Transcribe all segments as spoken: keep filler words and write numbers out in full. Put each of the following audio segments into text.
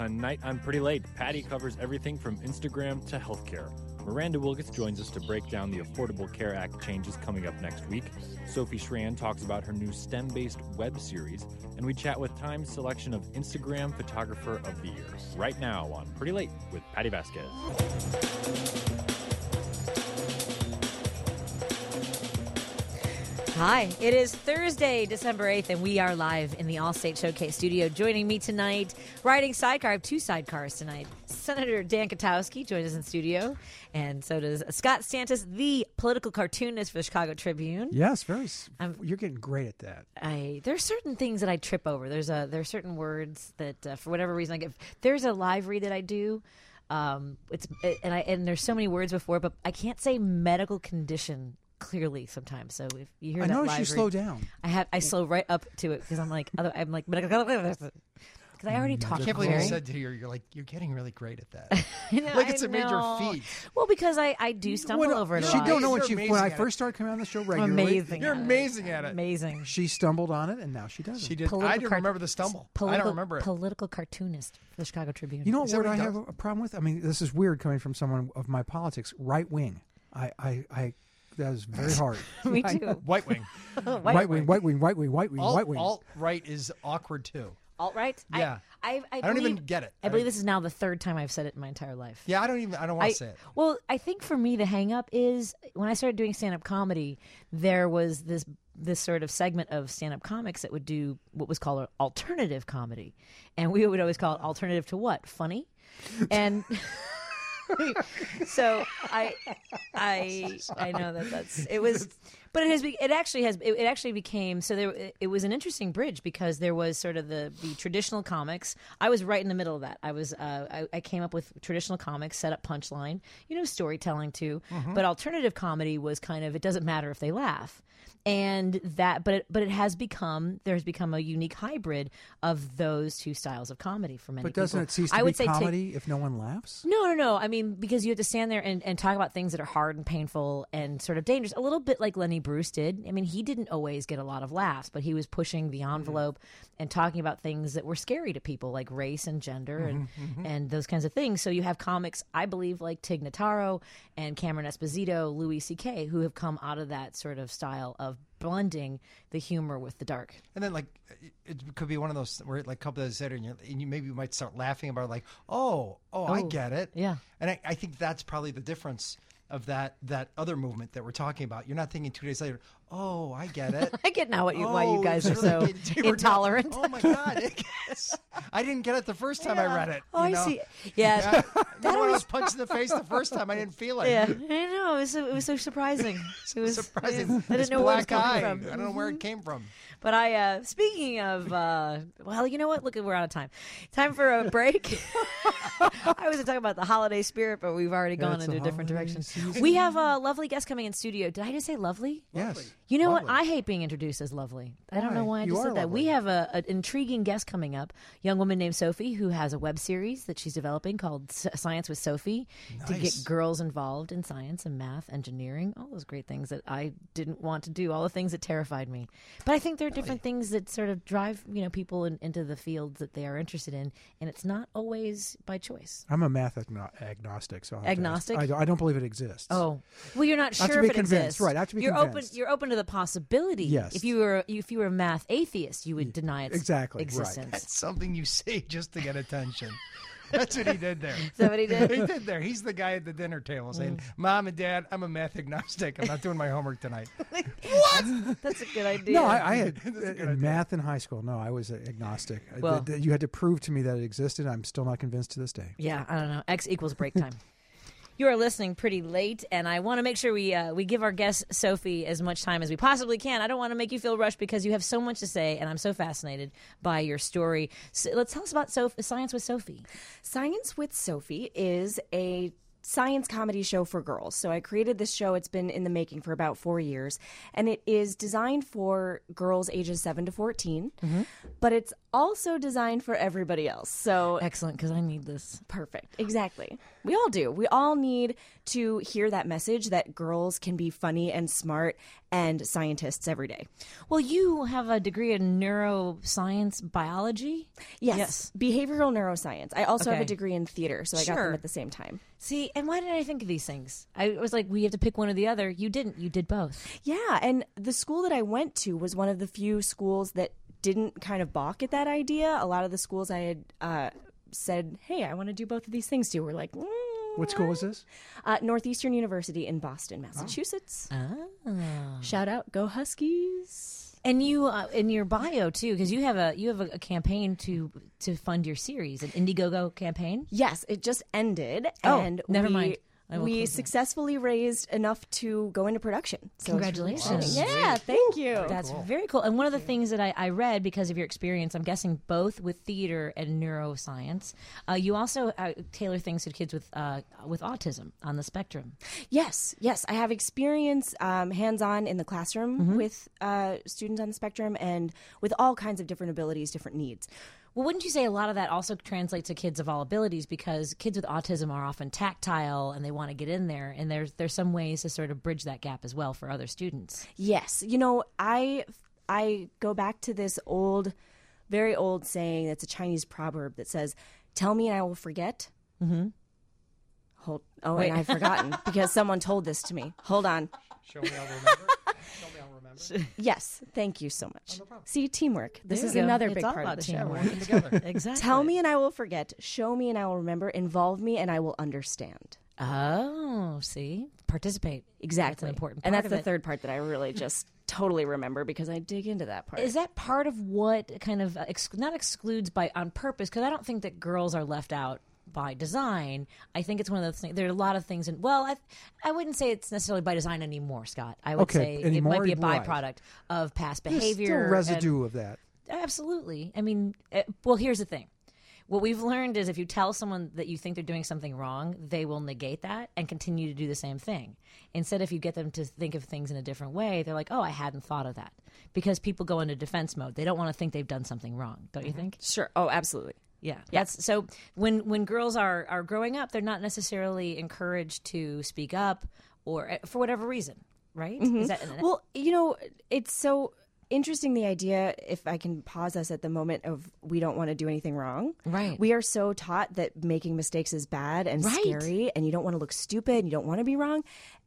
Tonight on Pretty Late, Patty covers everything from Instagram to healthcare. Miranda Wilgets joins us to break down the Affordable Care Act changes coming up next week. Sophie Schran talks about her new STEM-based web series. And we chat with Time's selection of Instagram Photographer of the Year. Right now on Pretty Late with Patty Vasquez. Hi, it is Thursday, December eighth, and we are live in the Allstate Showcase studio. Joining me tonight, riding sidecar, I have two sidecars tonight. Senator Dan Katowski joins us in studio, and so does Scott Stantis, the political cartoonist for the Chicago Tribune. Yes, very. I'm, you're getting great at that. I there are certain things that I trip over. There's a there are certain words that, uh, for whatever reason, I get. There's a live read that I do. Um, it's and I and there's so many words before, but I can't say medical condition clearly sometimes. So if you hear I that notice live you read, slow down. I have I slow right up to it because I'm like other, I'm like because I already talked. I can't believe very. you said to her, you're like you're getting really great at that. know, like it's I a major know. feet. Well, because I, I do stumble What- over it a She lot. don't know what You're she. When amazing I at it. first started coming on the show regularly, Amazing. You're at it. amazing at it. Amazing. she stumbled on it, and now she does it. She did. I Political didn't cart- remember the stumble. I Political, don't remember it. Political cartoonist for the Chicago Tribune. You know what Is that word what I he have does? a problem with? I mean, this is weird coming from someone of my politics. Right wing. I, I, I that is very hard. Me I too. know. White wing. White Right wing, white wing, white wing, white wing, Alt, white wing. alt right is awkward too. Alt right. Yeah. I, I, I, I don't believe, even get it. I I believe don't- this is now the third time I've said it in my entire life. Yeah, I don't even. I don't want I, to say it. Well, I think for me the hang up is when I started doing stand up comedy, there was this this sort of segment of stand up comics that would do what was called alternative comedy. And we would always call it alternative to what? Funny? And so I I I know that that's it was but it has be, it actually has it, it actually became so there it, it was an interesting bridge because there was sort of the the traditional comics. I was right in the middle of that. I was uh, I, I came up with traditional comics, set up punchline, you know, storytelling too. Mm-hmm. But alternative comedy was kind of it doesn't matter if they laugh. And that, but it, but it has become there has become a unique hybrid of those two styles of comedy for many But doesn't people. it cease to I be would say take- comedy if no one laughs? no, no, no. I mean, because you have to stand there and, and talk about things that are hard and painful and sort of dangerous. A little bit like Lenny Bruce did. I mean, he didn't always get a lot of laughs, but he was pushing the envelope and talking about things that were scary to people, like race and gender and, and those kinds of things. So you have comics, I believe, like Tig Notaro and Cameron Esposito, Louis C K, who have come out of that sort of style of blending the humor with the dark. And then, like, it, it could be one of those where, like, a couple of days later, and, you're, and you maybe might start laughing about, it, like, oh, oh, I Oh, get it. yeah. And I, I think that's probably the difference of that that other movement that we're talking about. You're not thinking two days later, oh, I get it. I get now what you, why you Oh, guys are it's really so getting deeper now. intolerant. Oh my God! I didn't get it the first time I read it. Oh, you I know? see. Yeah. Yeah. Then when I was punched in the face the first time, I didn't feel it. Yeah, I know. It was so, it was so surprising. It was Surprising. I didn't This know where it was black coming eye. from. I don't know where it came from. But I, uh, speaking of, uh, well, you know what? Look, we're out of time. Time for a break. I was going to talk about the holiday spirit, but we've already gone It's into a a different holiday direction. season. We have a lovely guest coming in studio. Did I just say lovely? Yes. You know Lovely. what? I hate being introduced as lovely. I don't know Why? why I You just are said that. We lovely. have a, an intriguing guest coming up. A young woman named Sophie who has a web series that she's developing called S- Science with Sophie to get Nice. girls involved in science and math, engineering, all those great things that I didn't want to do, all the things that terrified me. But I think there are different things that sort of drive, you know, people in, into the fields that they are interested in, and it's not always by choice. I'm a math agno- agnostic. So I'll have to ask- Agnostic? I don't, I don't believe it exists. Oh, well, you're not I have sure to be if it convinced. exists. Right, I have to be you're convinced. open. You're open to the possibility. Yes. If you were, if you were a math atheist, you would deny its exactly, right. existence. That's something you say just to get attention. That's what he did there. Is that what he did? He did there. He's the guy at the dinner table saying, "Mom and Dad, I'm a math agnostic. I'm not doing my homework tonight." What? That's a good idea. No, I, I had That's a good in idea. math in high school. No, I was agnostic. I- Well- th- th- you had to prove to me that it existed. I'm still not convinced to this day. Yeah, I don't know. X equals break time. You are listening pretty late, and I want to make sure we uh, we give our guest Sophie as much time as we possibly can. I don't want to make you feel rushed because you have so much to say, and I'm so fascinated by your story. So let's tell us about Soph- Science with Sophie. Science with Sophie is a science comedy show for girls. So I created this show. It's been in the making for about four years, and it is designed for girls ages seven to fourteen, but it's also designed for everybody else. So Excellent, because I need this. perfect. Exactly. We all do. We all need to hear that message that girls can be funny and smart and scientists every day. Well, you have a degree in neuroscience biology? Yes, Yes. behavioral neuroscience. I also have Okay. a degree in theater, so I got Sure. them at the same time. See, and why didn't I think of these things? I was like, we have to pick one or the other. You didn't. You did both. Yeah, and the school that I went to was one of the few schools that didn't kind of balk at that idea. A lot of the schools I had uh, said, hey, I want to do both of these things too, were like, mm, What school was this? Uh, Northeastern University in Boston, Massachusetts. Ah. Shout out, go Huskies! And you, uh, in your bio too, because you have a you have a, a campaign to to fund your series, an Indiegogo campaign. Yes, it just ended, Oh, and never we, mind. I will we close that. successfully raised enough to go into production. So it's really Congratulations. exciting. Yeah, thank you. That's very cool. And one of the things that I, I read because of your experience, I'm guessing both with theater and neuroscience, uh, you also uh, tailor things to kids with uh, with autism on the spectrum. Yes, yes. I have experience um, hands-on in the classroom Mm-hmm. with uh, students on the spectrum and with all kinds of different abilities, different needs. Well, wouldn't you say a lot of that also translates to kids of all abilities because kids with autism are often tactile and they want to get in there, and there's there's some ways to sort of bridge that gap as well for other students. Yes, you know, I I go back to this old, very old saying that's a Chinese proverb that says, "Tell me and I will forget." Mm-hmm. Hold. Oh, Wait. and I've forgotten because someone told this to me. Hold on. Show me I'll remember. Show me I'll remember. Yes, thank you so much. See, teamwork. This There is you go. another It's big all part about of the teamwork. show. Working together. Exactly. Tell me and I will forget. Show me and I will remember. Involve me and I will understand. Oh, see, participate. Exactly. That's an important and part that's of the it. third part that I really just totally remember because I dig into that part. Is that part of what kind of uh, ex- not excludes by on purpose? Because I don't think that girls are left out by design. I think it's one of those things. There are a lot of things, in well, I I wouldn't say it's necessarily by design anymore, Scott. I would Okay, say it anymore, might be a why? byproduct of past There's behavior. still and- residue of that. Absolutely. I mean, uh, well, here's the thing. What we've learned is if you tell someone that you think they're doing something wrong, they will negate that and continue to do the same thing. Instead, if you get them to think of things in a different way, they're like, oh, I hadn't thought of that. Because people go into defense mode. They don't want to think they've done something wrong, don't you think? Sure. Oh, absolutely. Yeah. That's so when when girls are are growing up, they're not necessarily encouraged to speak up or uh, for whatever reason, right? Is that Well, you know, it's so interesting the idea, if I can pause us at the moment of we don't want to do anything wrong. Right. We are so taught that making mistakes is bad and Right. scary and you don't want to look stupid and you don't want to be wrong.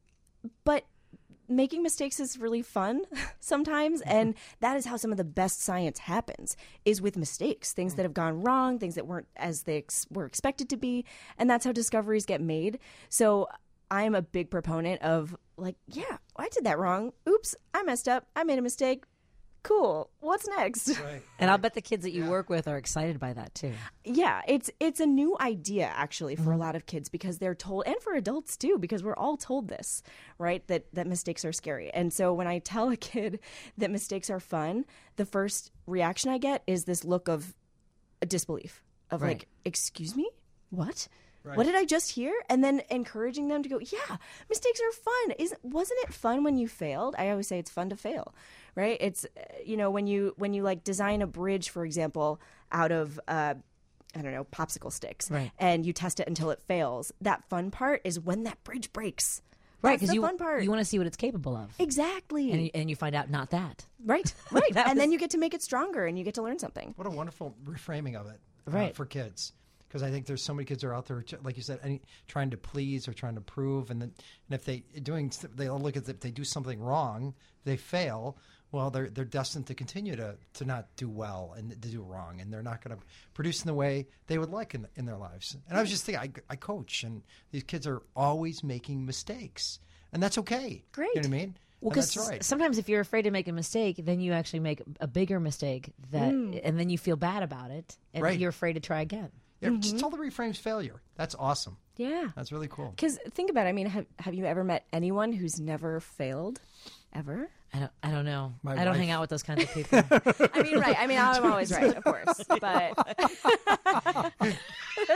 But making mistakes is really fun sometimes, and that is how some of the best science happens, is with mistakes, things that have gone wrong, things that weren't as they ex- were expected to be, and that's how discoveries get made. So I'm a big proponent of like, yeah, I did that wrong. Oops, I messed up. I made a mistake. Cool. What's next? Right. and I'll bet the kids that you work with are excited by that too. Yeah, it's it's a new idea actually for a lot of kids because they're told, and for adults too, because we're all told this, right? That that mistakes are scary. And so when I tell a kid that mistakes are fun, the first reaction I get is this look of disbelief, of Right. like, "Excuse me? What?" Right. What did I just hear? And then encouraging them to go, yeah, mistakes are fun. Isn't wasn't it fun when you failed? I always say it's fun to fail, right? It's uh, you know when you when you like design a bridge, for example, out of uh, I don't know popsicle sticks, Right. and you test it until it fails. That fun part is when that bridge breaks. Right, That's because the you fun part. you want to see what it's capable of, Exactly. and you, and you find out not that. right, right. That and then was- you get to make it stronger, and you get to learn something. What a wonderful reframing of it uh, Right. for kids. Because I think there's so many kids are out there, like you said, any, trying to please or trying to prove, and then and if they doing they look at if they do something wrong, they fail. Well, they're they're destined to continue to, to not do well and to do wrong, and they're not going to produce in the way they would like in, in their lives. And I was just thinking, I, I coach, and these kids are always making mistakes, and that's okay. Great. You know what I mean? Well, And because that's right. sometimes if you're afraid to make a mistake, then you actually make a bigger mistake that, and then you feel bad about it, and Right. you're afraid to try again. Yeah, just tell the reframes failure. That's awesome. Yeah. That's really cool. Because think about it. I mean, have, have you ever met anyone who's never failed? Ever? I don't. I don't know. My I don't wife. hang out with those kinds of people. I mean, right. I mean, I'm always right, of course. But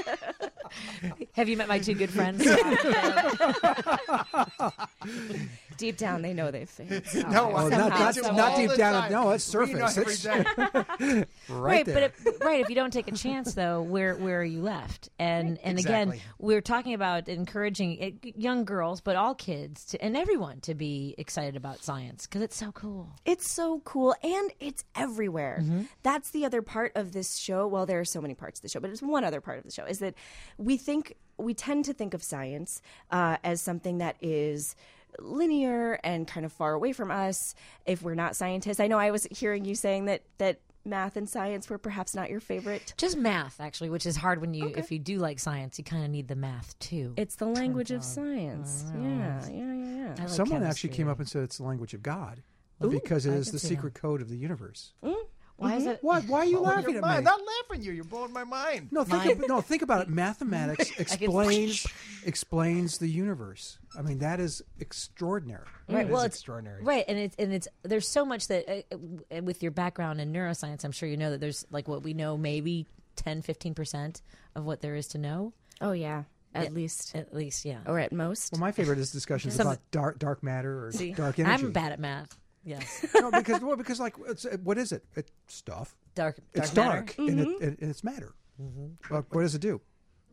Have you met my two good friends? Deep down, they know they've failed. No, Oh, I not, not, do not all deep the down. time. No, it's We know surface. every It's day. right, right, there. but if, right, if you don't take a chance, though, where where are you left? And and again, Exactly. we're talking about encouraging uh, young girls, but all kids to, and everyone to be excited about science because it's so cool. It's so cool, and it's everywhere. That's the other part of this show. Well, there are so many parts of the show, but it's one other part of the show is that we think we tend to think of science uh, as something that is linear and kind of far away from us if we're not scientists. I know I was hearing you saying that that math and science were perhaps not your favorite. Just math, actually, which is hard when you if you do like science, you kind of need the math too. It's the language of science. Yeah, yeah, yeah, yeah. I like Someone actually chemistry. came up and said it's the language of God because it I is can the see secret code of the universe. Why is it? What? Why are you laughing You're at me? I'm not laughing at you. You're blowing my mind. No, think ab- no, think about it. Mathematics can- explains explains the universe. I mean, that is extraordinary. Right. It Well, is it's extraordinary. right, and it's and it's there's so much that uh, uh, with your background in neuroscience, I'm sure you know that there's like what we know, maybe ten, fifteen percent of what there is to know. Oh yeah, at least At least, yeah. or at most. Well, my favorite is discussions Some- about dark dark matter or See, dark energy. I'm bad at math. Yes, No, because well, because like it's, what is it? It's stuff. dark. dark It's matter. dark and, it, and it's matter. Well, what does it do?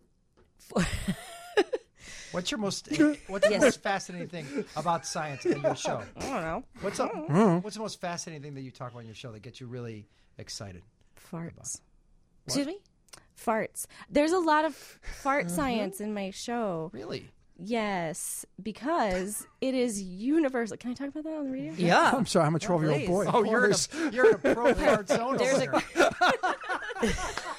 What's your most What's the most fascinating thing about science in your show? I don't know. What's up? What's the most fascinating thing that you talk about in your show that gets you really excited? Farts. Excuse me. Farts. There's a lot of fart science in my show. Really? Yes, because it is universal. Can I talk about that on the radio? Yeah. I'm sorry, I'm a twelve year old please. boy. Oh, Of you're in course. a you're in a pro fart zone There's over a-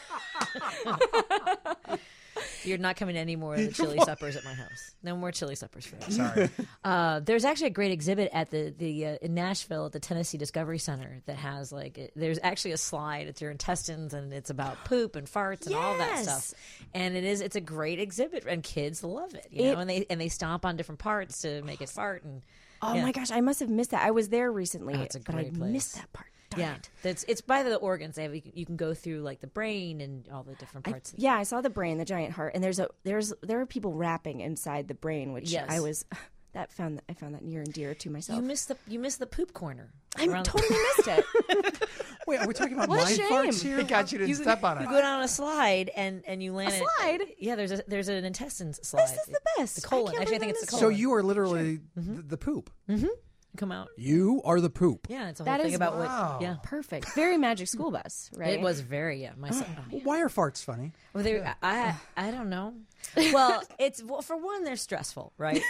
there. You're not coming to any more of the chili suppers at my house. No more chili suppers for us. Sorry. Uh, there's actually a great exhibit at the the uh, in Nashville at the Tennessee Discovery Center that has like it, there's actually a slide. It's your intestines and it's about poop and farts and all that Yes. stuff. And it is it's a great exhibit and kids love it. You It- know, and they and they stomp on different parts to make it fart and Oh yeah. my gosh, I must have missed that. I was there recently, Oh, it's a but I great place. missed that part. Darn yeah, it. that's it's by the organs. They have you can, you can go through like the brain and all the different I- parts. yeah, I saw the brain, the giant heart, and there's a there's there are people rapping inside the brain, which Yes. I was that found I found that near and dear to myself. you missed the you missed the poop corner. I Around- totally missed it. Wait, are we talking about What a mind shame. farts here? He got you to You, step on you it. go down a slide and and you land A it- slide? Yeah, there's a there's an intestines slide. This is the best. The colon. I can't Actually, I believe think it's the I colon. So you are literally the, the poop. come out. You are the poop. Yeah, it's a whole That thing is- about wow. what. Yeah, Perfect. Very Magic School Bus, right? it was very yeah. My son. oh, yeah. Why are farts funny? Well, they, I I don't know. Well, it's well, for one, they're stressful, right?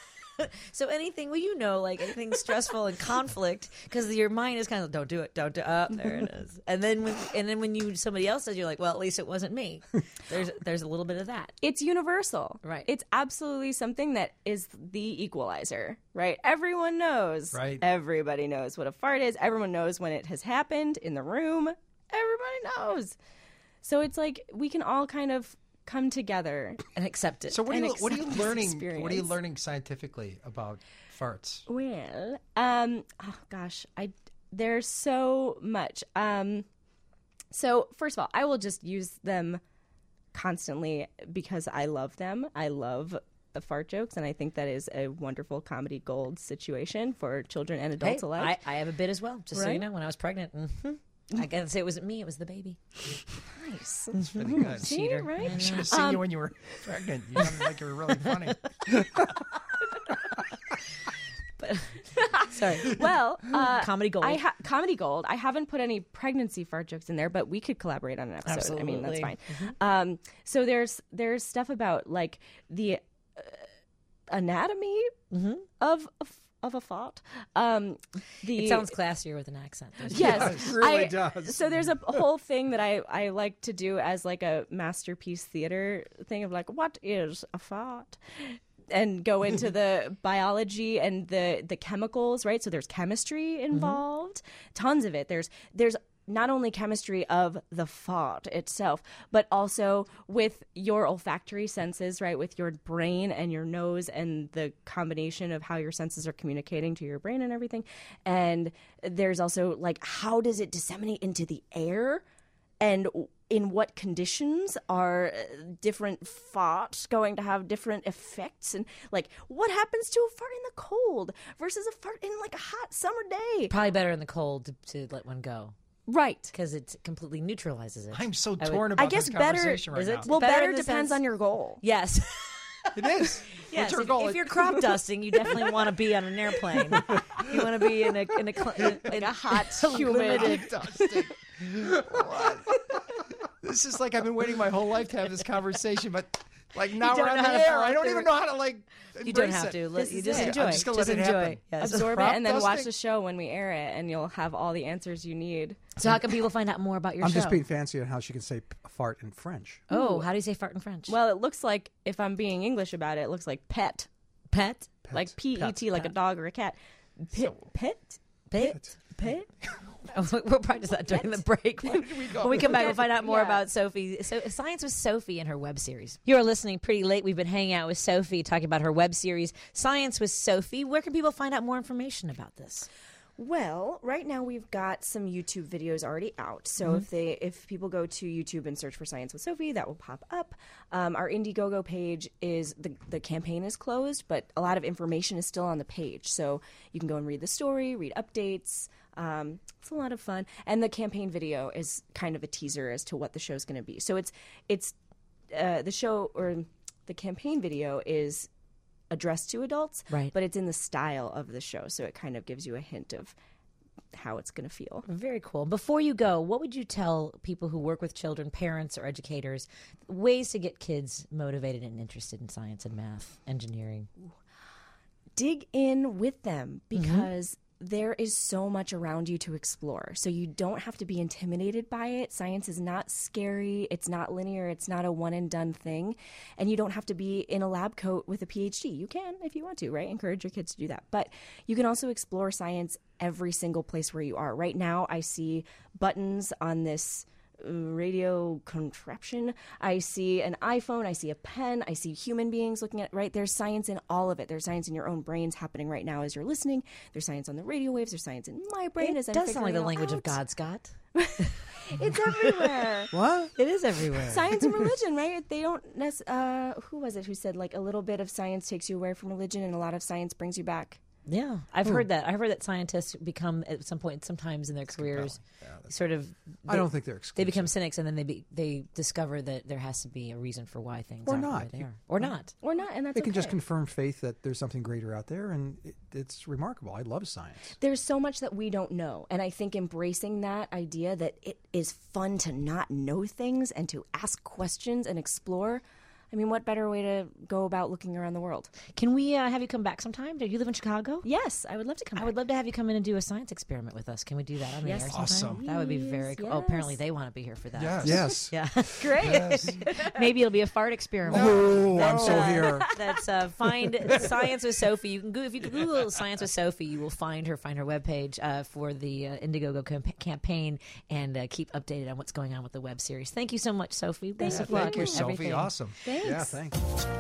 So anything, well, you know, like anything stressful and conflict, because your mind is kind of don't do it, don't do. Up there it is, and then when and then when you somebody else says, you're like, well, at least it wasn't me. There's there's a little bit of that. It's universal. Right. It's absolutely something that is the equalizer, right? Everyone knows. Right. Everybody knows what a fart is. Everyone knows when it has happened in the room. Everybody knows. So it's like we can all kind of come together. And accept it. So what are And you what are you accept this learning? What are you experience. learning scientifically about farts? Well, um, oh gosh, I there's so much. Um, so first of all, I will just use them constantly because I love them. I love the fart jokes, and I think that is a wonderful comedy gold situation for children and Hey, adults alike. I, I have a bit as well, just so you Right? know. When I was pregnant, hmm I gotta say it wasn't me; it was the baby. nice. It's pretty good. See, Cheater. right? I Should know. have seen you when you were pregnant. You sounded like you were really funny. But sorry, Well, uh, comedy gold. I ha- comedy gold. I haven't put any pregnancy fart jokes in there, but we could collaborate on an episode. I mean, that's fine. Absolutely. Um, so there's there's stuff about like the uh, anatomy of, of of a fart. Um, the it sounds classier with an accent. doesn't it? yes, it really I- does. So there's a whole thing that I I like to do as like a masterpiece theater thing of like, what is a fart? And go into the biology and the the chemicals, right? So there's chemistry involved, tons of it. There's there's not only chemistry of the fart itself, but also with your olfactory senses, right? With your brain and your nose and the combination of how your senses are communicating to your brain and everything. And there's also like, how does it disseminate into the air? And in what conditions are uh, different farts going to have different effects, and like what happens to a fart in the cold versus a fart in like a hot summer day. Probably better in the cold to, to let one go Right. because it completely neutralizes it. I'm so I would- torn about I guess this better- conversation right is it- now. Well, Better better, in the depends sense- on your goal. Yes. It is. Yes, What's your if, goal? if you're crop dusting, you definitely want to be on an airplane. You want to be in a in a, cl- in, in a hot, humid. humid- Dusting. What? This is like I've been waiting my whole life to have this conversation, but like now don't we're on know the how to air. follow I don't through even it. know how to like. You don't embrace have it. to. Let, This you is just it. enjoy. I'm just gonna let it enjoy. happen. Yes. Absorb it Crop and then watch dusting? the show when we air it, and you'll have all the answers you need. So how can people find out more about your I'm show? just being fancy on how she can say p- fart in French. Oh, how do you say fart in French? Well, it looks like, if I'm being English about it, it looks like pet, pet, like P E T, like a dog or a cat. Pet, pet, pet. pet. We'll practice that during the break. When we come back, we'll find out more Yeah. about Sophie. So, Science with Sophie and her web series. You're listening pretty late. We've been hanging out with Sophie, talking about her web series, Science with Sophie. Where can people find out more information about this? Well, right now we've got some YouTube videos already out. So if they if people go to YouTube and search for Science with Sophie, that will pop up. Um, our Indiegogo page is the the campaign is closed, but a lot of information is still on the page. So you can go and read the story, read updates. Um, it's a lot of fun, and the campaign video is kind of a teaser as to what the show's going to be. So it's it's uh, the show or the campaign video is addressed to adults, Right. but it's in the style of the show, so it kind of gives you a hint of how it's going to feel. Very cool. Before you go, what would you tell people who work with children, parents or educators, ways to get kids motivated and interested in science and math, engineering? Dig in with them because there is so much around you to explore. So you don't have to be intimidated by it. Science is not scary. It's not linear. It's not a one and done thing. And you don't have to be in a lab coat with a P H D. You can if you want to, right? Encourage your kids to do that. But you can also explore science every single place where you are. Right now, I see buttons on this radio contraption. I see an iPhone. I see a pen. I see human beings looking at, right? There's science in all of it. There's science in your own brains happening right now as you're listening. There's science on the radio waves. There's science in my brain It as I'm does sound like the figuring it language of out. God, Scott. It's everywhere. What? It is everywhere. Science and religion, right? They don't nec- uh who was it who said like a little bit of science takes you away from religion and a lot of science brings you back? Yeah, I've heard that. I've heard that scientists become at some point, sometimes in their careers, sort of. I they- don't think they're exclusive. They become cynics, and then they be, they discover that there has to be a reason for why things Or aren't the not. way they are, or not. Or not, and that's They can okay. just confirm faith that there's something greater out there, and it, it's remarkable. I love science. There's so much that we don't know, and I think embracing that idea that it is fun to not know things and to ask questions and explore. I mean, what better way to go about looking around the world? Can we uh, have you come back sometime? Do you live in Chicago? Yes, I would love to come I back. would love to have you come in and do a science experiment with us. Can we do that on the Yes, air sometime? Awesome. That would be very cool. Oh, Yes. apparently they want to be here for that. Yes. Yes. Yeah. Great. Yes. Maybe it'll be a fart experiment. Oh, I'm so uh, here. That's uh, find Science with Sophie. You can go if you Google Science with Sophie, you will find her. Find her webpage uh, for the uh, Indiegogo camp- campaign, and uh, keep updated on what's going on with the web series. Thank you so much, Sophie. Best Thank of luck. Thank you, with Sophie. everything. Awesome. Thanks. Yeah, thanks.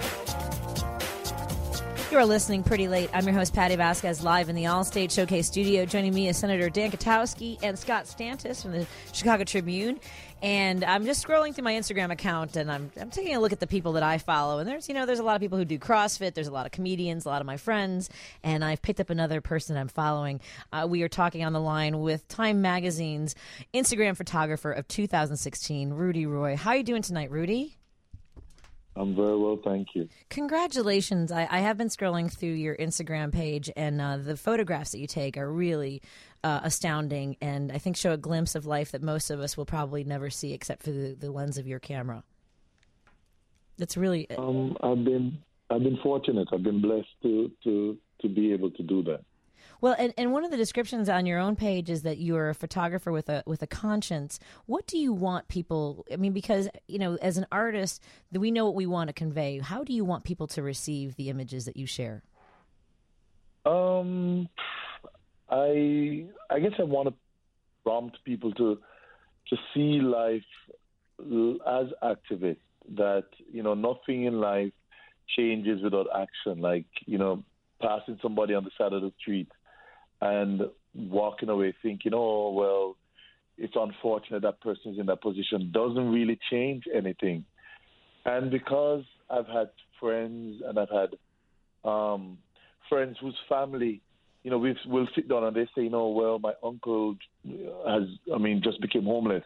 You are listening pretty late. I'm your host, Patty Vasquez, live in the Allstate Showcase studio. Joining me is Senator Dan Katowski and Scott Stantis from the Chicago Tribune. And I'm just scrolling through my Instagram account, and I'm I'm taking a look at the people that I follow. And there's you know there's a lot of people who do CrossFit. There's a lot of comedians, a lot of my friends, and I've picked up another person I'm following. Uh, we are talking on the line with Time Magazine's Instagram photographer of two thousand sixteen, Rudy Roy. How are you doing tonight, Rudy? I'm very well, thank you. Congratulations. I, I have been scrolling through your Instagram page, and uh, the photographs that you take are really uh, astounding, and I think show a glimpse of life that most of us will probably never see except for the, the lens of your camera. That's really... Um, I've been I've been fortunate. I've been blessed to to to be able to do that. Well, and, and one of the descriptions on your own page is that you're a photographer with a with a conscience. What do you want people, I mean, because, you know, as an artist, we know what we want to convey. How do you want people to receive the images that you share? Um, I I guess I want to prompt people to to see life as activists. That you know nothing in life changes without action. Like you know, passing somebody on the side of the street and walking away thinking, oh well, it's unfortunate that person is in that position doesn't really change anything. And because I've had friends and I've had um, friends whose family, you know, we will sit down and they say, you know, well, my uncle has, I mean, just became homeless.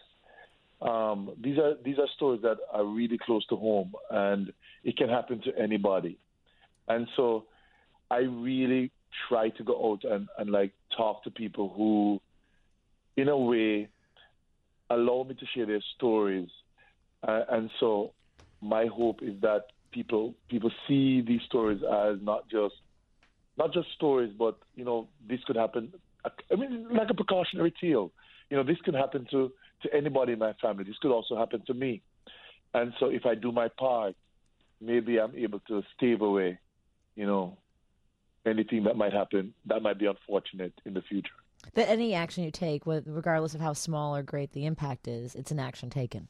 Um, these are these are stories that are really close to home, and it can happen to anybody. And so I really try to go out and, and like talk to people who, in a way, allow me to share their stories. Uh, and so my hope is that people people see these stories as not just not just stories, but, you know, this could happen. I mean, like a precautionary tale. You know, this could happen to, to anybody in my family. This could also happen to me. And so if I do my part, maybe I'm able to stave away, you know, anything that might happen that might be unfortunate in the future. That any action you take, regardless of how small or great the impact is, it's an action taken.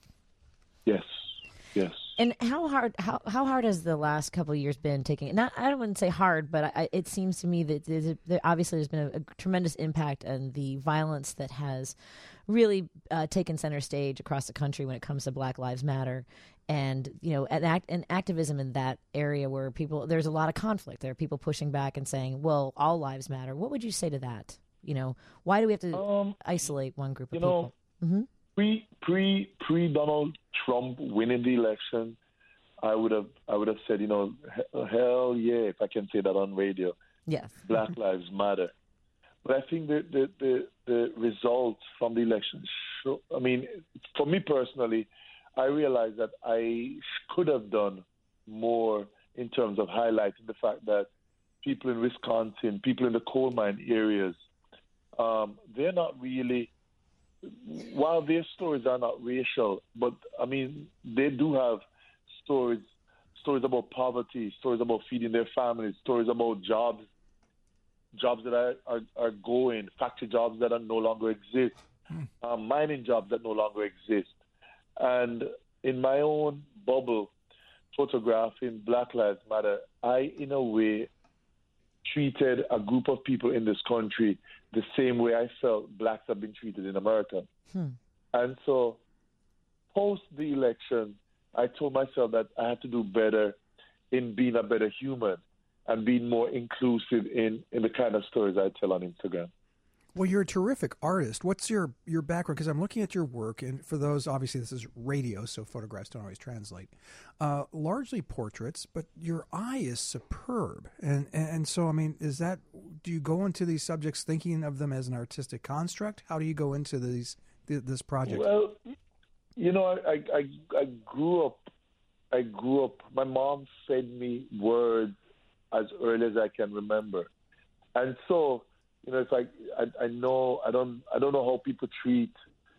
Yes, yes. And how hard how how hard has the last couple of years been taking? Not I wouldn't say hard, but I, it seems to me that there's a, there obviously there's been a, a tremendous impact on the violence that has really uh, taken center stage across the country when it comes to Black Lives Matter, and you know, an act an activism in that area where people there's a lot of conflict. There are people pushing back and saying, "Well, all lives matter." What would you say to that? You know, why do we have to um, isolate one group of you people? Know, mm-hmm. Pre pre pre Donald Trump winning the election, I would have I would have said, you know, hell yeah, if I can say that on radio. Yes. Black Lives Matter. But I think the the, the, the results from the election show, I mean, for me personally, I realized that I could have done more in terms of highlighting the fact that people in Wisconsin, people in the coal mine areas, um, they're not really, while their stories are not racial, but I mean, they do have stories, stories about poverty, stories about feeding their families, stories about jobs, jobs that are, are, are going, factory jobs that are no longer exist, mm. um, mining jobs that no longer exist. And in my own bubble, photographing Black Lives Matter, I, in a way, treated a group of people in this country the same way I felt blacks have been treated in America. Hmm. And so, post the election, I told myself that I had to do better in being a better human and being more inclusive in, in the kind of stories I tell on Instagram. Well, you're a terrific artist. What's your, your background? Because I'm looking at your work, and for those, obviously, this is radio, so photographs don't always translate. Uh, largely portraits, but your eye is superb. And, and and so, I mean, is that, do you go into these subjects thinking of them as an artistic construct? How do you go into these this project? Well, you know, I, I, I grew up, I grew up, my mom fed me words as early as I can remember. And so, you know, it's like I, I know I don't I don't know how people treat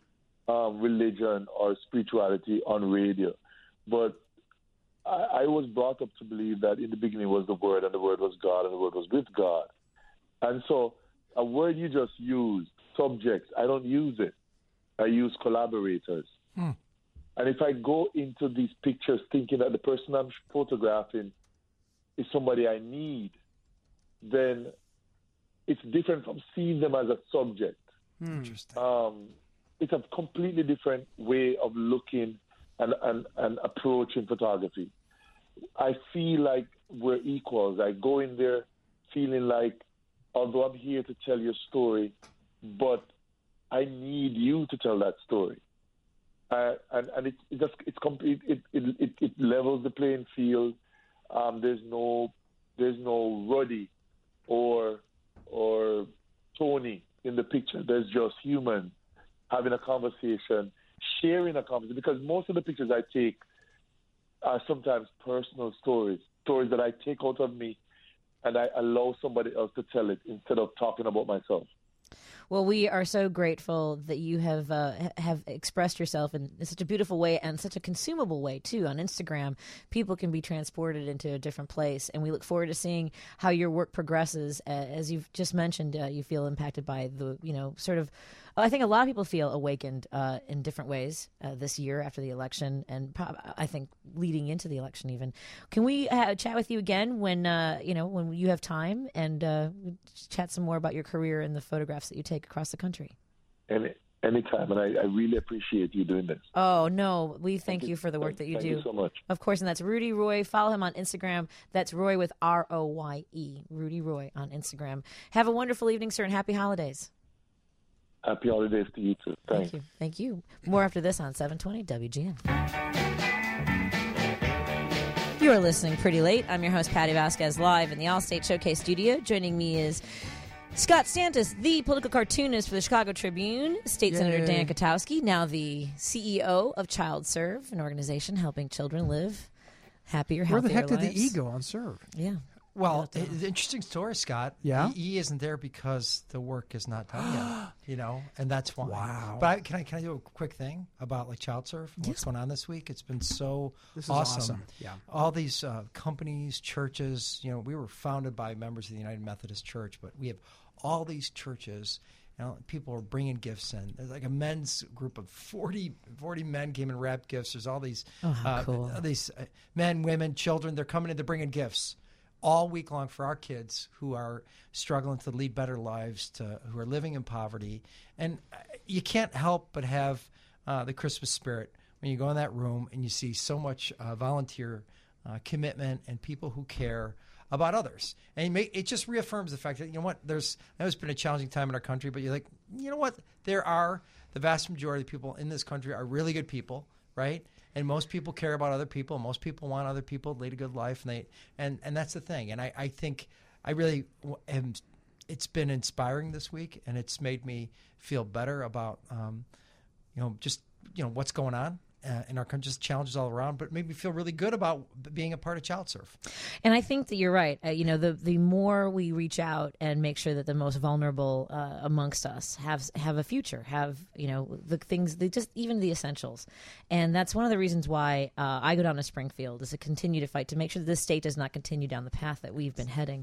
um, religion or spirituality on radio, but I, I was brought up to believe that in the beginning was the Word, and the Word was God, and the Word was with God. And so, a word you just used, subjects, I don't use it. I use collaborators. Hmm. And if I go into these pictures thinking that the person I'm photographing is somebody I need, then it's different from seeing them as a subject. Interesting. Um, it's a completely different way of looking and, and, and approaching photography. I feel like we're equals. I go in there feeling like, although I'm here to tell your story, but I need you to tell that story. Uh, and and it, it just it's complete. It, it it it levels the playing field. Um, there's no there's no Ruddy or or Tony in the picture. There's just humans having a conversation, sharing a conversation. Because most of the pictures I take are sometimes personal stories, stories that I take out of me, and I allow somebody else to tell it instead of talking about myself. Well, we are so grateful that you have uh, have expressed yourself in such a beautiful way and such a consumable way, too. On Instagram, people can be transported into a different place, and we look forward to seeing how your work progresses. Uh, as you've just mentioned, uh, you feel impacted by the, you know, sort of, I think a lot of people feel awakened uh, in different ways uh, this year after the election, and pro- I think leading into the election even. Can we uh, chat with you again when, uh, you know, when you have time, and uh, chat some more about your career and the photographs that you take across the country? Any anytime, and I, I really appreciate you doing this. Oh, no, we thank, thank you for the work that you thank do. Thank you so much. Of course, and that's Rudy Roy. Follow him on Instagram. That's Roy with R O Y E, Rudy Roy on Instagram. Have a wonderful evening, sir, and happy holidays. Happy holidays to you, too. Thanks. Thank you. Thank you. More after this on seven twenty W G N. You are listening Pretty Late. I'm your host, Patty Vasquez, live in the Allstate Showcase studio. Joining me is Scott Stantis, the political cartoonist for the Chicago Tribune, State Yay. Senator Dan Katowski, now the C E O of Child Serve, an organization helping children live happier, healthier lives. Where the heck lives. did the E go on Serve? Yeah. Well, the interesting story, Scott. Yeah, the E isn't there because the work is not done yet. You know, and that's why. Wow. But I, can I can I do a quick thing about like Child Serve? What's yes. going on this week? It's been so this is awesome. awesome. Yeah, all these uh, companies, churches. You know, we were founded by members of the United Methodist Church, but we have all these churches. You know, people are bringing gifts in. There's like a men's group of forty, forty men came and wrapped gifts. There's all these, oh, how uh, cool. these uh, men, women, children. They're coming in. They're bringing gifts all week long for our kids who are struggling to lead better lives, to who are living in poverty. And you can't help but have uh, the Christmas spirit when you go in that room and you see so much uh, volunteer uh, commitment and people who care about others. And it, may, it just reaffirms the fact that, you know what, there's, that has been a challenging time in our country, but you're like, you know what, there are, the vast majority of people in this country are really good people, right? And most people care about other people. Most people want other people to lead a good life, and they and, and that's the thing. And I, I think I really am. It's been inspiring this week, and it's made me feel better about um, you know just you know what's going on uh, in our country, just challenges all around. But it made me feel really good about being a part of Child Serve. And I think that you're right. Uh, you know, the the more we reach out and make sure that the most vulnerable uh, amongst us have have a future, have you know the things, the, just even the essentials, and that's one of the reasons why uh, I go down to Springfield is to continue to fight to make sure that this state does not continue down the path that we've been heading.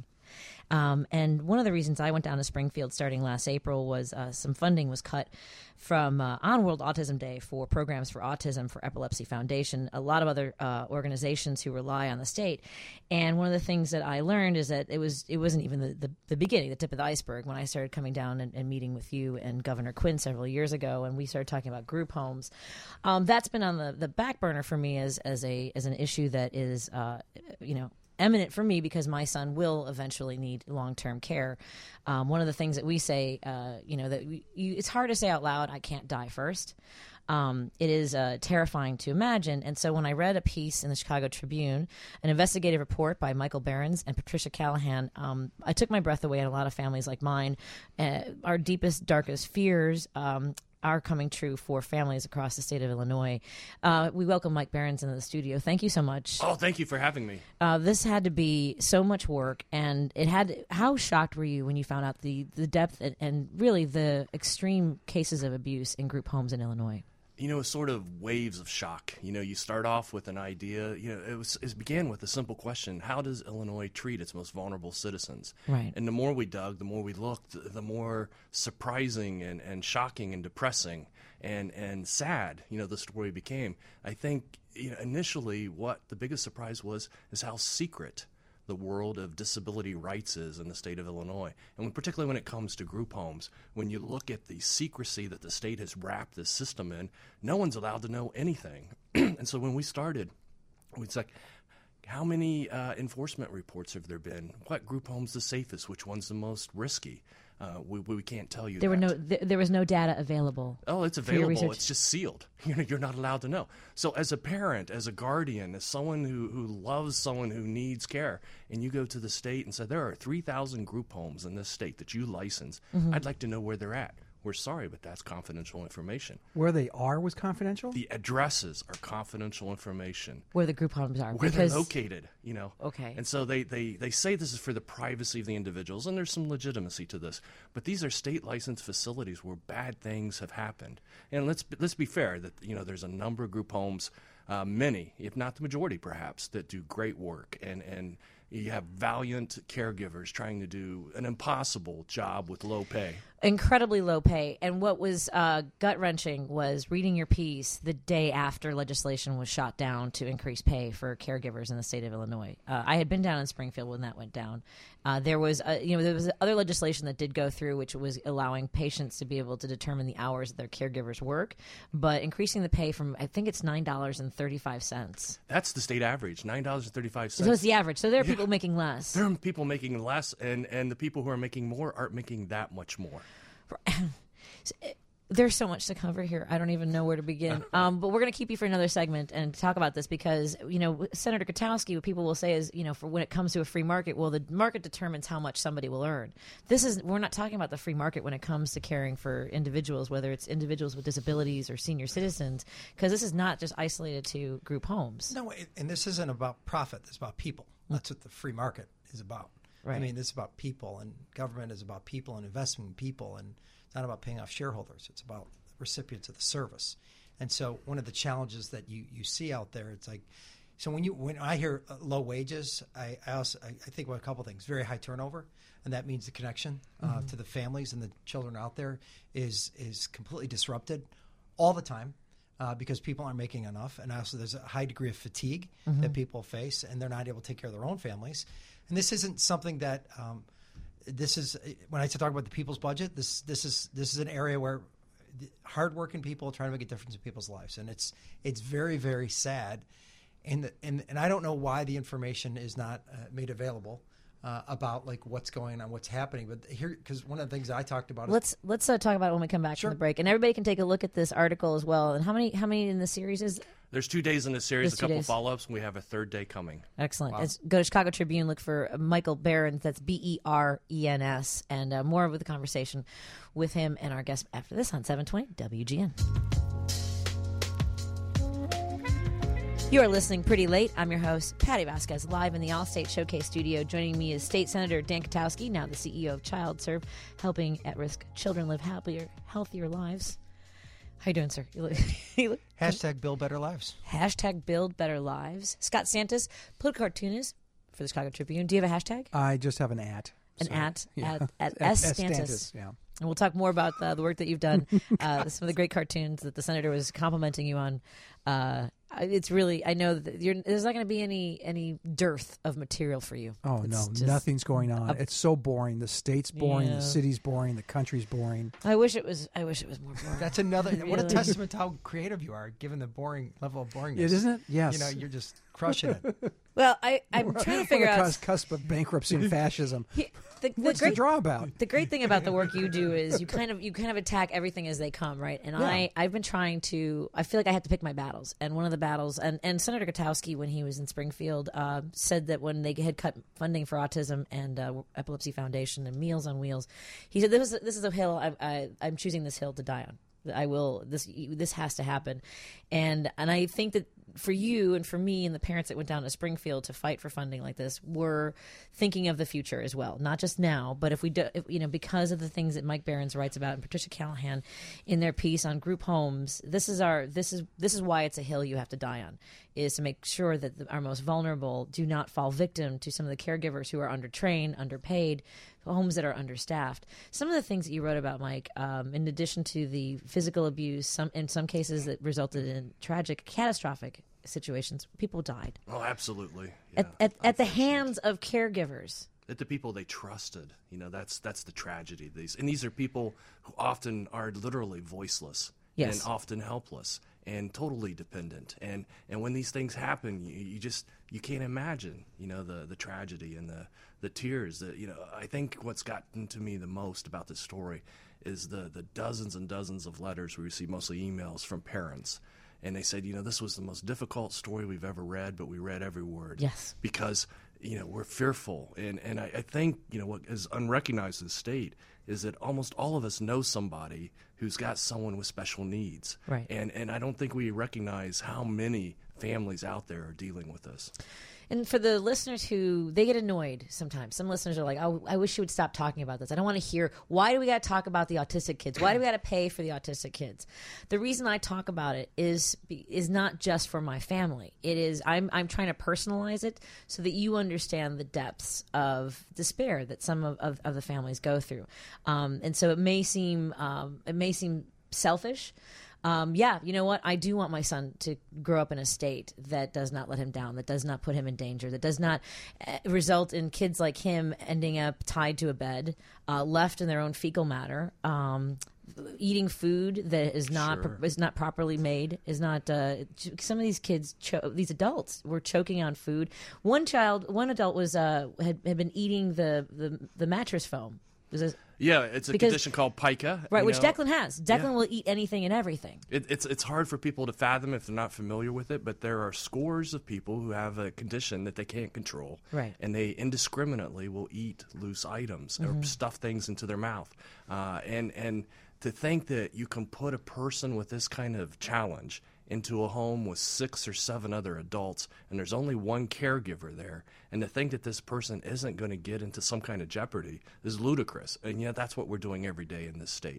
Um, and one of the reasons I went down to Springfield starting last April was uh, some funding was cut from uh, on World Autism Day for programs for autism for Epilepsy Foundation, a lot of other uh, organizations who rely on the state. And one of the things that I learned is that it was it wasn't even the, the, the beginning, the tip of the iceberg, when I started coming down and, and meeting with you and Governor Quinn several years ago, and we started talking about group homes. Um, that's been on the, the back burner for me as as a as an issue that is uh, you know. eminent for me because my son will eventually need long-term care. Um, one of the things that we say, uh, you know, that we, you, it's hard to say out loud, I can't die first. Um, it is uh, terrifying to imagine. And so when I read a piece in the Chicago Tribune, an investigative report by Michael Behrens and Patricia Callahan, um, I took my breath away, and a lot of families like mine, uh, our deepest, darkest fears um, are coming true for families across the state of Illinois. Uh, we welcome Mike Behrens into the studio. Thank you so much. Oh, thank you for having me. Uh, this had to be so much work, and it had. How shocked were you when you found out the, the depth and, and really the extreme cases of abuse in group homes in Illinois? You know, it's sort of waves of shock. You know, you start off with an idea. You know, it was it began with a simple question: how does Illinois treat its most vulnerable citizens? Right. And the more we dug, the more we looked, the more surprising and, and shocking and depressing and and sad, you know, the story became. I think, you know, initially what the biggest surprise was is how secret the world of disability rights is in the state of Illinois. And when, particularly when it comes to group homes, when you look at the secrecy that the state has wrapped this system in, no one's allowed to know anything. And so when we started, it's like, how many uh, enforcement reports have there been? What group home's the safest? Which one's the most risky? Uh, we, we can't tell you there that. Were no, th- there was no data available. Oh, it's available. It's just sealed. You're, you're not allowed to know. So as a parent, as a guardian, as someone who, who loves someone who needs care, and you go to the state and say, there are three thousand group homes in this state that you license, mm-hmm. I'd like to know where they're at. We're sorry, but that's confidential information. Where they are was confidential? The addresses are confidential information. Where the group homes are. Where because... they're located, you know. Okay. And so they, they, they say this is for the privacy of the individuals, and there's some legitimacy to this. But these are state-licensed facilities where bad things have happened. And let's let's be fair that, you know, there's a number of group homes, uh, many, if not the majority perhaps, that do great work. And, and you have valiant caregivers trying to do an impossible job with low pay. incredibly low pay. And what was uh, gut wrenching was reading your piece the day after legislation was shot down to increase pay for caregivers in the state of Illinois. Uh, I had been down in Springfield when that went down. Uh, there was, uh, you know, there was other legislation that did go through, which was allowing patients to be able to determine the hours that their caregivers work, but increasing the pay from, I think it's nine dollars and thirty-five cents. That's the state average, nine dollars and thirty-five cents. So it's the average. So there are Yeah. people making less. There are people making less, and, and the people who are making more aren't making that much more. There's so much to cover here. I don't even know where to begin. Um, but we're going to keep you for another segment and talk about this because, you know, Senator Katowski, what people will say is, you know, for when it comes to a free market, well, the market determines how much somebody will earn. This is, we're not talking about the free market when it comes to caring for individuals, whether it's individuals with disabilities or senior citizens, because this is not just isolated to group homes. No, it- and this isn't about profit. It's about people. That's what the free market is about. Right. I mean, this is about people, and government is about people and investment in people, and it's not about paying off shareholders. It's about recipients of the service. And so one of the challenges that you, you see out there, it's like, so when you when I hear uh, low wages, I, I also I, I think about a couple things. Very high turnover, and that means the connection uh, Mm-hmm. to the families and the children out there is is completely disrupted all the time. Uh, because people aren't making enough, and also there's a high degree of fatigue Mm-hmm. that people face, and they're not able to take care of their own families. And this isn't something that um, this is when I talk about the people's budget. This this is this is an area where the hardworking people are trying to make a difference in people's lives, and it's it's very very sad. And the, and and I don't know why the information is not uh, made available. Uh, about like what's going on, what's happening, but here because one of the things that I talked about. Is, Let's let's uh, talk about it when we come back Sure. from the break, and everybody can take a look at this article as well. And how many how many in the series is? There's two days in this series, There's a two couple days. follow-ups, and we have a third day coming. Excellent. It's, go to Chicago Tribune, look for Michael Berens. That's B E R E N S, and uh, more of the conversation with him and our guest after this on seven twenty W G N. You are listening Pretty Late. I'm your host, Patty Vasquez, live in the Allstate Showcase studio. Joining me is State Senator Dan Katowski, now the C E O of ChildServe, helping at-risk children live happier, healthier lives. How you doing, sir? You look, you look, hashtag Build Better Lives. hashtag Build Better Lives. Scott Santos, political cartoonist for the Chicago Tribune. Do you have a hashtag? I just have an at. An so, at, yeah. at, at S. S. Stantis. Yeah. And we'll talk more about uh, the work that you've done, uh, some of the great cartoons that the senator was complimenting you on. Uh, it's really, I know that you're, there's not going to be any any dearth of material for you. Oh, It's no, just- nothing's going on. a- it's so boring. The state's boring. Yeah. The city's boring. The country's boring. I wish it was. I wish it was more boring. That's another. What a Really? testament to how creative you are, given the boring level of boringness. It isn't it? Yes. You know, you're just crushing it. Well, I, I'm trying to figure We're on the out. cusp, cusp of bankruptcy and fascism. He- the, the What's great, the draw about? the great thing about the work you do is you kind of you kind of attack everything as they come, right? And Yeah. I I've been trying to. I feel like I have to pick my battles, and one of the battles, and, and Senator Katowski, when he was in Springfield, uh, said that when they had cut funding for autism and uh, Epilepsy Foundation and Meals on Wheels, he said this is this is a hill I, I, I'm choosing this hill to die on. I will this this has to happen, and and I think that for you and for me and the parents that went down to Springfield to fight for funding like this, we're thinking of the future as well, not just now, but if we do, if, you know, because of the things that Mike Berens writes about and Patricia Callahan in their piece on group homes, this is our this is this is why it's a hill you have to die on, is to make sure that the, our most vulnerable do not fall victim to some of the caregivers who are undertrained, underpaid, homes that are understaffed. Some of the things that you wrote about, Mike, um, in addition to the physical abuse, some in some cases that resulted in tragic, catastrophic situations, people died Oh, absolutely. at, Yeah, at, at the unfortunately. hands of caregivers. At the people they trusted. You know, that's that's the tragedy. These and these are people who often are literally voiceless Yes. and often helpless and totally dependent. And and when these things happen, you, you just you can't imagine, you know, the the tragedy and the the tears. That you know, I think what's gotten to me the most about this story is the the dozens and dozens of letters we received, mostly emails from parents. And they said, you know, this was the most difficult story we've ever read, but we read every word. Yes. Because, you know, we're fearful. And, and I, I think, you know, what is unrecognized in the state is that almost all of us know somebody who's got someone with special needs. Right. And, and I don't think we recognize how many families out there are dealing with this. And for the listeners who, they get annoyed sometimes. Some listeners are like, oh, I wish you would stop talking about this. I don't want to hear, why do we got to talk about the autistic kids? Why do we got to pay for the autistic kids? The reason I talk about it is is not just for my family. It is, I'm, I'm trying to personalize it so that you understand the depths of despair that some of, of, of the families go through. Um, and so it may seem, um, it may seem selfish. Um, yeah, you know what? I do want my son to grow up in a state that does not let him down, that does not put him in danger, that does not uh, result in kids like him ending up tied to a bed, uh, left in their own fecal matter, um, eating food that is not Sure. is not properly made, is not. Uh, some of these kids, cho- these adults, were choking on food. One child, one adult was uh, had, had been eating the, the the mattress foam. It was a, Yeah, it's a Because- condition called pica. right, you which know. Declan has. Declan Yeah. will eat anything and everything. It, it's it's hard for people to fathom if they're not familiar with it, but there are scores of people who have a condition that they can't control, Right. and they indiscriminately will eat loose items Mm-hmm. or stuff things into their mouth, uh, and and to think that you can put a person with this kind of challenge into a home with six or seven other adults, and there's only one caregiver there, and to think that this person isn't going to get into some kind of jeopardy is ludicrous, and yet that's what we're doing every day in this state.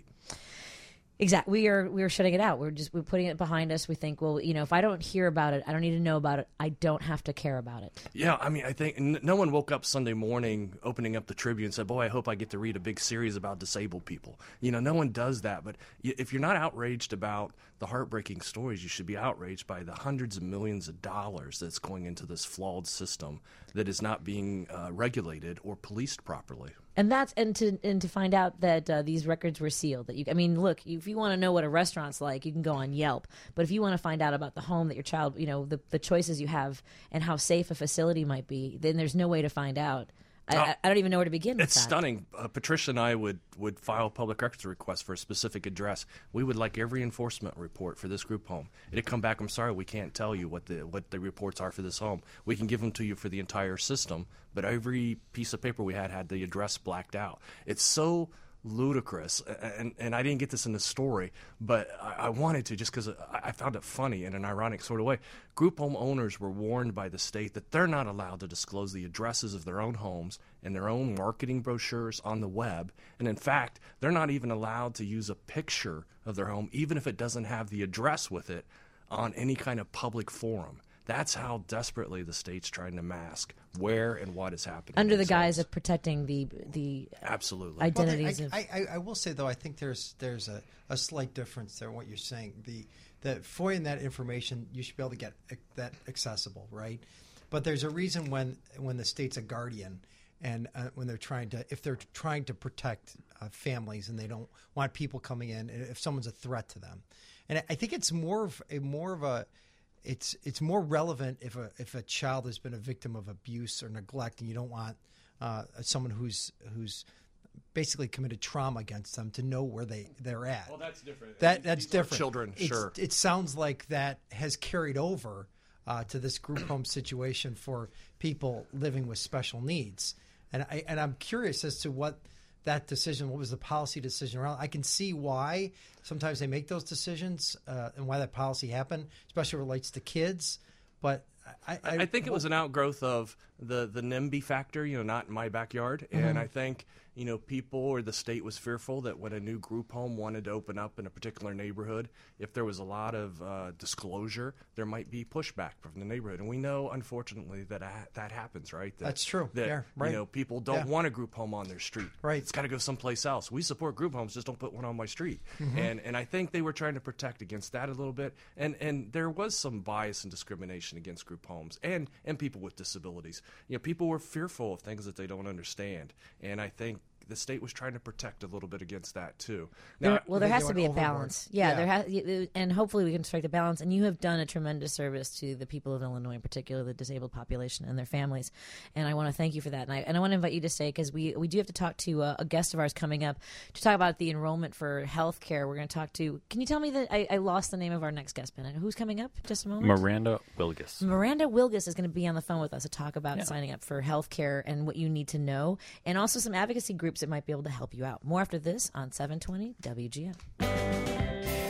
Exactly. We are we are shutting it out. We're just we're putting it behind us. We think, well, you know, if I don't hear about it, I don't need to know about it. I don't have to care about it. Yeah, I mean, I think n- no one woke up Sunday morning opening up the Tribune and said, boy, I hope I get to read a big series about disabled people. You know, no one does that. But y- if you're not outraged about the heartbreaking stories, you should be outraged by the hundreds of millions of dollars that's going into this flawed system that is not being uh, regulated or policed properly. And that's and to and to find out that uh, these records were sealed. That you, I mean, look, if you want to know what a restaurant's like, you can go on Yelp. But if you want to find out about the home that your child, you know, the the choices you have and how safe a facility might be, then there's no way to find out. I, Oh, I, I don't even know where to begin. It's with that. stunning. Uh, Patricia and I would, would file public records requests for a specific address. We would like every enforcement report for this group home. It'd come back, I'm sorry, we can't tell you what the what the reports are for this home. We can give them to you for the entire system, but every piece of paper we had had the address blacked out. It's so ludicrous, and, and I didn't get this in the story, but I, I wanted to just because I, I found it funny in an ironic sort of way. Group home owners were warned by the state that they're not allowed to disclose the addresses of their own homes and their own marketing brochures on the web, and in fact, they're not even allowed to use a picture of their home, even if it doesn't have the address with it, on any kind of public forum. That's how desperately the state's trying to mask where and what is happening. Under in the these guise homes. of protecting the the Absolutely. identities Well, of. I, I, I will say though, I think there's there's a, a slight difference there in what you're saying. The the FOIA and that information, you should be able to get that accessible, right? But there's a reason when when the state's a guardian and uh, when they're trying to if they're trying to protect uh, families and they don't want people coming in if someone's a threat to them. And I think it's more of a more of a It's it's more relevant if a if a child has been a victim of abuse or neglect, and you don't want uh, someone who's who's basically committed trauma against them to know where they they're at. Well, that's different. That that's These are different. children, It's- sure. It sounds like that has carried over uh, to this group home situation for people living with special needs, and I and I'm curious as to what that decision, what was the policy decision around. I can see why sometimes they make those decisions uh, and why that policy happened, especially relates to kids. But I, I, I think it was an outgrowth of the the NIMBY factor, you know, not in my backyard. And I think, you know, people or the state was fearful that when a new group home wanted to open up in a particular neighborhood, if there was a lot of uh, disclosure, there might be pushback from the neighborhood. And we know, unfortunately, that uh, that happens, right? That, That's true. That, Yeah, right. You know, people don't Yeah. want a group home on their street. Right. It's got to go someplace else. We support group homes, just don't put one on my street. Mm-hmm. And and I think they were trying to protect against that a little bit. And and there was some bias and discrimination against group homes and and people with disabilities. You know, people were fearful of things that they don't understand. And I think the state was trying to protect a little bit against that too. Now, There- well, there they has go to be a overboard. balance. Yeah, Yeah. there has, and hopefully we can strike a balance. And you have done a tremendous service to the people of Illinois, in particular the disabled population and their families. And I want to thank you for that. And I, and I want to invite you to stay because we we do have to talk to a, a guest of ours coming up to talk about the enrollment for health care. We're going to talk to. Can you tell me that I, I lost the name of our next guest, Bennett? Who's coming up? Just a moment. Miranda Wilgus. Miranda Wilgus is going to be on the phone with us to talk about signing up for health care and what you need to know, and also some advocacy groups that might be able to help you out. More after this on seven twenty W G N.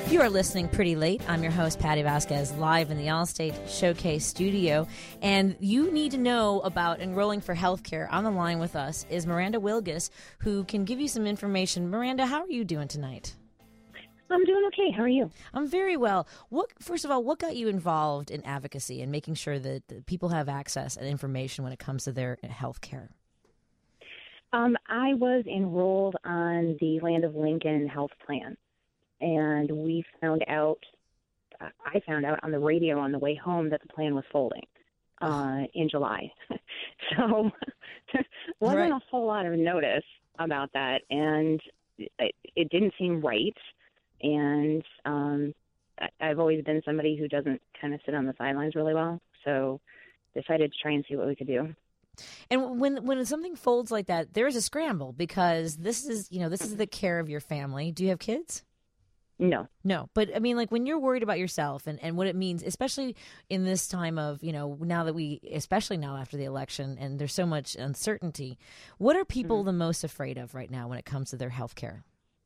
You are listening Pretty Late. I'm your host, Patty Vasquez, live in the Allstate Showcase studio. And you need to know about enrolling for healthcare. On the line with us is Miranda Wilgus, who can give you some information. Miranda, how are you doing tonight? I'm doing okay. How are you? I'm very well. What, first of all, what got you involved in advocacy and making sure that, that people have access and information when it comes to their health care? Um, I was enrolled on the Land of Lincoln health plan, and we found out, uh, I found out on the radio on the way home that the plan was folding uh, in July. So there wasn't Right. a whole lot of notice about that, and it, it didn't seem right. And um, I- I've always been somebody who doesn't kind of sit on the sidelines really well, so decided to try and see what we could do. And when when something folds like that, there is a scramble because this is, you know, this is the care of your family. Do you have kids? No. No, but I mean, like when you're worried about yourself and, and what it means, especially in this time of, you know, now that we, especially now after the election and there's so much uncertainty, what are people Mm-hmm. the most afraid of right now when it comes to their health care?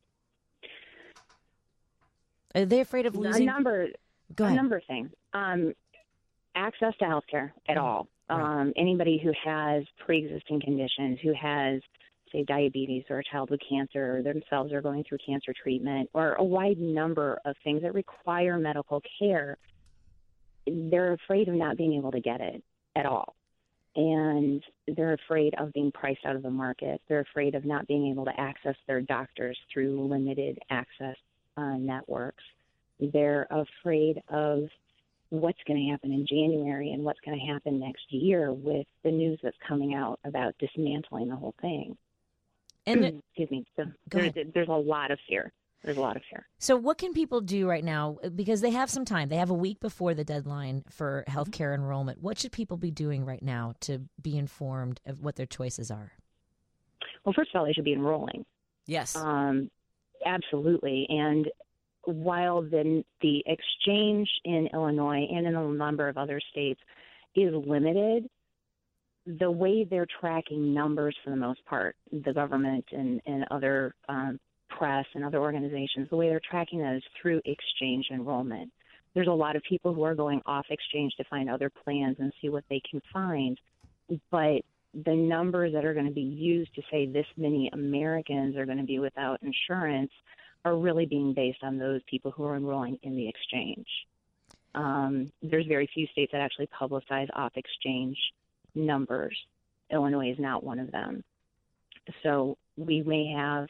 Are they afraid of losing? A number, Go a ahead. number of things. Um, access to healthcare at all. Right. Um, anybody who has pre-existing conditions, who has, say, diabetes or a child with cancer, or themselves are going through cancer treatment, or a wide number of things that require medical care, they're afraid of not being able to get it at all. And they're afraid of being priced out of the market. They're afraid of not being able to access their doctors through limited access uh, networks. They're afraid of what's going to happen in January and what's going to happen next year with the news that's coming out about dismantling the whole thing. And Excuse me. So Go there's, ahead. there's a lot of fear. There's a lot of fear. so what can people do right now? Because they have some time. They have a week before the deadline for Mm-hmm. healthcare enrollment. What should people be doing right now to be informed of what their choices are? Well, first of all, they should be enrolling. Yes. Um, absolutely. And while the the exchange in Illinois and in a number of other states is limited, the way they're tracking numbers for the most part, the government and, and other um, press and other organizations, the way they're tracking that is through exchange enrollment. There's a lot of people who are going off exchange to find other plans and see what they can find, but the numbers that are going to be used to say this many Americans are going to be without insurance are really being based on those people who are enrolling in the exchange. Um, there's very few states that actually publicize off-exchange numbers. Illinois is not one of them. So we may have,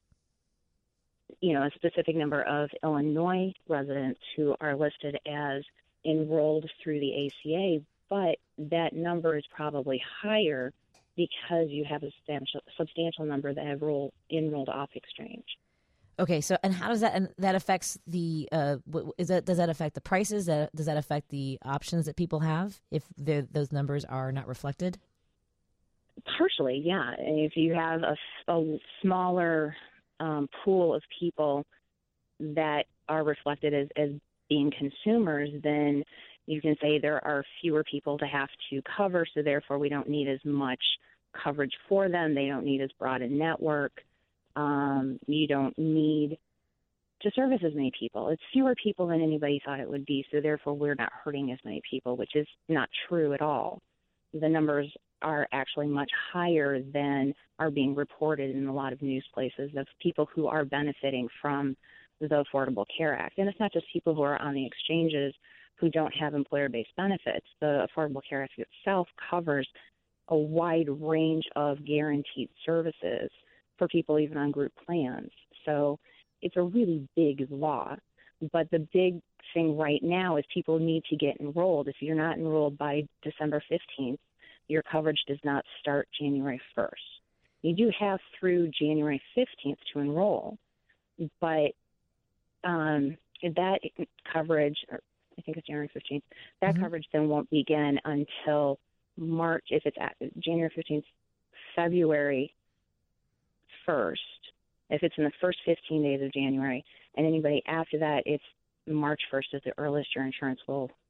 you know, a specific number of Illinois residents who are listed as enrolled through the A C A, but that number is probably higher because you have a substantial, substantial number that have rolled, enrolled off exchange. Okay, so and how does that and that affects the uh, w- is that does that affect the prices? That does that affect the options that people have if the- those numbers are not reflected? Partially, yeah. If you have a, a smaller um, pool of people that are reflected as, as being consumers, then you can say there are fewer people to have to cover, so therefore we don't need as much coverage for them. They don't need as broad a network. Um, you don't need to service as many people. It's fewer people than anybody thought it would be, so therefore we're not hurting as many people, which is not true at all. The numbers are actually much higher than are being reported in a lot of news places of people who are benefiting from the Affordable Care Act. And it's not just people who are on the exchanges who don't have employer-based benefits. The Affordable Care Act itself covers a wide range of guaranteed services for people even on group plans. So it's a really big law. But the big thing right now is people need to get enrolled. If you're not enrolled by December fifteenth, your coverage does not start January first. You do have through January fifteenth to enroll, but um, that coverage, or I think it's January fifteenth, that Mhm. coverage then won't begin until March, if it's at January fifteenth, February first, if it's in the first fifteen days of January, and anybody after that, it's March first is the earliest your insurance will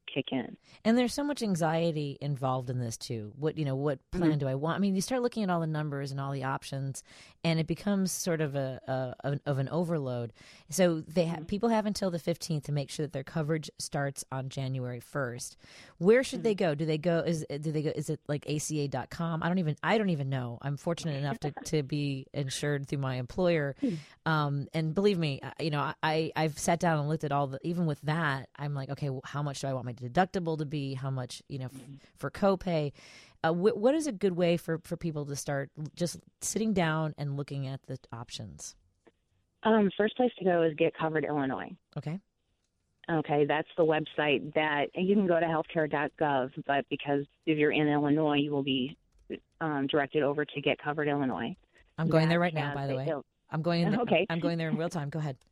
kick in. And there's so much anxiety involved in this too. What you know, what plan mm-hmm. do I want? I mean, you start looking at all the numbers and all the options, and it becomes sort of a, a, a of an overload. So they have, people have until the fifteenth to make sure that their coverage starts on January first. Where should mm-hmm. they go? Do they go? Is do they go? Is it like A C A dot com? I don't even I don't even know. I'm fortunate enough to, to be insured through my employer, um, and believe me, you know, I I've sat down and looked at all the. Even with that, I'm like, okay, well, how much do I want my deductible to be? How much, you know, f- for copay? Uh, wh- what is a good way for, for people to start just sitting down and looking at the options? Um, first place to go is Get Covered Illinois. Okay. Okay, that's the website that and you can go to healthcare dot gov, but because if you're in Illinois, you will be um, directed over to Get Covered Illinois. I'm going that there right now, by the way. Il- I'm going. In the, okay. I'm going there in real time. Go ahead.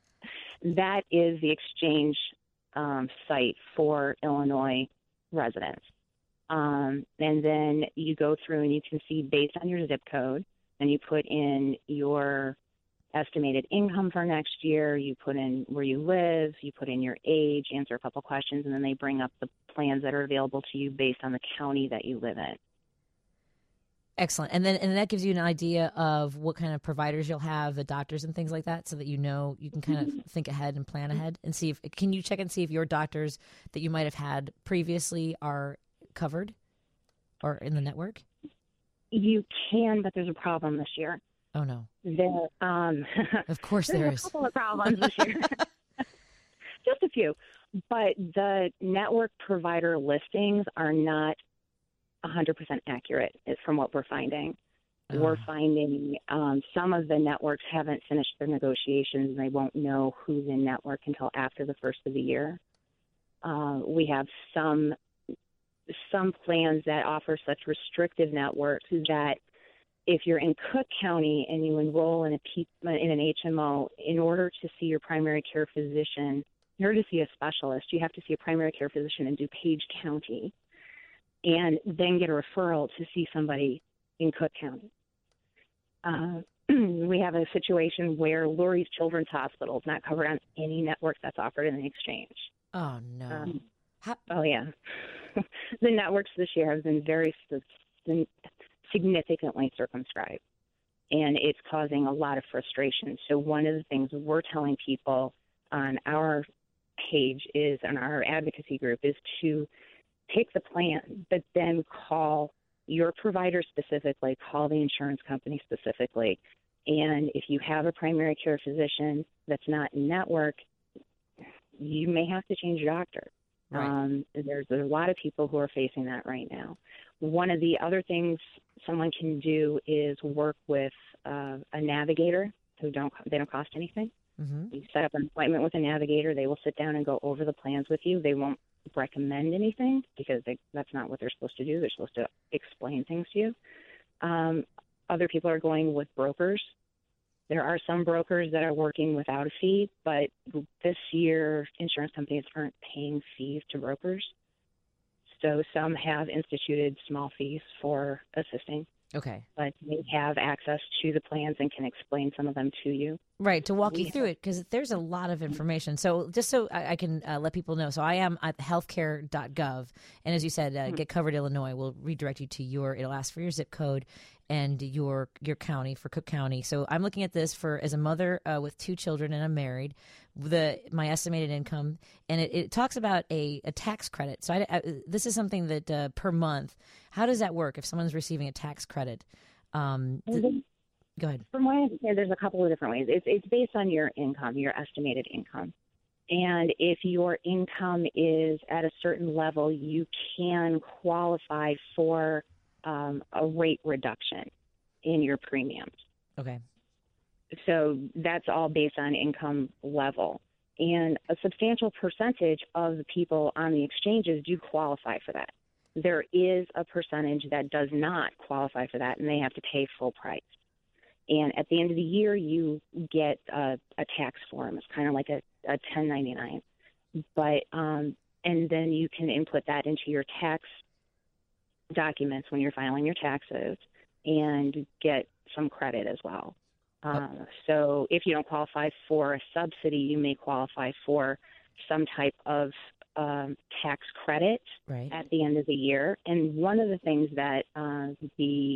That is the exchange um, site for Illinois residents. Um, and then you go through and you can see based on your zip code, and you put in your estimated income for next year, you put in where you live, you put in your age, answer a couple questions, and then they bring up the plans that are available to you based on the county that you live in. Excellent. And then and that gives you an idea of what kind of providers you'll have, the doctors and things like that, so that you know you can kind of think ahead and plan ahead and see if can you check and see if your doctors that you might have had previously are covered or in the network? You can, but there's a problem this year. Oh no. There um Of course there there's is. a couple of problems this year. Just a few. But the network provider listings are not one hundred percent accurate from what we're finding. Oh. We're finding um, some of the networks haven't finished their negotiations. They won't know who's in network until after the first of the year. Uh, we have some some plans that offer such restrictive networks that if you're in Cook County and you enroll in a P, in an H M O, in order to see your primary care physician, in order to see a specialist, you have to see a primary care physician in DuPage County, and then get a referral to see somebody in Cook County. Uh, we have a situation where Lurie's Children's Hospital is not covered on any network that's offered in the exchange. Oh, no. Um, How- oh, yeah. The networks this year have been very significantly circumscribed, and it's causing a lot of frustration. So one of the things we're telling people on our page is, on our advocacy group, is to take the plan, but then call your provider specifically, call the insurance company specifically. And if you have a primary care physician that's not in network, you may have to change your doctor. Right. Um, there's, there's a lot of people who are facing that right now. One of the other things someone can do is work with uh, a navigator who don't they don't cost anything. Mm-hmm. You set up an appointment with a navigator. They will sit down and go over the plans with you. They won't recommend anything because they, that's not what they're supposed to do. They're supposed to explain things to you. Um, other people are going with brokers. There are some brokers that are working without a fee, but this year insurance companies aren't paying fees to brokers. So some have instituted small fees for assisting. Okay. But they have access to the plans and can explain some of them to you. Right, to walk you through it, because there's a lot of information. So just so I, I can uh, let people know, so I am at healthcare dot gov, and as you said, uh, mm-hmm. Get Covered Illinois will redirect you to your, it'll ask for your zip code and your your county for Cook County. So I'm looking at this for as a mother uh, with two children and I'm married, the my estimated income, and it, it talks about a, a tax credit. So I, I, this is something that uh, per month, how does that work if someone's receiving a tax credit? Um, th- mm-hmm. Go ahead. From what I understand, there's a couple of different ways. It's, it's based on your income, your estimated income. And if your income is at a certain level, you can qualify for um, a rate reduction in your premiums. Okay. So that's all based on income level. And a substantial percentage of the people on the exchanges do qualify for that. There is a percentage that does not qualify for that, and they have to pay full price. And at the end of the year, you get a, a tax form. It's kind of like a, a ten ninety-nine. But um, and then you can input that into your tax documents when you're filing your taxes and get some credit as well. Uh, so if you don't qualify for a subsidy, you may qualify for some type of um, tax credit Right. at the end of the year. And one of the things that uh, the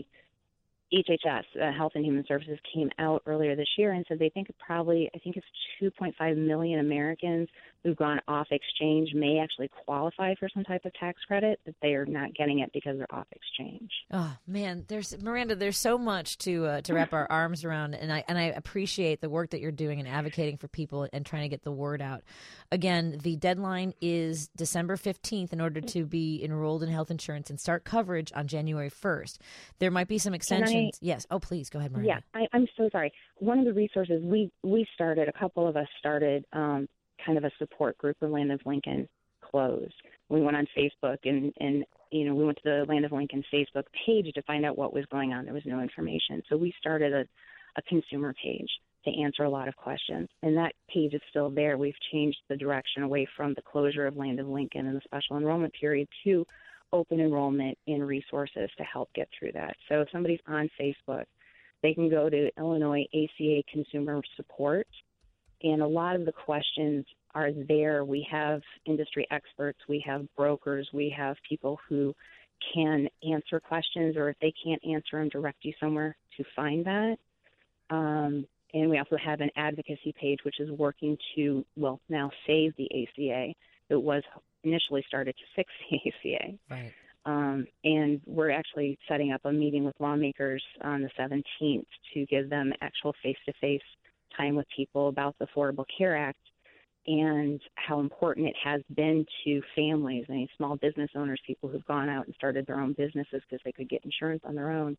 H H S, uh, Health and Human Services, came out earlier this year and said they think probably, I think it's two point five million Americans who've gone off exchange may actually qualify for some type of tax credit, but they are not getting it because they're off exchange. Oh man, there's Miranda. There's so much to uh, to wrap our arms around, and I and I appreciate the work that you're doing and advocating for people and trying to get the word out. Again, the deadline is December fifteenth in order to be enrolled in health insurance and start coverage on January first. There might be some extensions. Yes. Oh, please go ahead, Miranda. Yeah, I, I'm so sorry. One of the resources we we started, a couple of us started um, kind of a support group. The Land of Lincoln closed. We went on Facebook and and you know we went to the Land of Lincoln Facebook page to find out what was going on. There was no information, so we started a, a consumer page to answer a lot of questions, and that page is still there. We've changed the direction away from the closure of Land of Lincoln and the special enrollment period to open enrollment and resources to help get through that. So if somebody's on Facebook, they can go to Illinois A C A Consumer Support, and a lot of the questions are there. We have industry experts, we have brokers, we have people who can answer questions, or if they can't answer them, direct you somewhere to find that. Um, and we also have an advocacy page, which is working to, well, now save the A C A. It was initially started to fix the A C A. Right. Um, and we're actually setting up a meeting with lawmakers on the seventeenth to give them actual face-to-face time with people about the Affordable Care Act and how important it has been to families, I mean, small business owners, people who've gone out and started their own businesses because they could get insurance on their own.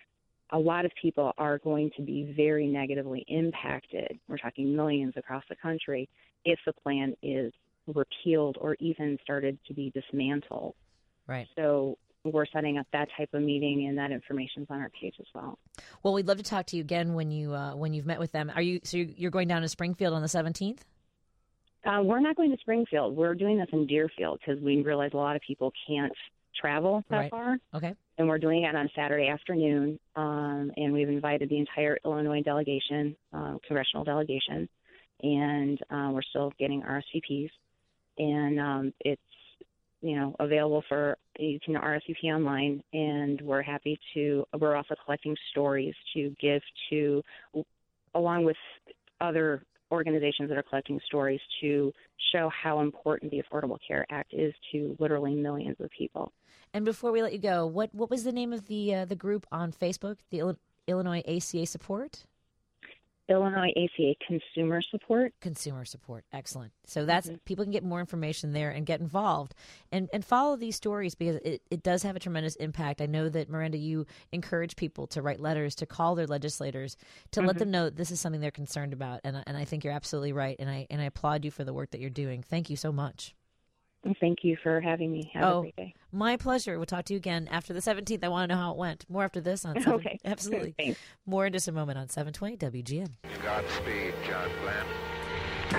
A lot of people are going to be very negatively impacted. We're talking millions across the country if the plan is repealed or even started to be dismantled. Right. So we're setting up that type of meeting, and that information's on our page as well. Well, we'd love to talk to you again when you uh, when you've met with them. Are you so you're going down to Springfield on the seventeenth? Uh, we're not going to Springfield. We're doing this in Deerfield because we realize a lot of people can't travel that Right. far. Okay. And we're doing it on Saturday afternoon, um, and we've invited the entire Illinois delegation, uh, congressional delegation, and uh, we're still getting R S V Ps. And um, it's, you know, available for, you can R S V P online, and we're happy to, we're also collecting stories to give to, along with other organizations that are collecting stories to show how important the Affordable Care Act is to literally millions of people. And before we let you go, what what was the name of the uh, the group on Facebook? The Il- Illinois A C A Support? Illinois A C A Consumer Support. Consumer Support. Excellent. So that's Mm-hmm. people can get more information there and get involved and, and follow these stories because it, it does have a tremendous impact. I know that, Miranda, you encourage people to write letters, to call their legislators, to Mm-hmm. let them know that this is something they're concerned about. And, and I think you're absolutely right. And I and I applaud you for the work that you're doing. Thank you so much. Thank you for having me. Have Oh, a great day. my pleasure. We'll talk to you again after the seventeenth. I want to know how it went. More after this on seven. Okay. Absolutely. Thanks. More in just a moment on seven twenty W G N. Godspeed, John Glenn.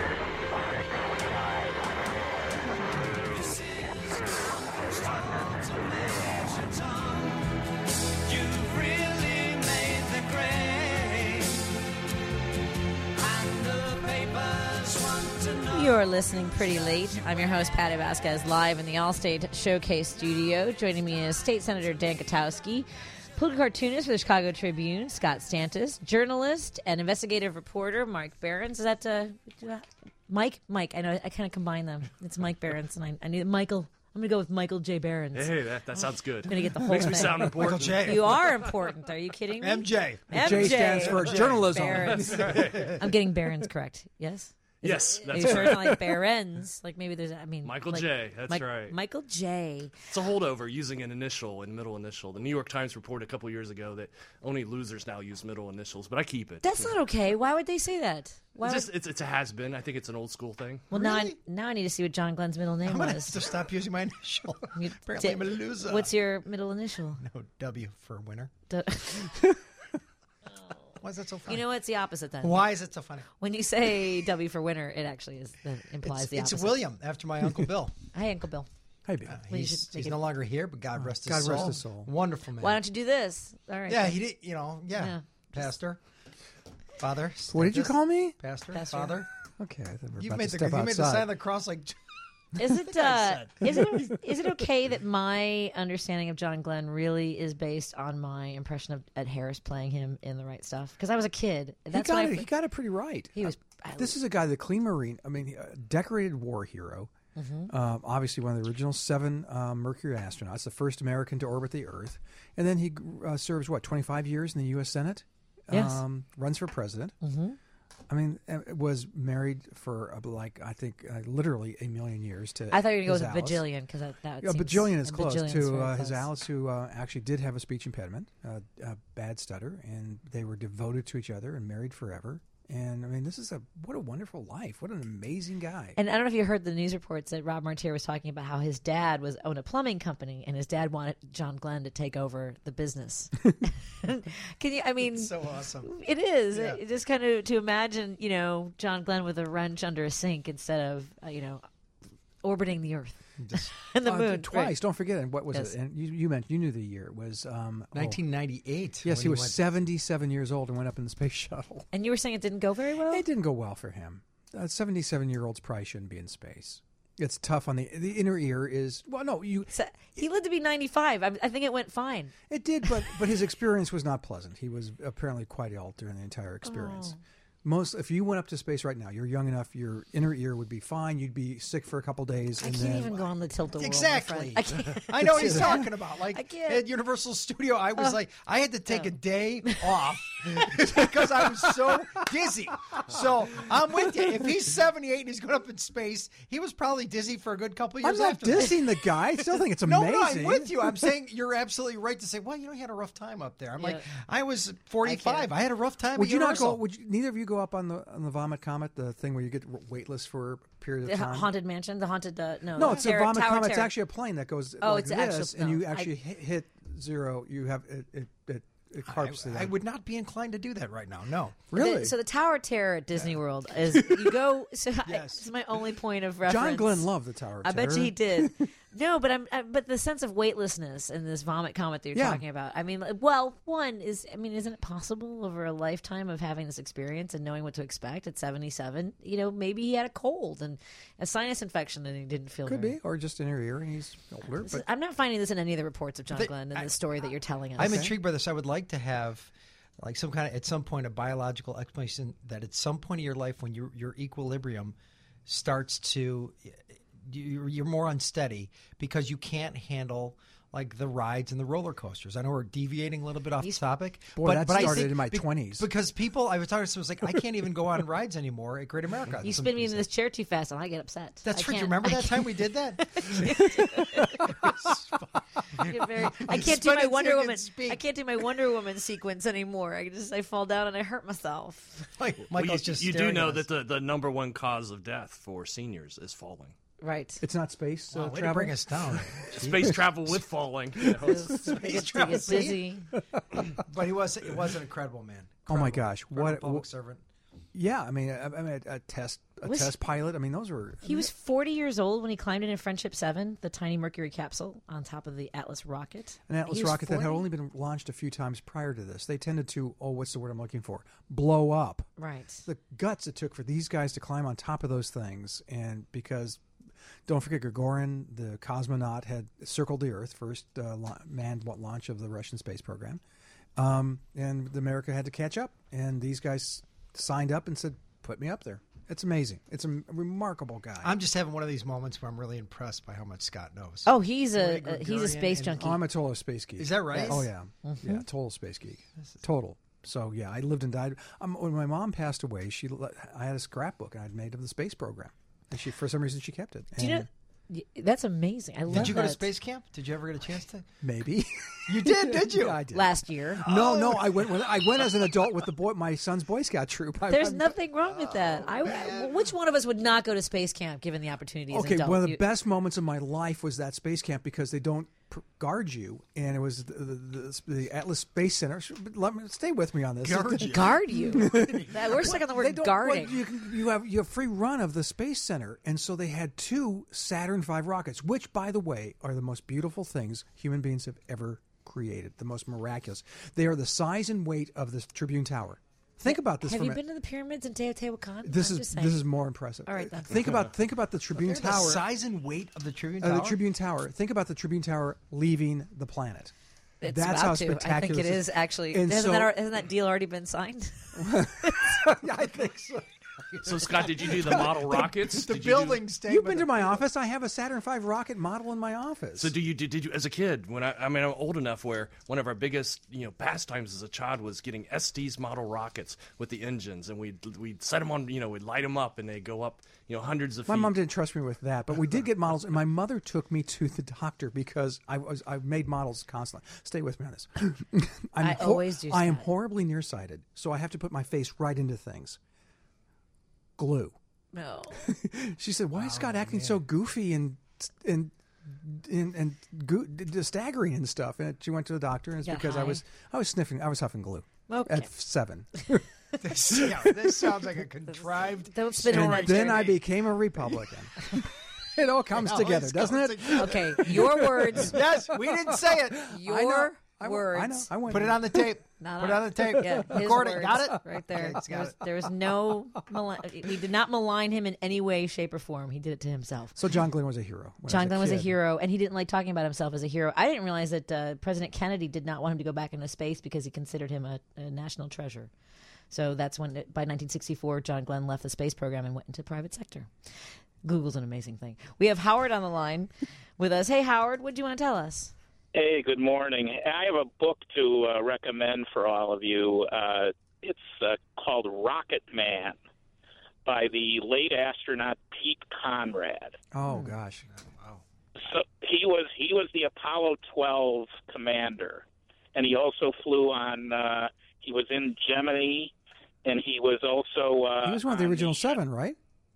You're listening pretty late. I'm your host, Patty Vasquez, live in the Allstate Showcase studio. Joining me is State Senator Dan Katowski, political cartoonist for the Chicago Tribune, Scott Stantis, journalist and investigative reporter, Mike Behrens. Is that uh, Mike? Mike. I know I kind of combine them. It's Mike Behrens, and I, I need Michael. I'm going to go with Michael J. Behrens. Hey, that, that sounds good. I'm going to get the whole Makes thing. me sound important. Michael J. You are important. Are you kidding me? M J. M J J. stands for journalism. Behrens. I'm getting Behrens correct. Yes? Is Yes, it, that's are you sure it's right. not like Behrens? Like maybe there's, I mean. Michael like, J, that's Mike- right. Michael J. It's a holdover using an initial and middle initial. The New York Times reported a couple years ago that only losers now use middle initials, but I keep it. That's not okay. Why would they say that? Why It's, would, just, it's, it's a has-been. I think it's an old school thing. well, now I, Really? now I need to see what John Glenn's middle name I'm going to was. have to stop using my initial. You- Apparently, di- I'm a loser. What's your middle initial? No, W for winner. D- Why is that so funny? you know, it's the opposite then. Why is it so funny? When you say W for winner, it actually is that implies It's, the it's opposite. William, after my Uncle Bill. Hi, Uncle Bill. Hi, Bill. Uh, Well, you he's should make he's it- no longer here, but God rest his God soul. rest his soul. Wonderful man. Why don't you do this? All right. yeah, then. he did, you know, yeah. Yeah. Pastor, father. What did you Stantis, call me? Pastor, Pastor. father. Okay, I thought we were You've about made to the step you made the sign outside. of the cross like Is it uh, is it is it okay that my understanding of John Glenn really is based on my impression of Ed Harris playing him in The Right Stuff? Because I was a kid. That's he got what it. I, He got it pretty right. He was. Uh, this is a guy, the Clean Marine. I mean, a decorated war hero. Mm-hmm. Um, obviously, one of the original seven um, Mercury astronauts, the first American to orbit the Earth, and then he uh, serves what twenty-five years in the U S Senate. Yes. Um, runs for president. Mm-hmm. I mean, uh, was married for uh, like I think uh, literally a million years to. I thought you were going to his go with Alice. bajillion because that. that Yeah, seems- bajillion is a close bajillion's to very uh, his close. Alice, who uh, actually did have a speech impediment, uh, a bad stutter, and they were devoted to each other and married forever. And I mean, this is a what a wonderful life. What an amazing guy. And I don't know if you heard the news reports that Rob Martier was talking about how his dad was owned a plumbing company, and his dad wanted John Glenn to take over the business. Can you? I mean, So awesome. it is. Yeah. It, just kind of to imagine, you know, John Glenn with a wrench under a sink instead of, uh, you know, orbiting the Earth and the Uh, moon twice. Right. Don't forget. And what was Yes. it? And you, you mentioned you knew the year. It was um, oh. nineteen ninety-eight. Yes, when he was went- seventy-seven years old and went up in the space shuttle. And you were saying it didn't go very well. It didn't go well for him. Uh, seventy-seven-year-olds probably shouldn't be in space. It's tough on the the inner ear. Is well, no, you. So, he lived to be ninety-five. I, I think it went fine. It did, but but his experience was not pleasant. He was apparently quite ill during the entire experience. Oh. Most, if you went up to space right now, you're young enough. Your inner ear would be fine. You'd be sick for a couple days, I and can't then even go on the tilt-a-whirl. my Exactly. friend. I can't. I know what he's talking about. I Like can't. at Universal Studio, I was Uh, like, I had to take no. a day off because I was so dizzy. So I'm with you. If he's seventy-eight and he's going up in space, he was probably dizzy for a good couple of I'm years not after that. dissing the guy. I still think it's No, amazing. no, I'm with you. I'm saying you're absolutely right to say, well, you know, he had a rough time up there. I'm like, Yeah. I was forty-five. I, had a rough time. Would at you not Universal. go? Would you, neither of you go up on the on the Vomit Comet, the thing where you get weightless for a period of The time? haunted mansion, the haunted uh, no, No, it's a terror- Vomit Tower Comet. It's Terror. actually a plane that goes Oh, like it's this, actual- and no, you I- actually hit, hit zero. You have it. It, it, it carps to I, that. I would not be inclined to do that right now. No. really. The- so the Tower Terror at Disney World is you go. So I, Yes. this is my only point of reference. John Glenn loved the Tower. Of I bet Terror. you he did. No, but I'm. I, but the sense of weightlessness in this vomit comet that you're Yeah. talking about. I mean, like, well, one is. I mean, isn't it possible over a lifetime of having this experience and knowing what to expect at seventy-seven? You know, maybe he had a cold and a sinus infection and he didn't feel. Could very, be, or just inner ear, and he's older. But I'm not finding this in any of the reports of John The- Glenn and I- the story that you're telling us. I'm intrigued by this. I would like to have like some kind of at some point a biological explanation that at some point in your life when your your equilibrium starts to you- you're more unsteady because you can't handle like the rides and the roller coasters. I know we're deviating a little bit off the topic. Boy, but, that but I started think in my be- twenties. because people I was talking to was like I can't even go on rides anymore at Great America. You Some spin me people in say. this chair too fast and I get upset. That's I true. Do you can't- remember I that time we did that? I get very, I can't do Spin my it Wonder so you can Woman. speak. I can't do my Wonder Woman sequence anymore. I just I fall down and I hurt myself. Like, Well, Michael's you, just you do staring know at us. that the, the number one cause of death for seniors is falling. Right. it's not space Wow, uh, way to travel. bring us down. Space travel with falling. You know, it's- Space get, travel, get see? dizzy. But he was he was an incredible man. Oh my Incredible. gosh, Incredible what- public what- servant. Yeah, I mean, I, I mean, a, a test, a Was- test pilot. I mean, those were. He was forty years old when he climbed in in Friendship seven, the tiny Mercury capsule on top of the Atlas rocket. An Atlas He was rocket that had forty? only been launched a few times prior to this. They tended to, oh, what's the word I'm looking for? Blow up. Right. The guts it took for these guys to climb on top of those things, and because don't forget Gagarin, the cosmonaut, had circled the Earth, first uh, la- manned what launch of the Russian space program, um, and America had to catch up, and these guys signed up and said, "Put me up there." It's amazing. It's a remarkable guy. I'm just having one of these moments where I'm really impressed by how much Scott knows. Oh, he's a, Ray a he's a Gregorian space and- junkie. Oh, I'm a total space geek. Is that right? Oh yeah, Mm-hmm. yeah, total space geek, total. So yeah, I lived and died. Um, when my mom passed away, she let, I had a scrapbook I'd made of the space program, and she for some reason she kept it. Do you know? And y- That's amazing. I love Did you go to that. space camp? Did you ever get a chance to? maybe You did, did you? Yeah, I did. last year? No, no, I went. When, I went as an adult with the boy, my son's Boy Scout troop. I, There's I'm- nothing wrong with that. I, I- which one of us would not go to space camp given the opportunity? As Okay, an adult? one of the You- best moments of my life was that space camp because they don't pr- guard you, and it was the, the, the, the Atlas Space Center. Let me stay with me on this. Guard you. guard you. That- We're stuck on the They word don't- guarding. well, you, can, you have you have free run of the space center, and so they had two Saturn five rockets, which, by the way, are the most beautiful things human beings have ever created. The most miraculous. They are the size and weight of the Tribune Tower. Think about this Have for a you minute. been to the pyramids in Teotihuacan? This I'm is just saying. this is more impressive. All right, then. Think about think about the Tribune The Tower. size and weight of the Tribune Uh, Tower. the Tribune Tower. Think about the Tribune Tower leaving the planet. It's That's about how to. spectacular I think it this is actually. And Hasn't, so- that, hasn't that deal already been signed? I think so. So, Scott, did you do the model rockets? the Did you do- building stayed You've with been the- to my office. I have a Saturn five rocket model in my office. So, do you did, did you as a kid? When I, I mean, I'm old enough where one of our biggest you know pastimes as a child was getting Estes model rockets with the engines, and we'd we'd set them on, you know, we'd light them up, and they go up, you know, hundreds of My feet. mom didn't trust me with that, but we did get models, and my mother took me to the doctor because I was I made models constantly. Stay with me on this. I'm I always do I am that. horribly nearsighted, so I have to put my face right into things. Glue. No. She said, "Why is Scott acting so goofy and and and, and go, d- staggering and stuff?" And she went to the doctor, and it's Got because I high. was I was sniffing, I was huffing glue Okay. at seven. This, yeah, this sounds like a contrived. Don't spin on And that. then I journey. became a Republican. It all comes It always together, doesn't comes it? together. Okay, your words. Yes, we didn't say it. Your I know. I, words. I know. I went Put it on the tape. Not Put it on the tape. Yeah, his Record it. words Got it? right there. Okay, it's there, got was, it. there was no. Malign, we did not malign him in any way, shape, or form. He did it to himself. So John Glenn was a hero. when I John Glenn was a kid. hero, and he didn't like talking about himself as a hero. I didn't realize that uh, President Kennedy did not want him to go back into space because he considered him a, a national treasure. So that's when, by nineteen sixty-four, John Glenn left the space program and went into private sector. Google's an amazing thing. We have Howard on the line with us. Hey, Howard, what do you want to tell us? Hey, good morning. I have a book to uh, recommend for all of you. Uh, it's uh, called Rocket Man by the late astronaut Pete Conrad. Oh gosh. So he was he was the Apollo twelve commander, and he also flew on. Uh, he was in Gemini, and he was also. Uh, He was one of the on original seven, right?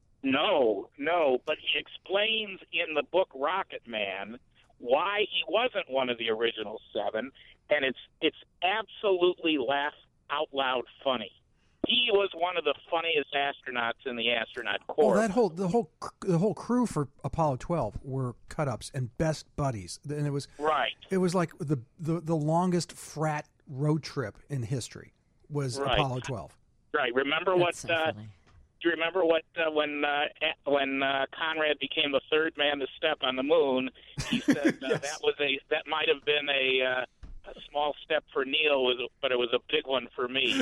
No, no, but he explains in the book Rocket Man why he wasn't one of the original seven, and it's it's absolutely laugh out loud funny. He was one of the funniest astronauts in the astronaut Oh, corps. that whole the whole the whole crew for Apollo twelve were cut ups and best buddies, and it was Right. It was like the the, the longest frat road trip in history was Right. Apollo twelve. Right. Remember That's what? so Uh, funny. do you remember what uh, when uh, a- when uh, Conrad became the third man to step on the moon? He said uh, that was a that might have been a. Uh, a small step for Neil, was, but it was a big one for me.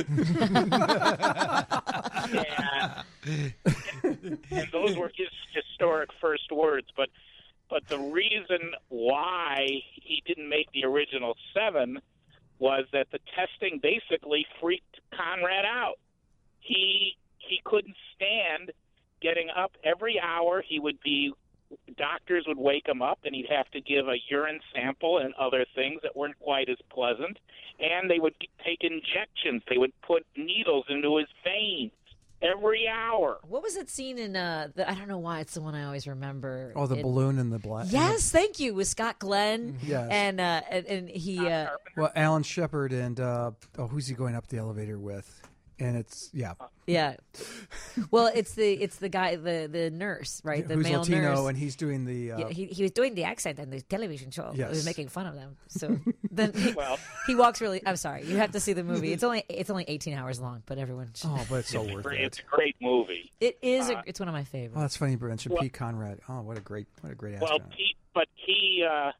and, and those were his historic first words. But but the reason why he didn't make the original seven was that the testing basically freaked Conrad out. He he couldn't stand getting up every hour. He would be. Doctors would wake him up, and he'd have to give a urine sample and other things that weren't quite as pleasant. And they would take injections. They would put needles into his veins every hour. What was that scene in? Uh, the, I don't know why it's the one I always remember. Oh, the It- balloon and the black. Yes, thank you. With Scott Glenn. Yes. And uh, and, and he. Uh, Well, Alan Shepard and uh, oh, who's he going up the elevator with? And it's yeah, yeah. Well, it's the it's the guy the the nurse right the who's male Latino, nurse. and he's doing the. Uh, Yeah, he he was doing the accent on the television show. He Yes. was making fun of them. So then he, Well- he walks really. I'm sorry, you have to see the movie. It's only it's only eighteen hours long, but everyone. Should, oh, but it's so worth Great- It's it. a great movie. it is. uh, A, it's one of my favorites. Oh, that's funny, you mentioned Well- Pete Conrad. Oh, what a great, what a great Well, astronaut. Pete, but he, uh,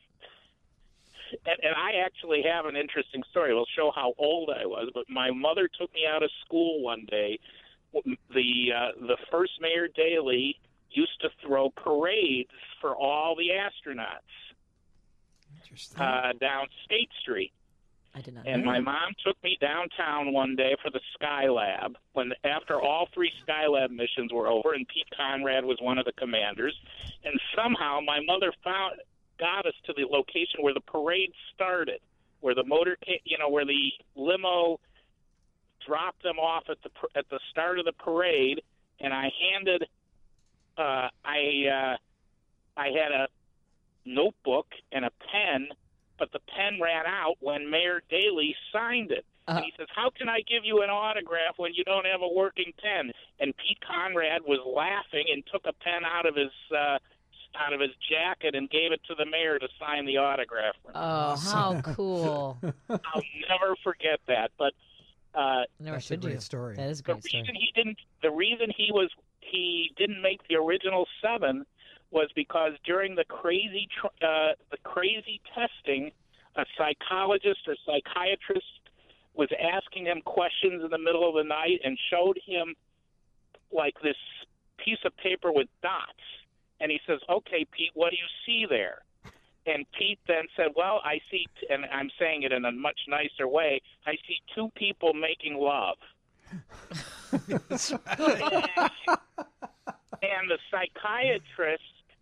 and, and I actually have an interesting story. It'll show how old I was. But my mother took me out of school one day. The uh, the first Mayor Daley used to throw parades for all the astronauts Interesting. uh, down State Street. I did not. And know my that. mom took me downtown one day for the Skylab. When after all three Skylab missions were over, and Pete Conrad was one of the commanders, and somehow my mother found got us to the location where the parade started, where the motorcade, you know, where the limo dropped them off at the at the start of the parade, and I handed, uh, I uh, I had a notebook and a pen. But the pen ran out when Mayor Daley signed it. Uh-huh. And he says, how can I give you an autograph when you don't have a working pen? And Pete Conrad was laughing and took a pen out of his uh, out of his jacket and gave it to the mayor to sign the autograph. Oh, how cool! I'll never forget that. But Uh, Never That's a should great you. story. That is a the great story. reason he didn't the reason he was he didn't make the original seven was because during the crazy tr- uh, the crazy testing, a psychologist or psychiatrist was asking him questions in the middle of the night and showed him like this piece of paper with dots, and he says, "Okay, Pete, what do you see there?" And Pete then said, "Well, I see," t- and I'm saying it in a much nicer way, "I see two people making love." and, and the psychiatrist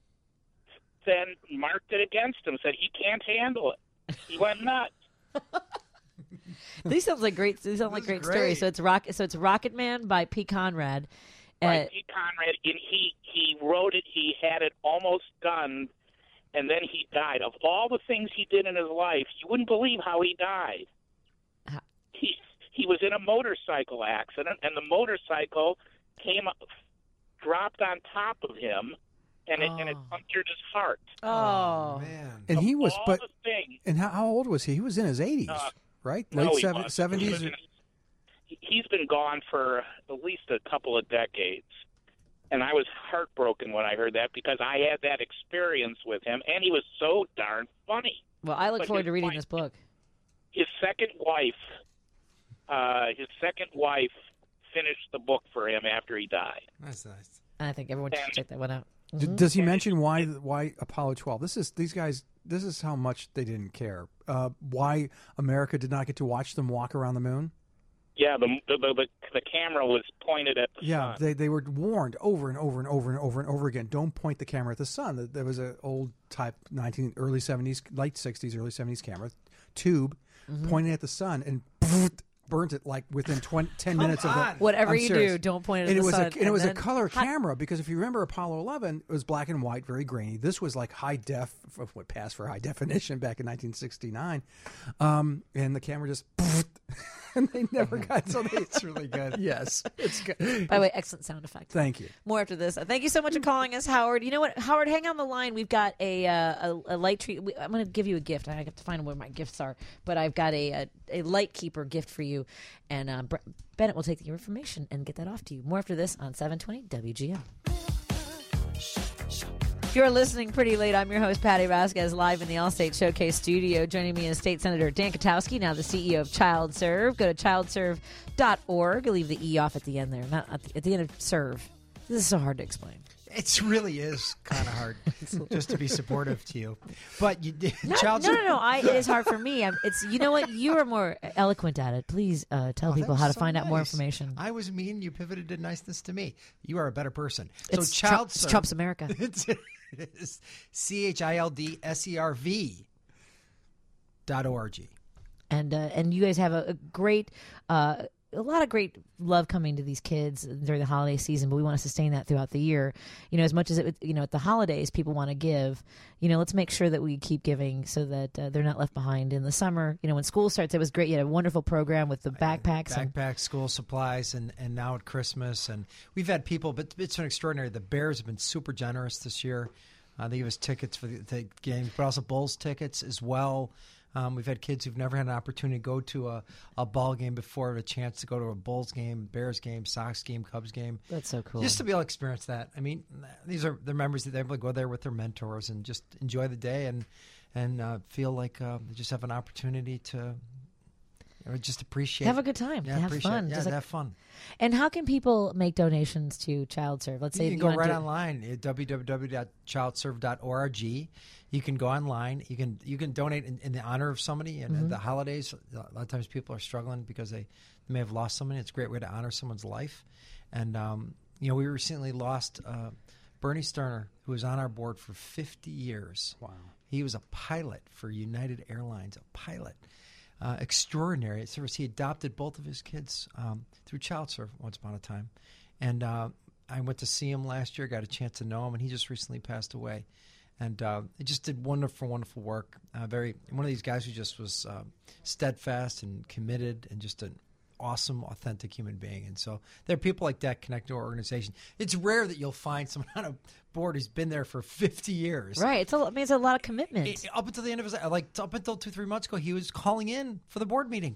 then marked it against him, said he can't handle it. He went nuts. These sounds like great. These sound like This great, is stories. great. So it's rock. So it's Rocket Man by Pete Conrad. Right, Uh, Pete Conrad, and he he wrote it. He had it almost done, and then he died. Of all the things he did in his life, you wouldn't believe how he died. How? He he was in a motorcycle accident, and the motorcycle came up, dropped on top of him, and it and it Oh. punctured his heart. oh, man. And he Of was, all but the things, and how, how old was he? He was in his eighties, Uh, right? no, Late he seven, wasn't. He seventies. was in his- He's been gone for at least a couple of decades. And I was heartbroken when I heard that because I had that experience with him, and he was so darn funny. well, I look But forward his to reading wife- this book. His second wife, uh, his second wife finished the book for him after he died. That's nice. And I think everyone should And- check that one out. D- Mhm. Does he mention why why Apollo twelve? This is these guys. This is how much they didn't care. Uh, why America did not get to watch them walk around the moon. Yeah, the the the, the camera was pointed at the Yeah, sun. they they were warned over and over and over and over and over again. Don't point the camera at the sun. There- There was an old type nineteen early seventies, late sixties, early seventies camera tube pointing at the sun and burnt it like within twenty, ten minutes of the. on. Whatever I'm you serious. do, don't point it at And it the was sun. a and it was a then color hot- camera because if you remember Apollo eleven, it was black and white, very grainy. This was like high def, of what passed for high definition back in nineteen sixty-nine, um, and the camera just and they never got so they, It's really good. yes, it's good. By the way, excellent sound effect. Thank you. More after this. Thank you so much for calling us, Howard. You know what, Howard? Hang on the line. We've got a uh, a, a light treat. we- I'm going to give you a gift. I have to find where my gifts are, but I've got a a, a light keeper gift for you, and uh, Bre- Bennett will take your information and get that off to you. More after this on seven twenty W G M. You're listening pretty late. I'm your host, Patty Vasquez, live in the Allstate Showcase studio. Joining me is State Senator Dan Katowski, now the C E O of Child Serve. Go to child serve dot org. Leave the E off at the end there, not at the, at the end of serve. This is so hard to explain. It really is kind of hard just to be supportive to you. But you did. Not- Child no, no, no. I, it is hard for me. I'm, it's you know what? You are more eloquent at it. Please uh, tell Oh, that people was how to so find out more nice. information. I was mean. You pivoted to niceness to me. You are a better person. It's so child Trump- it's serve. Trump's America. It's, it is C H I L D S E R V dot O R G. and uh, and you guys have a, a great uh, a lot of great love coming to these kids during the holiday season, but we want to sustain that throughout the year. You know, as much as it, you know, at the holidays people want to give, you know, let's make sure that we keep giving so that uh, they're not left behind in the summer. You know, when school starts, it was great. You had a wonderful program with the backpacks. and, Backpacks, school supplies, and, and now at Christmas. And we've had people, but it's been extraordinary. The Bears have been super generous this year. Uh, they give us tickets for the, the games, but also Bulls tickets as well. Um, we've had kids who've never had an opportunity to go to a, a ball game before, a chance to go to a Bulls game, Bears game, Sox game, Cubs game. That's so cool. Just to be able to experience that. I mean, these are their members that they're able to go there with their mentors and just enjoy the day and and uh, feel like uh, they just have an opportunity to or just appreciate Have a good time. Yeah, Have appreciate fun. it. Yeah, Just like- have fun. And how can people make donations to Child Serve? Let's say You can you go wanna right do- online at w w w dot child serve dot org. You can go online. You can you can donate in, in the honor of somebody. And Mm-hmm. at the holidays, a lot of times people are struggling because they, they may have lost somebody. It's a great way to honor someone's life. And um, you know, we recently lost uh, Bernie Sterner, who was on our board for fifty years. Wow. He was a pilot for United Airlines, a pilot. Uh, extraordinary service. He adopted both of his kids um, through Child Serve once upon a time. And uh, I went to see him last year, got a chance to know him, and he just recently passed away. And uh, he just did wonderful, wonderful work. Uh, very one of these guys who just was uh, steadfast and committed and just an awesome, authentic human being. And so there are people like that connected to our organization. It's rare that you'll find someone on a board who's been there for fifty years. Right. It's a, I mean, it's a lot of commitment. It- up until the end of his like up until two three months ago, he was calling in for the board meetings.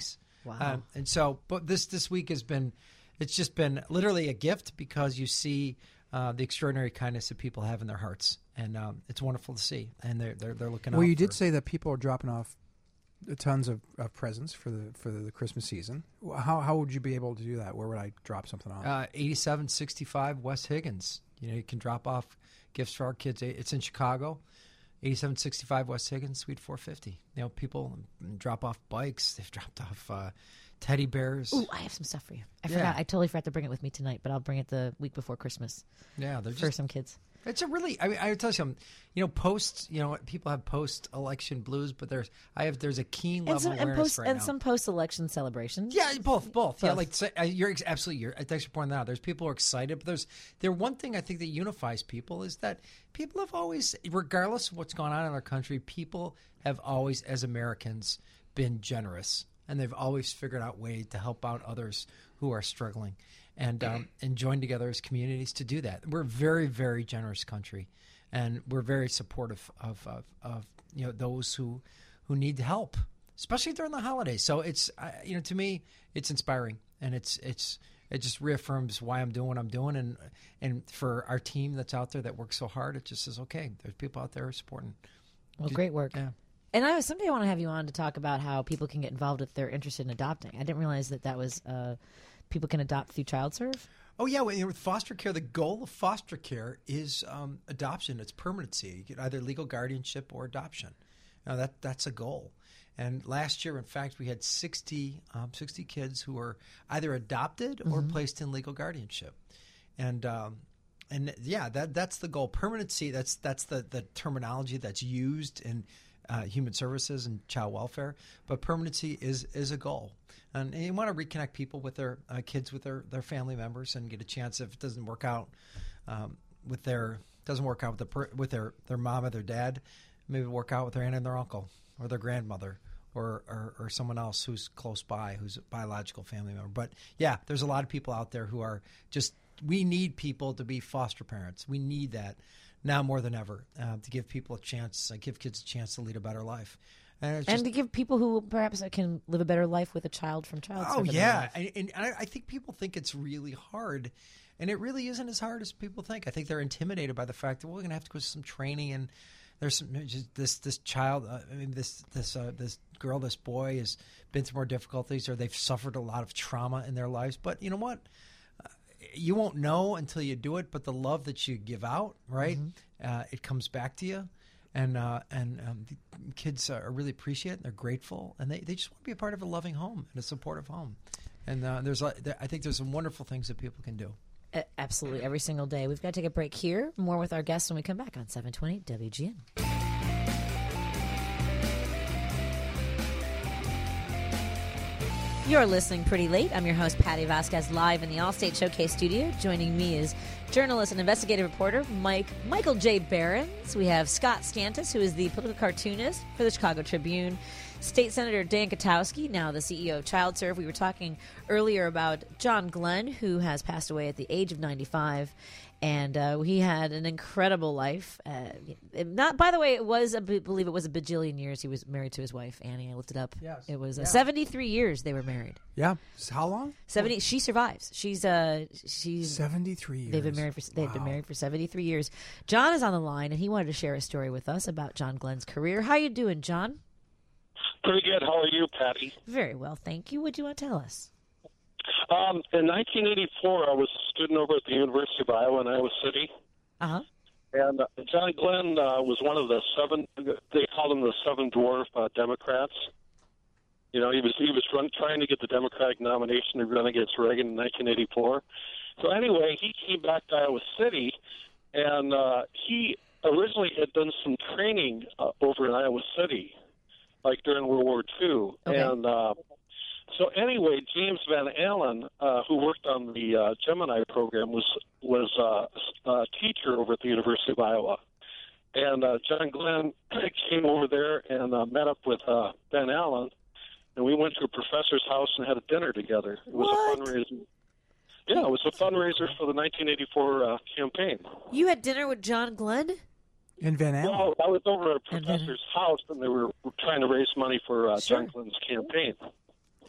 Wow. Um, and so, but this this week has been, it's just been literally a gift because you see uh, the extraordinary kindness that people have in their hearts, and um, it's wonderful to see. And they're they're, they're looking. Well, out you for, did say that people are dropping off tons of, of presents for the for the, the Christmas season. How how would you be able to do that? Where would I drop something off? uh, eighty-seven sixty-five West Higgins. You know, you can drop off gifts for our kids. It's in Chicago. eighty-seven sixty-five West Higgins, Suite four fifty. You know, people drop off bikes. They've dropped off uh, teddy bears. Ooh, I have some stuff for you. I Yeah. forgot. I totally forgot to bring it with me tonight, but I'll bring it the week before Christmas Yeah, they're for just. some kids. It's a really. I mean, I would tell you something. You know, post. You know, people have post-election blues, but there's. I have. There's a keen level And some of and, awareness post, right and now. some post-election celebrations. Yeah, both, both. Yeah, Both. like say, uh, you're ex- absolutely. You're, thanks for pointing that out. There's people who are excited, but there's there one thing I think that unifies people is that people have always, regardless of what's going on in our country, people have always, as Americans, been generous, and they've always figured out ways to help out others who are struggling, and um, and join together as communities to do that. We're a very, very generous country, and we're very supportive of of, of you know those who who need help, especially during the holidays. So it's uh, you know to me it's inspiring, and it's it's it just reaffirms why I'm doing what I'm doing, and and for our team that's out there that works so hard, it just says okay, there's people out there supporting. Well, great work. Yeah. And I someday I want to have you on to talk about how people can get involved if they're interested in adopting. I didn't realize that that was uh, people can adopt through ChildServe. Oh yeah, well, you know, with foster care, the goal of foster care is um, adoption. It's permanency. You get either legal guardianship or adoption. Now that that's a goal. And last year, in fact, we had sixty, um, sixty kids who were either adopted or Mm-hmm. placed in legal guardianship. And um, and yeah, that that's the goal. Permanency. That's that's the, the terminology that's used in uh, human services and child welfare. But permanency is is a goal. And you want to reconnect people with their uh, kids, with their, their family members, and get a chance if it doesn't work out um, with their doesn't work out with the per, with their, their mom or their dad, maybe work out with their aunt and their uncle or their grandmother or, or or someone else who's close by, who's a biological family member. But yeah, there's a lot of people out there who are just we need people to be foster parents. We need that now more than ever uh, to give people a chance, uh, give kids a chance to lead a better life. And, it's And just, to give people who perhaps can live a better life with a child from ChildServe. oh in their yeah, life. and, and I, I think people think it's really hard, and it really isn't as hard as people think. I think they're intimidated by the fact that well, we're going to have to go to some training, and there's some just this this child. Uh, I mean, this this uh, this girl, this boy has been through more difficulties, or they've suffered a lot of trauma in their lives. But you know what? Uh, you won't know until you do it. But the love that you give out, right? Mm-hmm. Uh, it comes back to you. And uh, and um, the kids are really appreciate it, and they're grateful, and they, they just want to be a part of a loving home and a supportive home. And uh, there's a, there, I think there's some wonderful things that people can do. Uh, absolutely, every single day. We've got to take a break here. More with our guests when we come back on seven twenty W G N. You're listening Pretty Late. I'm your host, Patty Vasquez, live in the Allstate Showcase studio. Joining me is journalist and investigative reporter Mike Michael J. Behrens. We have Scott Stantis, who is the political cartoonist for the Chicago Tribune. State Senator Dan Katowski, now the C E O of ChildServe. We were talking earlier about John Glenn, who has passed away at the age of ninety-five. And uh, he had an incredible life. Uh, not, by the way, it was I believe it was a bajillion years he was married to his wife Annie. I looked it up. Yes. It was uh, Yeah. seventy-three years they were married. Yeah. How long? Seventy. She survives. She's uh she's seventy-three years. They've been married for they've been Wow. married for seventy-three years. John is on the line, and he wanted to share a story with us about John Glenn's career. How you doing, John? Pretty good. How are you, Patty? Very well, thank you. What do you want to tell us? Um, in nineteen eighty-four, I was a student over at the University of Iowa in Iowa City. Uh huh. And uh, John Glenn uh, was one of the seven, they called him the seven dwarf uh, Democrats. You know, he was he was run, trying to get the Democratic nomination to run against Reagan in nineteen eighty-four. So anyway, he came back to Iowa City, and uh, he originally had done some training uh, over in Iowa City, like during World War Two. Okay. And uh, so anyway, James Van Allen, uh, who worked on the uh, Gemini program, was was uh, a teacher over at the University of Iowa. And uh, John Glenn came over there and uh, met up with uh, Van Allen, and we went to a professor's house and had a dinner together. It was What? a fundraiser. Yeah, it was a fundraiser for the nineteen eighty-four uh, campaign. You had dinner with John Glenn? In Van Allen. Well, I was over at a And then- professor's house, and they were trying to raise money for uh, Sure. John Glenn's campaign.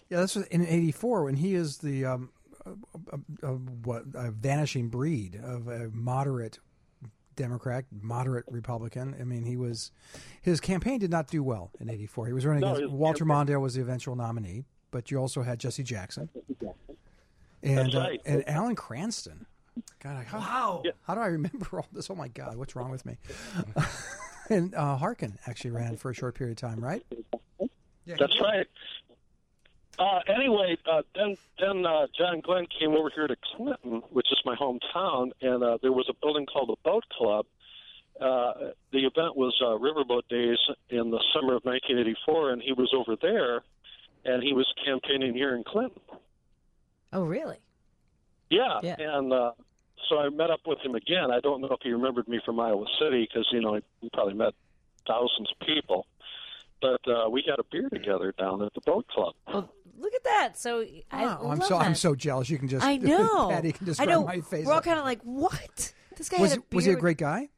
Yeah, that's what, in eighty-four when he is the um, uh, uh, uh, what a vanishing breed of a moderate Democrat, moderate Republican. I mean, he was his campaign did not do well in eighty-four. He was running No, against his Walter campaign- Mondale was the eventual nominee, but you also had Jesse Jackson and That's right. uh, and Alan Cranston. God, I, how, Wow. how do I remember all this? Oh my God, what's wrong with me? and uh, Harkin actually ran for a short period of time, right? That's right. Uh, anyway, uh, then then uh, John Glenn came over here to Clinton, which is my hometown, and uh, there was a building called the Boat Club. Uh, the event was uh, Riverboat Days in the summer of nineteen eighty-four, and he was over there, and he was campaigning here in Clinton. Oh, really? Yeah, Yeah. and uh, so I met up with him again. I don't know if he remembered me from Iowa City because, you know, he probably met thousands of people. But uh, we had a beer together down at the Boat Club. Well, look at that. So I Oh, I'm love so that. I'm so jealous. You can just I know. Patty can I describe know. my face. We're all kind of like, what? This guy was had a was he a beard. great guy?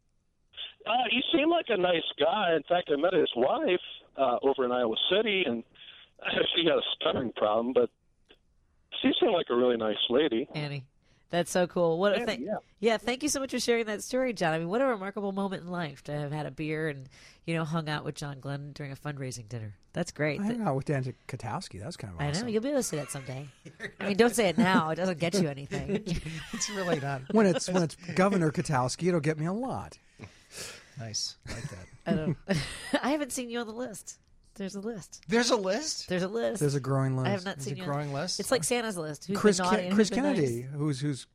Uh, he seemed like a nice guy. In fact, I met his wife uh, over in Iowa City, and she had a stuttering problem, but she seemed like a really nice lady. Annie. That's so cool. What a Annie, thing. yeah. Yeah, thank you so much for sharing that story, John. I mean, what a remarkable moment in life to have had a beer and, you know, hung out with John Glenn during a fundraising dinner. That's great. I hung out with Dan Katowski. That was kind of I awesome. know. You'll be able to say that someday. I mean, don't say it now. It doesn't get you anything. It's really not. When it's when it's Governor Katowski, it'll get me a lot. Nice. I like that. I don't. I haven't seen you on the list. There's a list. There's a list? There's a list. There's a growing list. I have not There's seen a you. growing list? It's like Santa's list. Who's Chris been naughty Ken- and Chris who's been nice. Kennedy, who's who's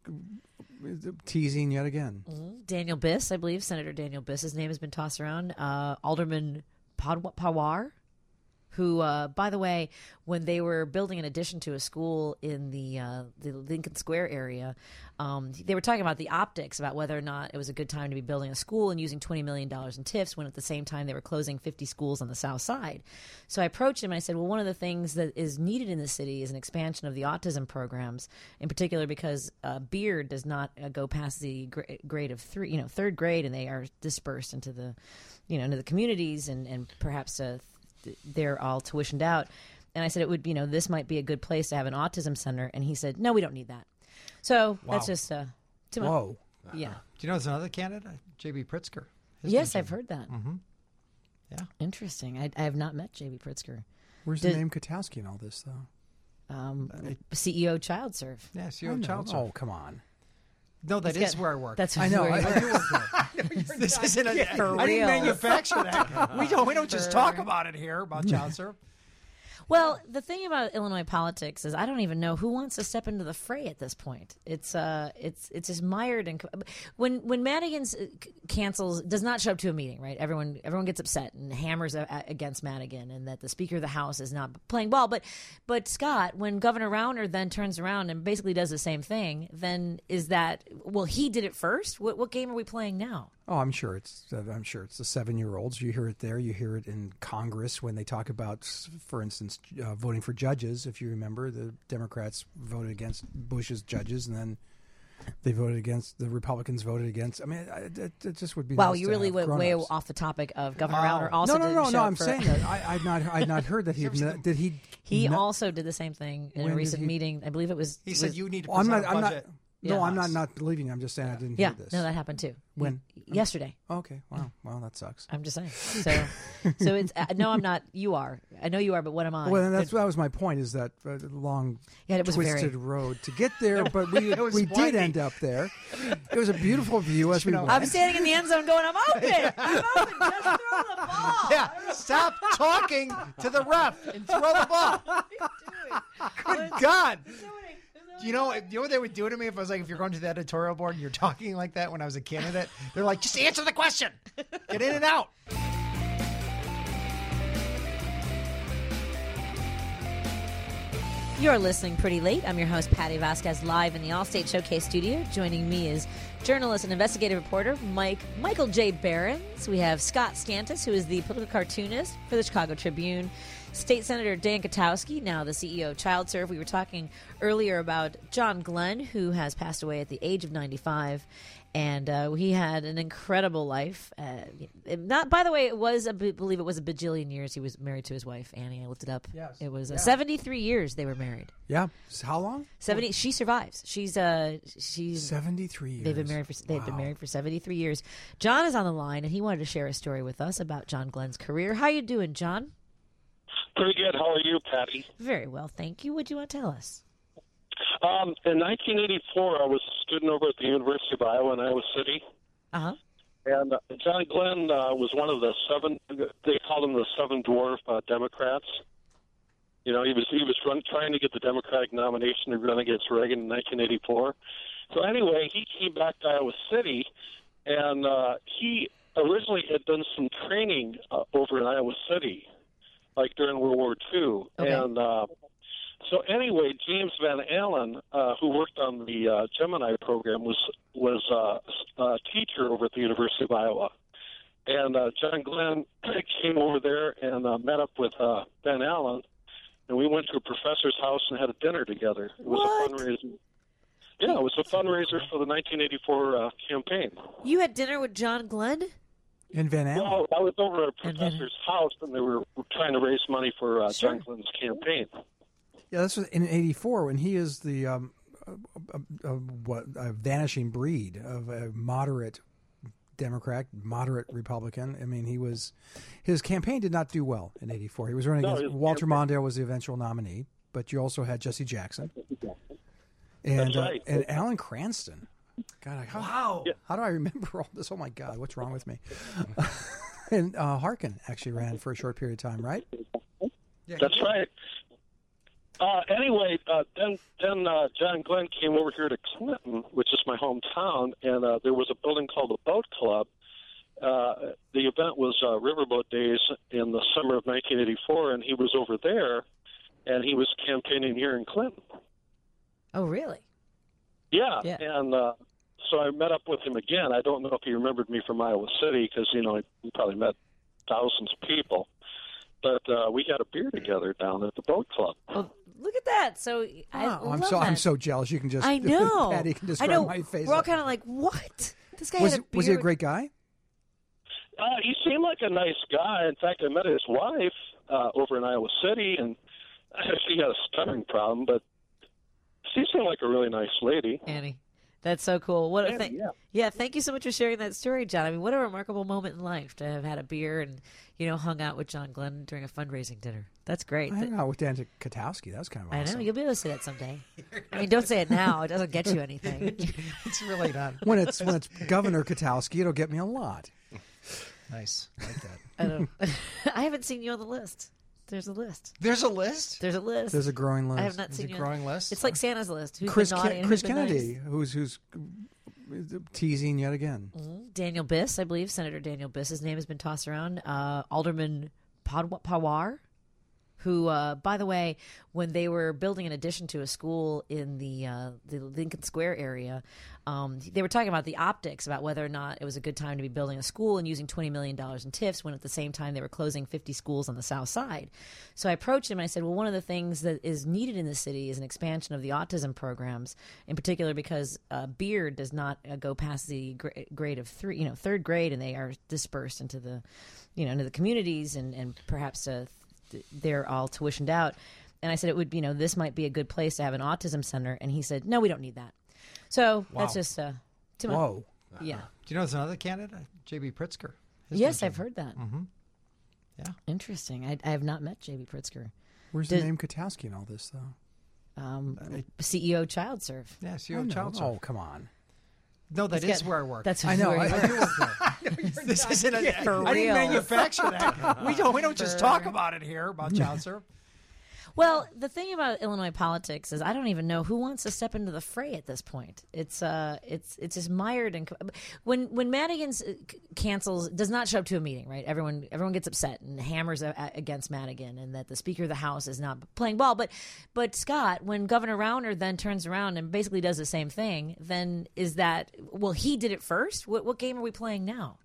teasing yet again. Mhm. Daniel Biss, I believe, Senator Daniel Biss. His name has been tossed around. Uh, Alderman Pad- Pawar, who, uh, by the way, when they were building an addition to a school in the uh, the Lincoln Square area, um, they were talking about the optics, about whether or not it was a good time to be building a school and using twenty million dollars in TIFs when at the same time they were closing fifty schools on the south side. So I approached him and I said, well, one of the things that is needed in the city is an expansion of the autism programs, in particular because uh, Beard does not uh, go past the gra- grade of three, you know, third grade, and they are dispersed into the, you know, into the communities and, and perhaps uh, they're all tuitioned out. And I said, it would, you know, this might be a good place to have an autism center. And he said, no, we don't need that. So Wow. that's just, uh, too much. Whoa. Yeah. Do you know there's another candidate? J B Pritzker. His Yes, name's I've in- heard that. Mhm. Yeah. Interesting. I, I have not met J B Pritzker. Where's Did- the name Katowski in all this, though? Um, C E O Child Serve. Yeah, C E I O know. Child Oh, Serve. come on. No, that He's is got- where I work. That's I know. where I, you I work. do work there. This isn't a, For I didn't real. manufacture that. We don't. We don't just talk about it here about child serve. Well, the thing about Illinois politics is I don't even know who wants to step into the fray at this point. It's uh, it's it's just mired in when when Madigan's uh, c- cancels does not show up to a meeting, right? Everyone everyone gets upset and hammers a, a- against Madigan and that the Speaker of the House is not playing ball. But but Scott, when Governor Rauner then turns around and basically does the same thing, then is that well he did it first? What what game are we playing now? Oh, I'm sure it's. Uh, I'm sure it's the seven-year-olds. You hear it there. You hear it in Congress when they talk about, for instance, uh, voting for judges. If you remember, the Democrats voted against Bush's judges, and then they voted against. The Republicans voted against. I mean, it, it, it just would be. Wow, nice you to really have went way grown-ups. off the topic of Governor Wow. Rauner. Also, no, no, didn't no, show no. up I'm for- saying that I, I'd not. I'd not heard that he had. Did he? He not- also did the same thing in When a did recent he- meeting. I believe it was. He said was- you need to Well, I'm present not. a I'm not. budget. No, Yeah. I'm not. Not believing. I'm just saying I didn't Yeah, hear this. no, that happened too. When? Yesterday. Okay. Wow. Well, that sucks. I'm just saying. So, so it's uh, no, I'm not. You are. I know you are, but what am I? Well, and that's Good- that was my point. Is that uh, long, Yeah, it was twisted very- road to get there, but we was we did windy. end up there. It was a beautiful view as we went. I'm standing in the end zone, going, "I'm open. I'm open. Just throw the ball." Yeah, stop talking to the ref and throw the ball. Good God. You know, you know what they would do to me if I was like, if you're going to the editorial board and you're talking like that when I was a candidate? They're like, just answer the question. Get in and out. You're listening pretty late. I'm your host, Patty Vasquez, live in the Allstate Showcase studio. Joining me is journalist and investigative reporter Mike Michael J. Behrens. We have Scott Scantis, who is the political cartoonist for the Chicago Tribune. State Senator Dan Katowski, now the C E O of ChildServe. We were talking earlier about John Glenn, who has passed away at the age of ninety-five. And uh, he had an incredible life. Uh, not, by the way, it was I believe it was a bajillion years he was married to his wife Annie. I looked it up. Yes. It was uh, Yeah. seventy-three years they were married. Yeah. How long? Seventy. She survives. She's uh she's seventy-three years. They've been married for they've Wow. been married for seventy-three years. John is on the line, and he wanted to share a story with us about John Glenn's career. How you doing, John? Pretty good. How are you, Patty? Very well, thank you. What do you want to tell us? Um, in nineteen eighty-four, I was a student over at the University of Iowa in Iowa City. Uh huh. And uh, John Glenn uh, was one of the seven. They called him the seven dwarf uh, Democrats. You know, he was he was run, trying to get the Democratic nomination to run against Reagan in nineteen eighty-four. So anyway, he came back to Iowa City, and uh, he originally had done some training uh, over in Iowa City, like during World War Two. Okay. And uh, so anyway, James Van Allen, uh, who worked on the uh, Gemini program, was was uh, a teacher over at the University of Iowa. And uh, John Glenn came over there and uh, met up with uh, Van Allen, and we went to a professor's house and had a dinner together. It was What? a fundraiser. Yeah, it was a fundraiser for the nineteen eighty-four uh, campaign. You had dinner with John Glenn? In Van Allen. Well, I was over at a And then- professor's house, and they were were trying to raise money for uh, Sure. John Glenn's campaign. Yeah, that's in eighty-four when he is the um, uh, uh, uh, what a vanishing breed of a moderate Democrat, moderate Republican. I mean, he was his campaign did not do well in eighty-four. He was running No, against his Walter campaign- Mondale was the eventual nominee, but you also had Jesse Jackson and That's uh, right. and Alan Cranston. God, I- how, Wow. how do I remember all this? Oh my God, what's wrong with me? and uh, Harkin actually ran for a short period of time, right? That's right. Uh, anyway, uh, then then uh, John Glenn came over here to Clinton, which is my hometown, and uh, there was a building called the Boat Club. Uh, the event was uh, Riverboat Days in the summer of nineteen eighty-four, and he was over there, and he was campaigning here in Clinton. Oh, really? Yeah, Yeah. and uh, so I met up with him again. I don't know if he remembered me from Iowa City because, you know, he probably met thousands of people. But uh, we had a beer together down at the Boat Club. Oh, look at that. So I Oh, I'm love so that. I'm so jealous. You can just I know. Patty can I describe know. my face. We're all kind of like, what? This guy was had a was he a beer- great guy? Uh, he seemed like a nice guy. In fact, I met his wife uh, over in Iowa City, and she had a stuttering problem, but she seemed like a really nice lady. Annie. That's so cool. What a Annie, thing. yeah. Yeah, thank you so much for sharing that story, John. I mean, what a remarkable moment in life to have had a beer and, you know, hung out with John Glenn during a fundraising dinner. That's great. I hung out with Dan Katowski. That was kind of I awesome. know. You'll be able to say that someday. I mean, don't say it now. It doesn't get you anything. It's really not when it's when it's Governor Katowski, it'll get me a lot. nice. I like that. I don't. I haven't seen you on the list. There's a list. There's a list. There's a list. There's a growing list. I have not There's seen a you. growing list. It's like Santa's list. Who's Chris been naughty Ke- and Chris who's been Kennedy, nice? who's who's teasing yet again. Mhm. Daniel Biss, I believe Senator Daniel Biss. His name has been tossed around. Uh, Alderman Pad- Pawar, who, uh, by the way, when they were building an addition to a school in the uh, the Lincoln Square area, um, they were talking about the optics, about whether or not it was a good time to be building a school and using twenty million dollars in TIFs when at the same time they were closing fifty schools on the south side. So I approached him and I said, well, one of the things that is needed in the city is an expansion of the autism programs, in particular because uh, Beard does not uh, go past the gra- grade of three, you know, third grade, and they are dispersed into the, you know, into the communities, and, and perhaps uh, th- they're all tuitioned out. And I said, it would, you know, this might be a good place to have an autism center. And he said, no, we don't need that. So Wow. that's just uh, too much. Whoa. Yeah. Do you know there's another candidate? J B Pritzker. His Yes, name's I've heard that. Mm-hmm. Yeah. Interesting. I, I have not met J B Pritzker. Where's Did- the name Katowski in all this, though? Um, C E O ChildServe. Yeah, C E I O know. Child Oh, come on. No, that He's is got- where I work. That's I know. where I, you I work. do work there. this isn't a, For I didn't real. manufacture that. We don't. We don't just For- talk about it here about child serve. Well, the thing about Illinois politics is I don't even know who wants to step into the fray at this point. It's uh, it's it's just mired and when when Madigan c- cancels, does not show up to a meeting, right? Everyone everyone gets upset and hammers a- against Madigan, and that the Speaker of the House is not playing ball. But but Scott, when Governor Rauner then turns around and basically does the same thing, then is that well he did it first? What what game are we playing now?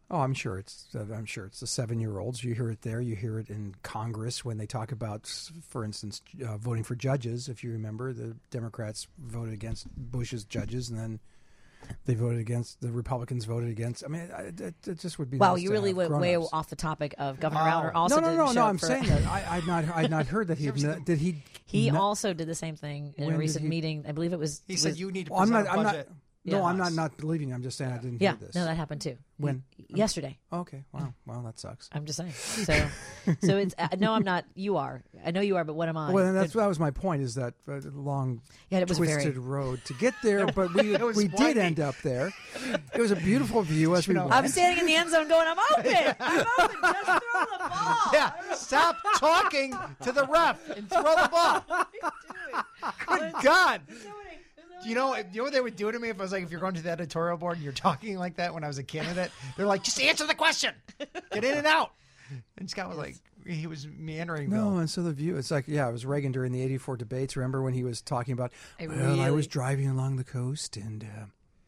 Oh, I'm sure it's. Uh, I'm sure it's the seven-year-olds. You hear it there. You hear it in Congress when they talk about, for instance, uh, voting for judges. If you remember, the Democrats voted against Bush's judges, and then they voted against. The Republicans voted against. I mean, it, it, it just would be. Wow, nice you to really have went way grown-ups. off the topic of Governor Oh. Rauner. Also, no, no, didn't no, show no. up I'm for- saying that I, I'd not. I'd not heard that he had. Did he? He not- also did the same thing in When a did recent he- meeting. I believe it was. He said with- you need to Well, I'm present not. a I'm not. budget. No, Yeah. I'm not. Not believing. I'm just saying I didn't Yeah, hear this. no, that happened too. When? Yesterday. Okay. Wow. Well, that sucks. I'm just saying. So, so it's uh, no, I'm not. You are. I know you are, but what am I? Well, and that's But- that was my point. Is that uh, long, Yeah, it was twisted very- road to get there, but we It was we did windy. end up there. It was a beautiful view as we went. I'm standing in the end zone, going, "I'm open. I'm open. Just throw the ball." Yeah, stop talking to the ref and throw the ball. Good God. Do you know, you know what they would do to me if I was like, if you're going to the editorial board and you're talking like that when I was a candidate? They're like, just answer the question. Get in and out. And Scott was like, he was meandering. No, Bill. and so the view, it's like, yeah, it was Reagan during the eighty-four debates. Remember when he was talking about, I well, I really- was driving along the coast and, uh,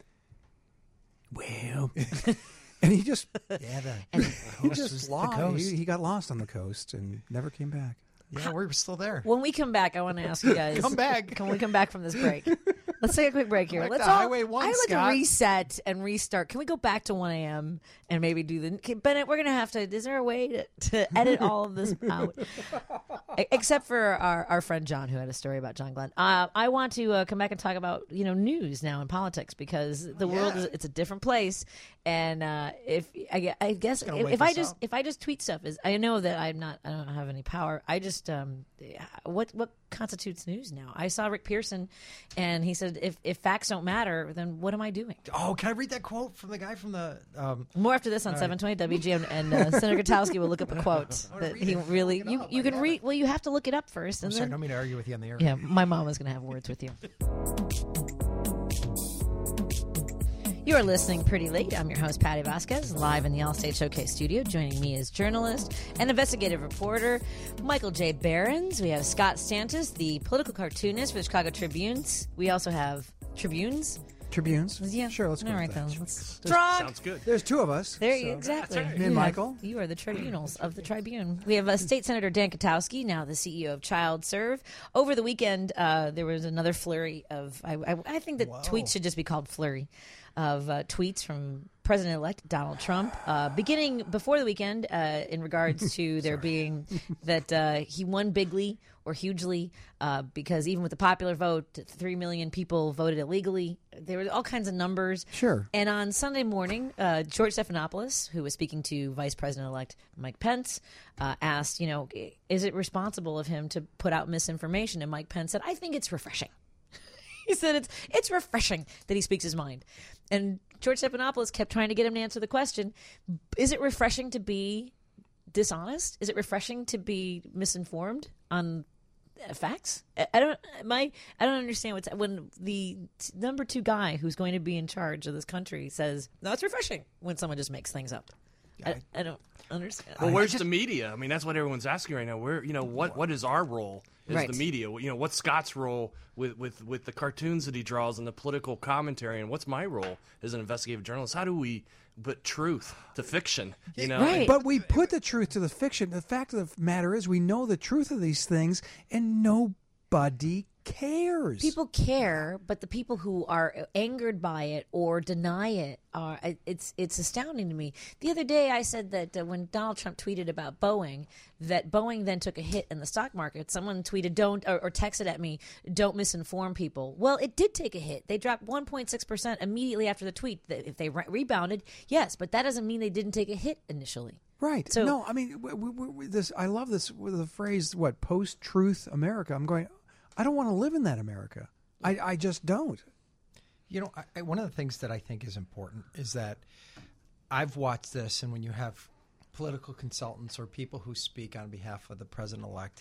well, and he just, Yeah, the, he coast was just the lost. coast. He, he got lost on the coast and never came back. Yeah, we're still there. When we come back, I want to ask you guys. Come back. Can we come back from this break? Let's take a quick break here. Like Let's the all. Highway one, I'd like Scott. to reset and restart. Can we go back to one a.m. and maybe do the okay, Bennett? We're gonna have to. Is there a way to, to edit all of this out? E- Except for our, our friend John, who had a story about John Glenn. Uh, I want to uh, come back and talk about you know news now in politics because the world is it's a different place. And uh, if I, gue- I guess gonna if, wake if I us just up. if I just tweet stuff, is I know that I'm not I don't have any power. I just um, what what constitutes news now? I saw Rick Pearson, and he said if if facts don't matter, then what am I doing? Oh, can I read that quote from the guy from the... Um, More after this on All right. seven twenty W G, and, and uh, Senator Gutowski will look up a quote I wanna that read he it. really Look it you up. you I can have read. it. Well, you have to look it up first, I'm and sorry, I then don't mean to argue with you on the air. yeah, my mom was going to have words with you. You are listening Pretty Late. I'm your host, Patty Vasquez, live in the Allstate Showcase studio. Joining me is journalist and investigative reporter Michael J. Behrens. We have Scott Stantis, the political cartoonist for the Chicago Tribunes. We also have Tribunes. Tribunes? Yeah. Sure, let's go All with right, that. then. Let's There's- Drunk! Sounds good. There's two of us. There so- you exactly. Me and You have- Michael. you are the tribunals of the Tribune. We have uh, State Senator Dan Katowski, now the C E O of Child Serve. Over the weekend, uh, there was another flurry of. I, I, I think that Whoa. tweets should just be called flurry of uh, tweets from President-elect Donald Trump, uh, beginning before the weekend, uh, in regards to there being that uh, he won bigly or hugely, uh, because even with the popular vote, three million people voted illegally. There were all kinds of numbers. Sure. And on Sunday morning, uh, George Stephanopoulos, who was speaking to Vice President-elect Mike Pence, uh, asked, you know, is it responsible of him to put out misinformation? And Mike Pence said, I think it's refreshing. He said it's it's refreshing that he speaks his mind. And George Stephanopoulos kept trying to get him to answer the question, is it refreshing to be dishonest? Is it refreshing to be misinformed on uh, facts? I, I don't my I don't understand what's when the t- number two guy who's going to be in charge of this country says, no, it's refreshing when someone just makes things up. I, I don't understand. Well, where's the media? I mean, that's what everyone's asking right now. Where, you know, what what is our role as Right. the media? You know, what's Scott's role with, with, with the cartoons that he draws and the political commentary, and what's my role as an investigative journalist? How do we put truth to fiction? You know, Right. But we put the truth to the fiction. The fact of the matter is, we know the truth of these things, and nobody cares. People care, but the people who are angered by it or deny it are it's it's astounding to me. The other day I said that uh, when Donald Trump tweeted about Boeing, that Boeing then took a hit in the stock market. Someone tweeted don't or, or texted at me, don't misinform people. Well, it did take a hit. They dropped one point six percent immediately after the tweet. If they re- rebounded, yes, but that doesn't mean they didn't take a hit initially. Right. So- no, I mean, we, we, we, this. I love this with the phrase, what, post-truth America. I'm going, I don't want to live in that America. I, I just don't. You know, I, I, one of the things that I think is important is that I've watched this, and when you have political consultants or people who speak on behalf of the president-elect,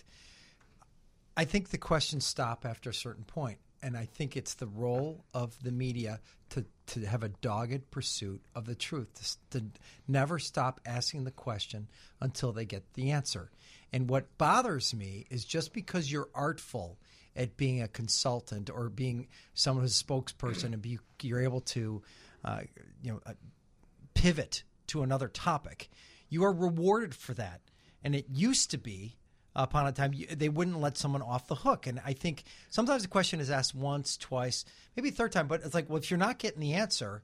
I think the questions stop after a certain point. And I think it's the role of the media to, to have a dogged pursuit of the truth, to, to never stop asking the question until they get the answer. And what bothers me is just because you're artful at being a consultant or being someone who's a spokesperson and be, you're able to uh, you know, uh, pivot to another topic, you are rewarded for that. And it used to be, upon a time, you, they wouldn't let someone off the hook. And I think sometimes the question is asked once, twice, maybe third time, but it's like, well, if you're not getting the answer,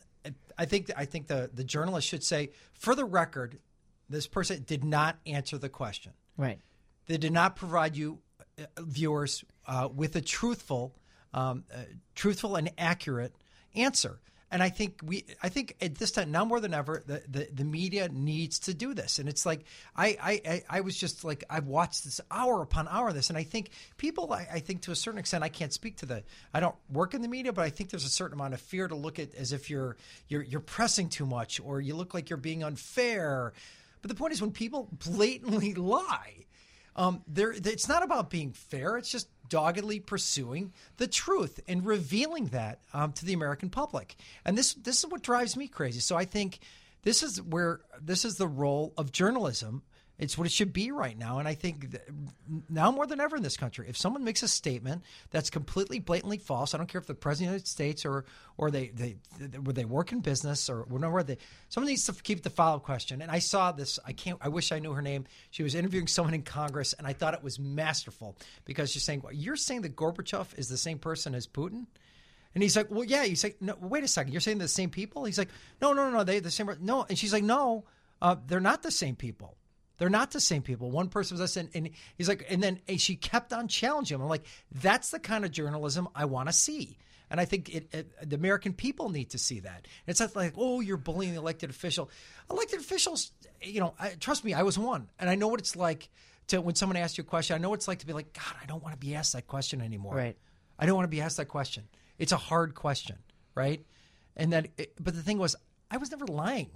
I think I think the, the journalist should say, for the record, this person did not answer the question. Right. They did not provide you, uh, viewers, uh, with a truthful, um, uh, truthful and accurate answer. And I think we, I think at this time now more than ever, the, the, the media needs to do this. And it's like I, I, I was just like I've watched this hour upon hour of this, and I think people, I, I think to a certain extent, I can't speak to the, I don't work in the media, but I think there's a certain amount of fear to look at as if you're you're you're pressing too much or you look like you're being unfair. But the point is, when people blatantly lie, um, there it's not about being fair. It's just doggedly pursuing the truth and revealing that um, to the American public. And this this is what drives me crazy. So I think this is where this is the role of journalism. It's what it should be right now. And I think that now more than ever in this country, if someone makes a statement that's completely blatantly false, I don't care if the president of the United States or or they they where they work in business or where they, someone needs to keep the follow-up question. And I saw this. I can't. I wish I knew her name. She was interviewing someone in Congress, and I thought it was masterful because she's saying, well, "You're saying that Gorbachev is the same person as Putin?" And he's like, "Well, yeah." He's like, "No, wait a second. You're saying the same people?" He's like, "No, no, no, no. They the same. No." And she's like, "No, uh, they're not the same people. They're not the same people." One person was us, and, and he's like, and then and she kept on challenging him. I'm like, that's the kind of journalism I want to see. And I think it, it, the American people need to see that. It's not like, oh, you're bullying the elected official. Elected officials, you know, I, trust me, I was one. And I know what it's like to, when someone asks you a question, I know what it's like to be like, God, I don't want to be asked that question anymore. Right. I don't want to be asked that question. It's a hard question, right? And that, it, but the thing was, I was never lying.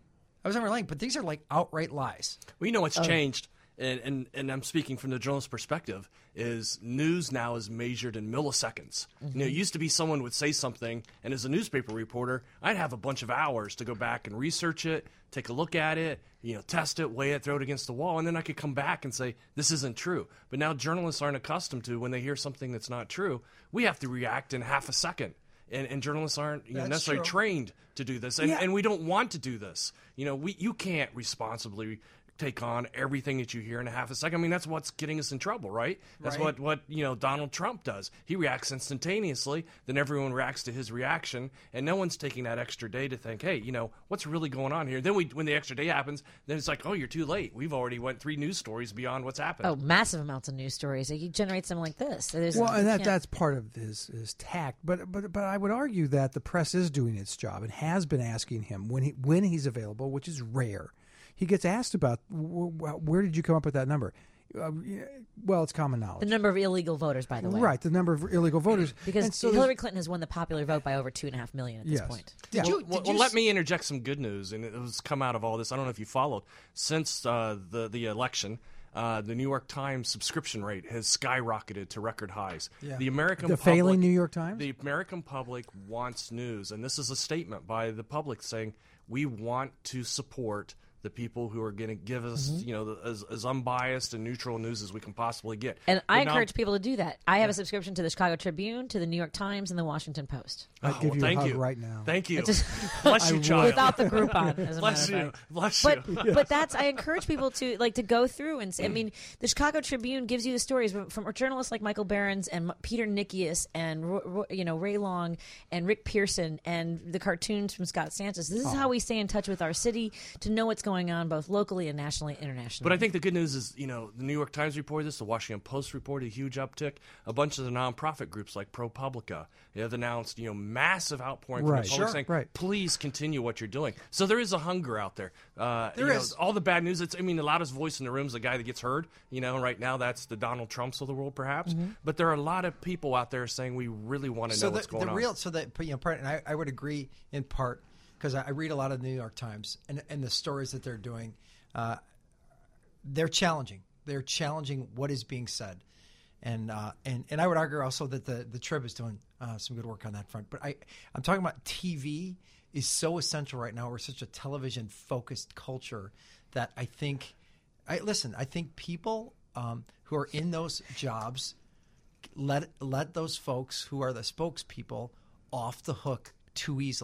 I was never lying, but these are like outright lies. Well, you know what's Oh. changed, and, and, and I'm speaking from the journalist perspective, is news now is measured in milliseconds. You know, it used to be someone would say something, and as a newspaper reporter, I'd have a bunch of hours to go back and research it, take a look at it, you know, test it, weigh it, throw it against the wall, and then I could come back and say, this isn't true. But now journalists aren't accustomed to, when they hear something that's not true, we have to react in half a second. And, and journalists aren't you know, That's necessarily true. trained to do this, and, Yeah. and we don't want to do this. You know, we you can't responsibly take on everything that you hear in a half a second. I mean, that's what's getting us in trouble, right? That's Right. what what you know Donald Trump does. He reacts instantaneously, then everyone reacts to his reaction, and no one's taking that extra day to think, hey, you know, what's really going on here? Then we when the extra day happens, then it's like, oh, you're too late. We've already went three news stories beyond what's happened. Oh, massive amounts of news stories. He generates them like this. So there's- Well, and you that can't- that's part of his, his tact. But but but I would argue that the press is doing its job and has been asking him when he when he's available, which is rare. He gets asked about wh- wh- where did you come up with that number? Uh, yeah, well, it's common knowledge. the number of illegal voters, by the way. Right, the number of illegal voters. Because And so Hillary there's- Clinton has won the popular vote by over two and a half million at this Yes. point. Did well, you? well, Did well, you let s- me interject some good news, and it was come out of all this. I don't know if you followed. Since uh, the the election, uh, the New York Times subscription rate has skyrocketed to record highs. Yeah. The American The public, failing New York Times? The American public wants news, and this is a statement by the public saying we want to support the people who are going to give us, Mhm. you know, the, as, as unbiased and neutral news as we can possibly get. And I But now- encourage people to do that. I have a subscription to the Chicago Tribune, to the New York Times, and the Washington Post. I'd Oh, give well, you thank a hug you. right now. Thank you. I just- Bless I you, would. child. Without the Groupon, as a Bless matter you. of fact. Bless But you. but that's I encourage people to like to go through and say, I mean, the Chicago Tribune gives you the stories from, from journalists like Michael Behrens and M- Peter Nikias and Ro- Ro- you know Ray Long and Rick Pearson and the cartoons from Scott Sanchez. This is how we stay in touch with our city to know what's going on both locally and nationally and internationally. But I think the good news is, you know, the New York Times reported this, the Washington Post reported a huge uptick. A bunch of the nonprofit groups like ProPublica have announced, you know, massive outpouring from Right. the public Sure. saying, Right. please continue what you're doing. So there is a hunger out there. Uh, There you is. Know, all the bad news, it's, I mean, the loudest voice in the room is the guy that gets heard. You know, right now that's the Donald Trumps of the world, perhaps. Mm-hmm. But there are a lot of people out there saying we really want to so know the, what's going the on. real so that you know part and I, I would agree in part because I, I read a lot of the New York Times and and the stories that they're doing uh, they're challenging they're challenging what is being said and uh, and and I would argue also that the the Trib is doing uh, some good work on that front, but I I'm talking about T V is so essential right now. We're such a television focused culture that I think I listen I think people um, who are in those jobs let let those folks who are the spokespeople off the hook too easily.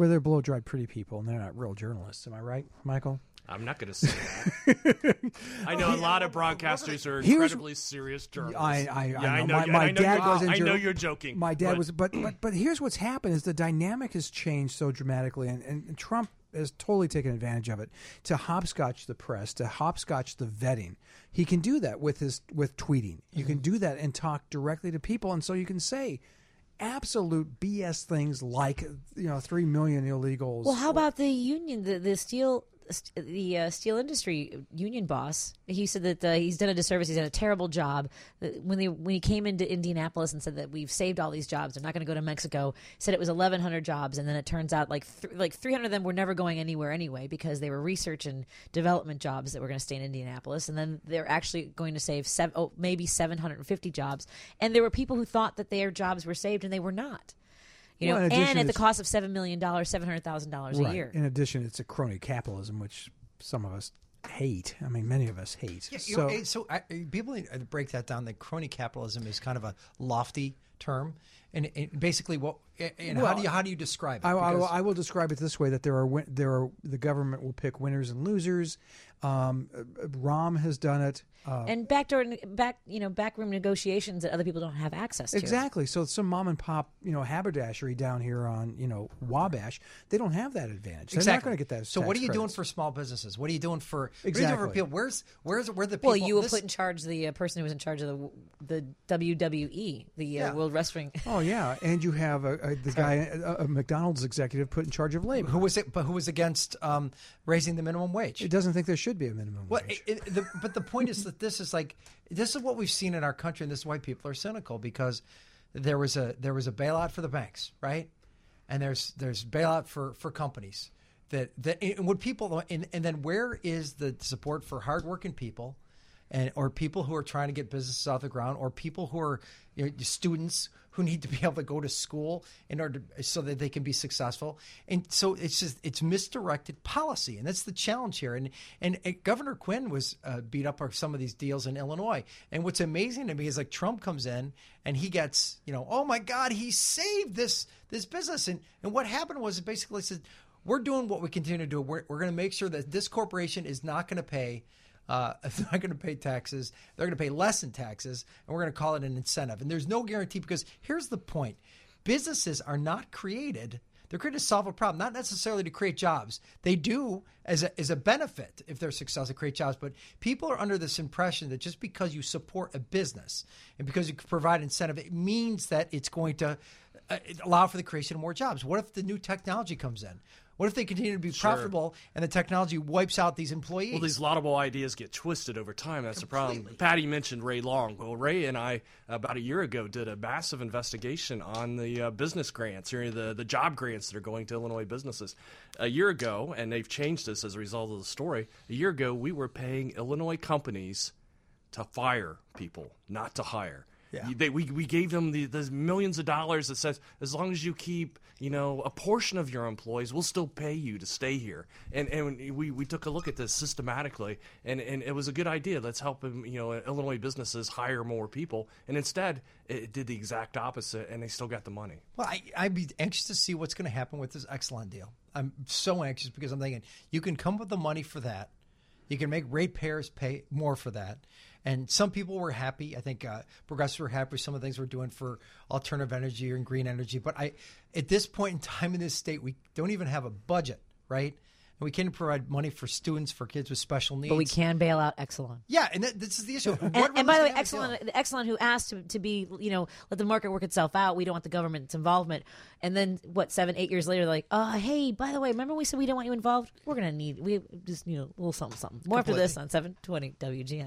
Where they're blow-dried pretty people, and they're not real journalists. Am I right, Michael? I'm not going to say that. I know a lot of broadcasters are incredibly serious journalists. I, I, yeah, I know. I know. My, my I know dad you're- was in I know jour- you're joking. My dad but- was, but, but but here's what's happened: is the dynamic has changed so dramatically, and, and Trump has totally taken advantage of it to hopscotch the press, to hopscotch the vetting. He can do that with his with tweeting. You can do that and talk directly to people, and so you can say absolute B S things like, you know, three million illegals. Well, how about the union, the, the steel, the uh, steel industry union boss? He said that uh, he's done a disservice. He's done a terrible job. That When they when he came into Indianapolis and said that we've saved all these jobs, they're not going to go to Mexico. Said it was eleven hundred jobs, and then it turns out like th- like three hundred of them were never going anywhere anyway because they were research and development jobs that were going to stay in Indianapolis, and then they're actually going to save seven, oh, maybe seven hundred fifty jobs. And there were people who thought that their jobs were saved, and they were not. You know, Well, in and addition, at the it's- cost of seven million dollars, seven hundred thousand dollars a Right. year. In addition, it's a crony capitalism, which some of us hate. I mean, many of us hate. Yeah, you so, know, eh, so I, people need to break that down. That crony capitalism is kind of a lofty term, and, and basically, what and how Well, do you how do you describe it? I, I, Because- I will describe it this way: that there are win- there are the government will pick winners and losers. Um, uh, Rahm has done it. Uh, and backdoor, back you know, backroom negotiations that other people don't have access to. Exactly. So some mom and pop, you know, haberdashery down here on, you know, Wabash, they don't have that advantage. They're exactly. not going to get that. So what tax are you doing credits. for small businesses? What are you doing for Exactly. What are you doing for people? Where's where's where the people? Well, you will this- put in charge the uh, person who was in charge of the the W W E, the Yeah. uh, World Wrestling. Oh yeah, and you have a, a, the guy, a, a McDonald's executive, put in charge of labor. who was it? But who was against um, raising the minimum wage? It doesn't think there should be a minimum Well, wage. it, it, the, but the point is that this is like this is what we've seen in our country, and this is why people are cynical because there was a there was a bailout for the banks, right? And there's there's bailout for, for companies that that and what people and, and then where is the support for hardworking people, and or people who are trying to get businesses off the ground, or people who are you know, students who need to be able to go to school in order to, so that they can be successful. And so it's just it's misdirected policy, and that's the challenge here. And and, and Governor Quinn was uh, beat up on some of these deals in Illinois. And what's amazing to me is like Trump comes in and he gets you know oh my God, he saved this this business. And and what happened was it basically said we're doing what we continue to do. We're we're going to make sure that this corporation is not going to pay. Uh, if they're not going to pay taxes, they're going to pay less in taxes, and we're going to call it an incentive. And there's no guarantee because here's the point. Businesses are not created. They're created to solve a problem, not necessarily to create jobs. They do as a, as a benefit if they're successful to create jobs. But people are under this impression that just because you support a business and because you provide incentive, it means that it's going to uh, allow for the creation of more jobs. What if the new technology comes in? What if they continue to be Sure. profitable and the technology wipes out these employees? Well, these laudable ideas get twisted over time. That's Completely. the problem. Patty mentioned Ray Long. Well, Ray and I, about a year ago, did a massive investigation on the uh, business grants, or the, the job grants that are going to Illinois businesses. A year ago, and they've changed this as a result of the story, a year ago we were paying Illinois companies to fire people, not to hire. Yeah. You- They, we, we gave them the, the millions of dollars that says as long as you keep you know a portion of your employees, we'll still pay you to stay here. And and we, we took a look at this systematically, and, and it was a good idea. Let's help um, you know Illinois businesses hire more people. And instead, it did the exact opposite, and they still got the money. Well, I, I'd be anxious to see what's going to happen with this Exelon deal. I'm so anxious because I'm thinking you can come up with the money for that. You can make ratepayers pay more for that. And some people were happy. I think uh, progressives were happy with some of the things we're doing for alternative energy and green energy. But I, at this point in time in this state, we don't even have a budget, right? And we can't provide money for students, for kids with special needs. But we can bail out Exelon. Yeah, and that, this is the issue. And, What and by the way, really is gonna have a Exelon, the Exelon who asked to, to be, you know, let the market work itself out. We don't want the government's involvement. And then, what, seven, eight years later, they're like, oh, hey, by the way, remember we said we don't want you involved? We're going to need, we just, you know, a little something, something. More after this on seven twenty W G N.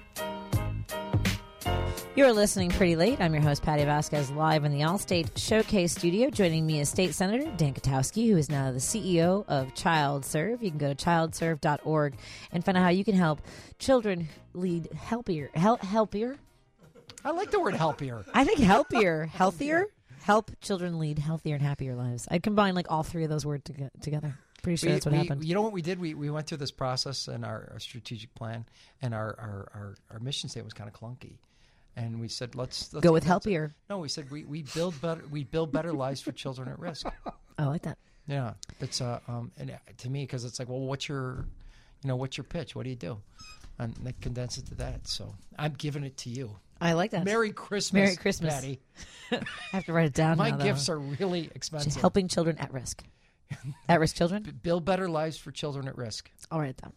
You're listening Pretty Late. I'm your host, Patty Vasquez, live in the Allstate Showcase studio. Joining me is State Senator Dan Katowski, who is now the C E O of Child Serve. You can go to child serve dot org and find out how you can help children lead healthier. Hel- healthier? I like the word helpier. I think healthier. Healthier? Help children lead healthier and happier lives. I'd combine like all three of those words to- together. Pretty sure We- that's what we- happened. You know what we did? We we went through this process in our, our strategic plan, and our, our, our, our mission statement was kind of clunky. And we said, let's, let's Go with let's- healthier. No, we said we, we build better we build better lives for children at risk. I like that. Yeah, it's uh, um, and to me, because it's like, well, what's your, you know, what's your pitch? What do you do? And they condense it to that. So I'm giving it to you. I like that. Merry Christmas, Merry Christmas, Patty. I have to write it down. My now, gifts though. are really expensive. Helping children at risk. At risk children. B- build better lives for children at risk. I'll write it down.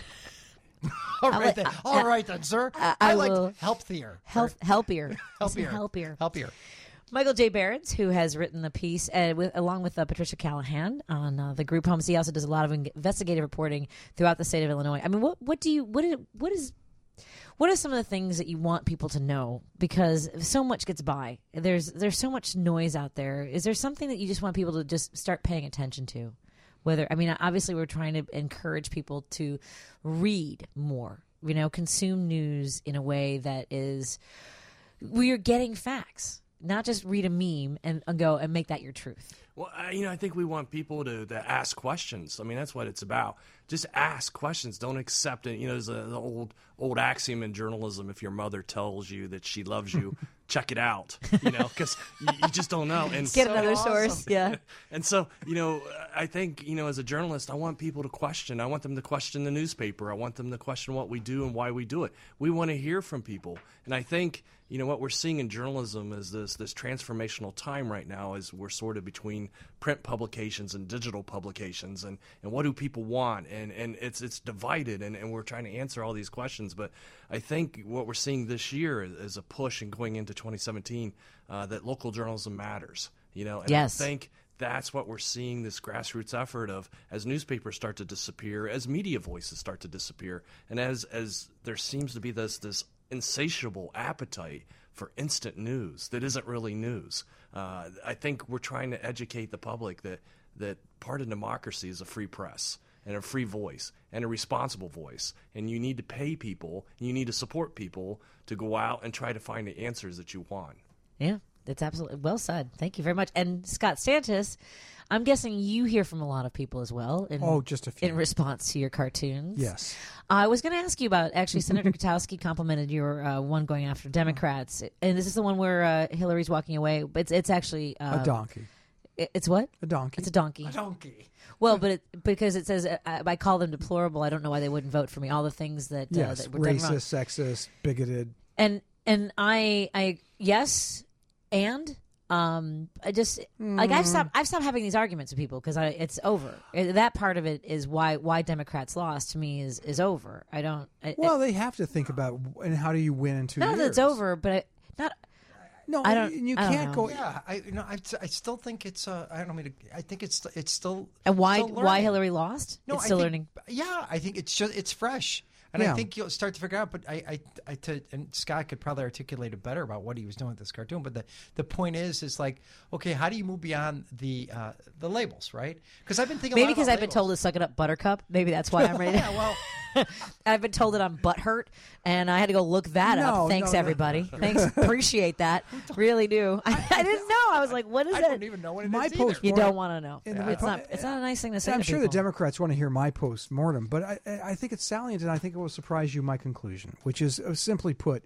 All right like- then. uh, All right then, sir. I, I, I like will- healthier. Health, helpier, Helpier. helpier, Helpier. Michael J. Barons, who has written the piece uh, with, along with uh, Patricia Callahan on uh, the group homes. He also does a lot of in- investigative reporting throughout the state of Illinois. I mean, what what do you what is, what is what are some of the things that you want people to know? Because so much gets by. There's there's so much noise out there. Is there something that you just want people to just start paying attention to? Whether I mean, obviously, we're trying to encourage people to read more. You know, consume news in a way that is we are getting facts. Not just read a meme and, and go and make that your truth. Well, I, you know, I think we want people to, to ask questions. I mean, that's what it's about. Just ask questions. Don't accept it. You know, there's a, the old old axiom in journalism: if your mother tells you that she loves you, check it out. You know, because you, you just don't know. And get so, another source. Yeah. And so, you know, I think, you know, as a journalist, I want people to question. I want them to question the newspaper. I want them to question what we do and why we do it. We want to hear from people. And I think, you know, what we're seeing in journalism is this this transformational time right now as we're sort of between print publications and digital publications, and, and what do people want? And, and it's it's divided, and, and we're trying to answer all these questions. But I think what we're seeing this year is, is a push and going into twenty seventeen uh, that local journalism matters. You know, and yes. I think that's what we're seeing, this grassroots effort of as newspapers start to disappear, as media voices start to disappear, and as as there seems to be this this insatiable appetite for instant news that isn't really news. Uh, I think we're trying to educate the public that that part of democracy is a free press and a free voice and a responsible voice, and you need to pay people, and you need to support people to go out and try to find the answers that you want. Yeah. That's absolutely well said. Thank you very much. And Scott Stantis, I'm guessing you hear from a lot of people as well. In, oh, just a few. In response to your cartoons. Yes. I was going to ask you about, actually, Senator Kotowski complimented your uh, one going after Democrats. And this is the one where uh, Hillary's walking away. It's, it's actually... Uh, a donkey. It, it's what? A donkey. It's a donkey. A donkey. Well, but it, because it says uh, I call them deplorable, I don't know why they wouldn't vote for me. All the things that, uh, yes, that were done wrong. racist, sexist, bigoted. And, and I, I, yes... And um, I just mm. like I've stopped. I've stopped having these arguments with people because it's over. That part of it is why why Democrats lost to me is is over. I don't. I, well, it, they have to think about and how do you win in two not years? Not that it's over, but I, not. No, I don't. You I don't can't know. go. Yeah, I you know I, I still think it's. Uh, I don't mean to. I think it's it's still. And why still why Hillary lost? No, it's I still think, learning. Yeah, I think it's just it's fresh. And yeah. I think you'll start to figure out, but I, I, I to, and Scott could probably articulate it better about what he was doing with this cartoon. But the, the point is, is like, okay, how do you move beyond the uh, the labels, right? Because I've been thinking maybe because I've labels. been told to suck it up, Buttercup. Maybe that's why I'm ready. yeah, well, I've been told that I'm butthurt, and I had to go look that no, up. Thanks, no, everybody. no. Thanks, appreciate that. Really do. I, I didn't know. I was like, what is I it? don't even know what it My is post- either. You don't want to know. In Yeah. the It's Repu- not. It's not a nice thing to say. I'm to sure people. the Democrats want to hear my post-mortem, but I, I think it's salient, and I think it will surprise you my conclusion, which is uh, simply put,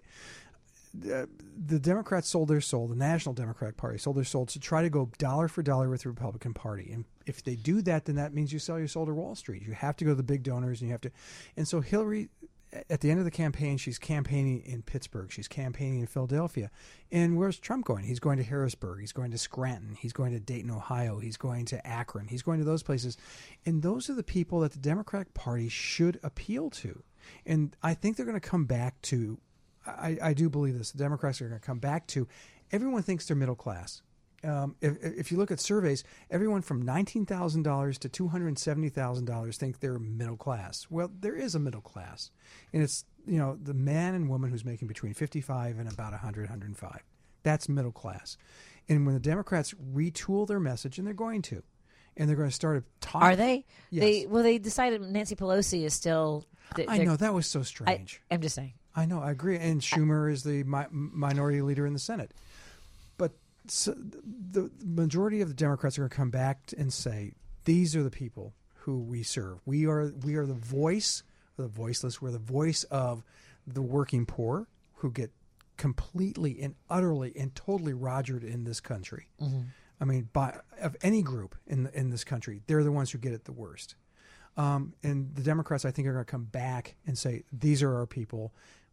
uh, the Democrats sold their soul, the National Democratic Party sold their soul to try to go dollar for dollar with the Republican Party. And if they do that, then that means you sell your soul to Wall Street. You have to go to the big donors, and you have to. And so Hillary, at the end of the campaign, she's campaigning in Pittsburgh. She's campaigning in Philadelphia. And where's Trump going? He's going to Harrisburg. He's going to Scranton. He's going to Dayton, Ohio. He's going to Akron. He's going to those places. And those are the people that the Democratic Party should appeal to. And I think they're going to come back to, I, I do believe this, the Democrats are going to come back to, everyone thinks they're middle class. Um, if, if you look at surveys, everyone from nineteen thousand dollars to two hundred seventy thousand dollars think they're middle class. Well, there is a middle class. And it's, you know, the man and woman who's making between fifty-five and about one hundred, one hundred five. That's middle class. And when the Democrats retool their message, and they're going to, and they're going to start talking. Are they? Yes. They well, they decided Nancy Pelosi is still. I know, that was so strange. I, I'm just saying. I know, I agree. And Schumer I, is the mi- minority leader in the Senate. But so the majority of the Democrats are going to come back and say, these are the people who we serve. We are we are the voice of the voiceless. We're the voice of the working poor who get completely and utterly and totally rogered in this country. Mm-hmm. I mean, by of any group in in this country, they're the ones who get it the worst. Um, and the Democrats, I think, are going to come back and say, these are our people.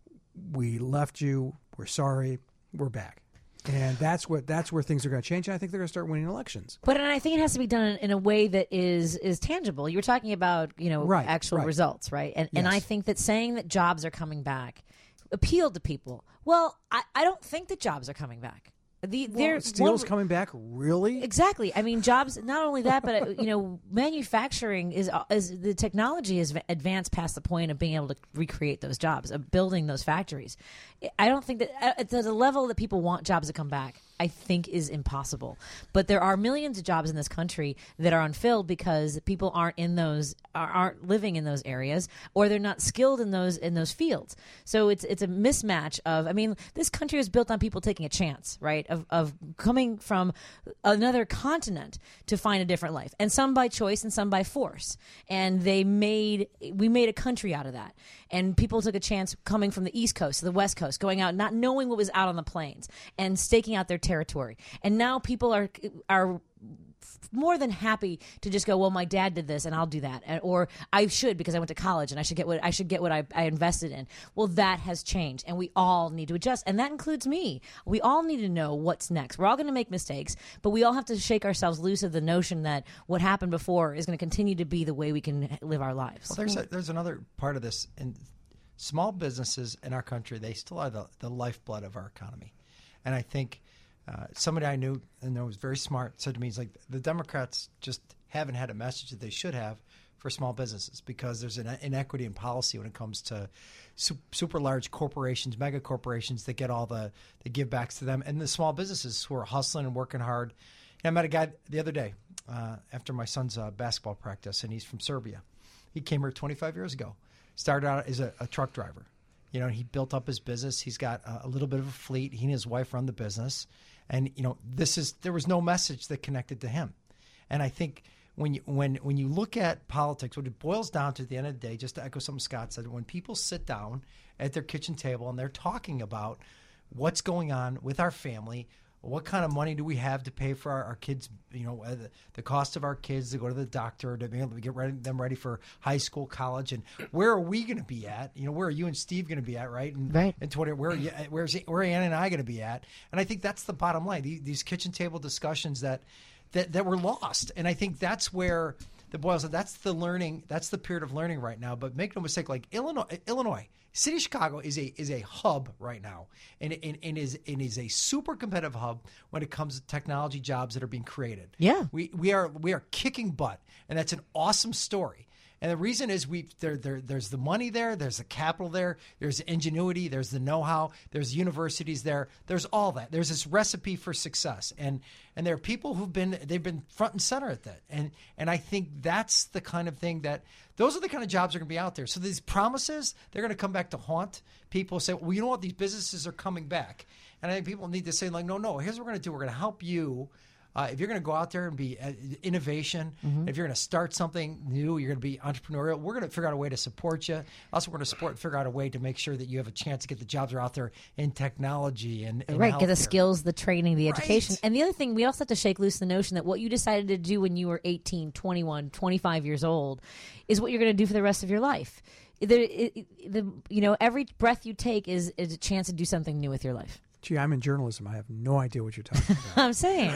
We left you. We're sorry. We're back. And that's what that's where things are going to change. And I think they're going to start winning elections. But and I think it has to be done in a way that is is tangible. You were talking about, you know, right, actual right. results, right? And Yes. and I think that saying that jobs are coming back appealed to people. Well, I, I don't think that jobs are coming back. The, Well, steel's one, coming back, really? Exactly. I mean, jobs. Not only that, but you know, manufacturing is is the technology has advanced past the point of being able to recreate those jobs, of building those factories. I don't think that at the level that people want jobs to come back, I think is impossible. But there are millions of jobs in this country that are unfilled because people aren't in those aren't living in those areas, or they're not skilled in those in those fields. So it's it's a mismatch of. I mean, this country was built on people taking a chance, right? Of of coming from another continent to find a different life, and some by choice and some by force. And they made we made a country out of that. And people took a chance coming from the East Coast to the West Coast, going out, not knowing what was out on the plains, and staking out their territory. And now people are are more than happy to just go, well, my dad did this and I'll do that, and, or I should because I went to college and I should get what I should get what I, I invested in. Well, that has changed, and we all need to adjust, and that includes me. We all need to know what's next. We're all going to make mistakes, but we all have to shake ourselves loose of the notion that what happened before is going to continue to be the way we can live our lives. Well, there's a, there's another part of this, and small businesses in our country, they still are the, the lifeblood of our economy, and I think. Uh, somebody I knew and was very smart said to me, he's like, the Democrats just haven't had a message that they should have for small businesses because there's an inequity in policy when it comes to su- super large corporations, mega corporations that get all the, the give backs to them, and the small businesses who are hustling and working hard. And I met a guy the other day uh, after my son's uh, basketball practice, and he's from Serbia. He came here twenty-five years ago, started out as a, a truck driver. You know, he built up his business. He's got a, a little bit of a fleet. He and his wife run the business. And, you know, this is there was no message that connected to him. And I think when you when when you look at politics, what it boils down to at the end of the day, just to echo something Scott said, when people sit down at their kitchen table and they're talking about what's going on with our family, what kind of money do we have to pay for our, our kids, you know, the, the cost of our kids to go to the doctor, to be able to get ready, them ready for high school, college, and where are we going to be at? You know, where are you and Steve going to be at, right? And, right. And twenty, where, are you, where's, where are Ann and I going to be at? And I think that's the bottom line, these, these kitchen table discussions that, that, that were lost. And I think that's where the boils, that's the learning, that's the period of learning right now. But make no mistake, like Illinois, Illinois, City of Chicago is a is a hub right now, and, and, and is and is a super competitive hub when it comes to technology jobs that are being created. Yeah, we we are we are kicking butt, and that's an awesome story. And the reason is we there, there there's the money there, there's the capital there, there's the ingenuity, there's the know-how, there's universities there, there's all that. There's this recipe for success, and and there are people who've been they've been front and center at that, and and I think that's the kind of thing that those are the kind of jobs that are going to be out there. So these promises, they're going to come back to haunt people. Say, well, you know what, these businesses are coming back, and I think people need to say, like, no, no, here's what we're going to do. We're going to help you. Uh, if you're going to go out there and be uh, innovation, mm-hmm. if you're going to start something new, you're going to be entrepreneurial, we're going to figure out a way to support you. Also, we're going to support and figure out a way to make sure that you have a chance to get the jobs that are out there in technology and, and right, healthcare. Get the skills, the training, the education. Right. And the other thing, we also have to shake loose the notion that what you decided to do when you were eighteen, twenty-one, twenty-five years old is what you're going to do for the rest of your life. The, it, the, you know, every breath you take is, is a chance to do something new with your life. Gee, I'm in journalism. I have no idea what you're talking about. I'm saying.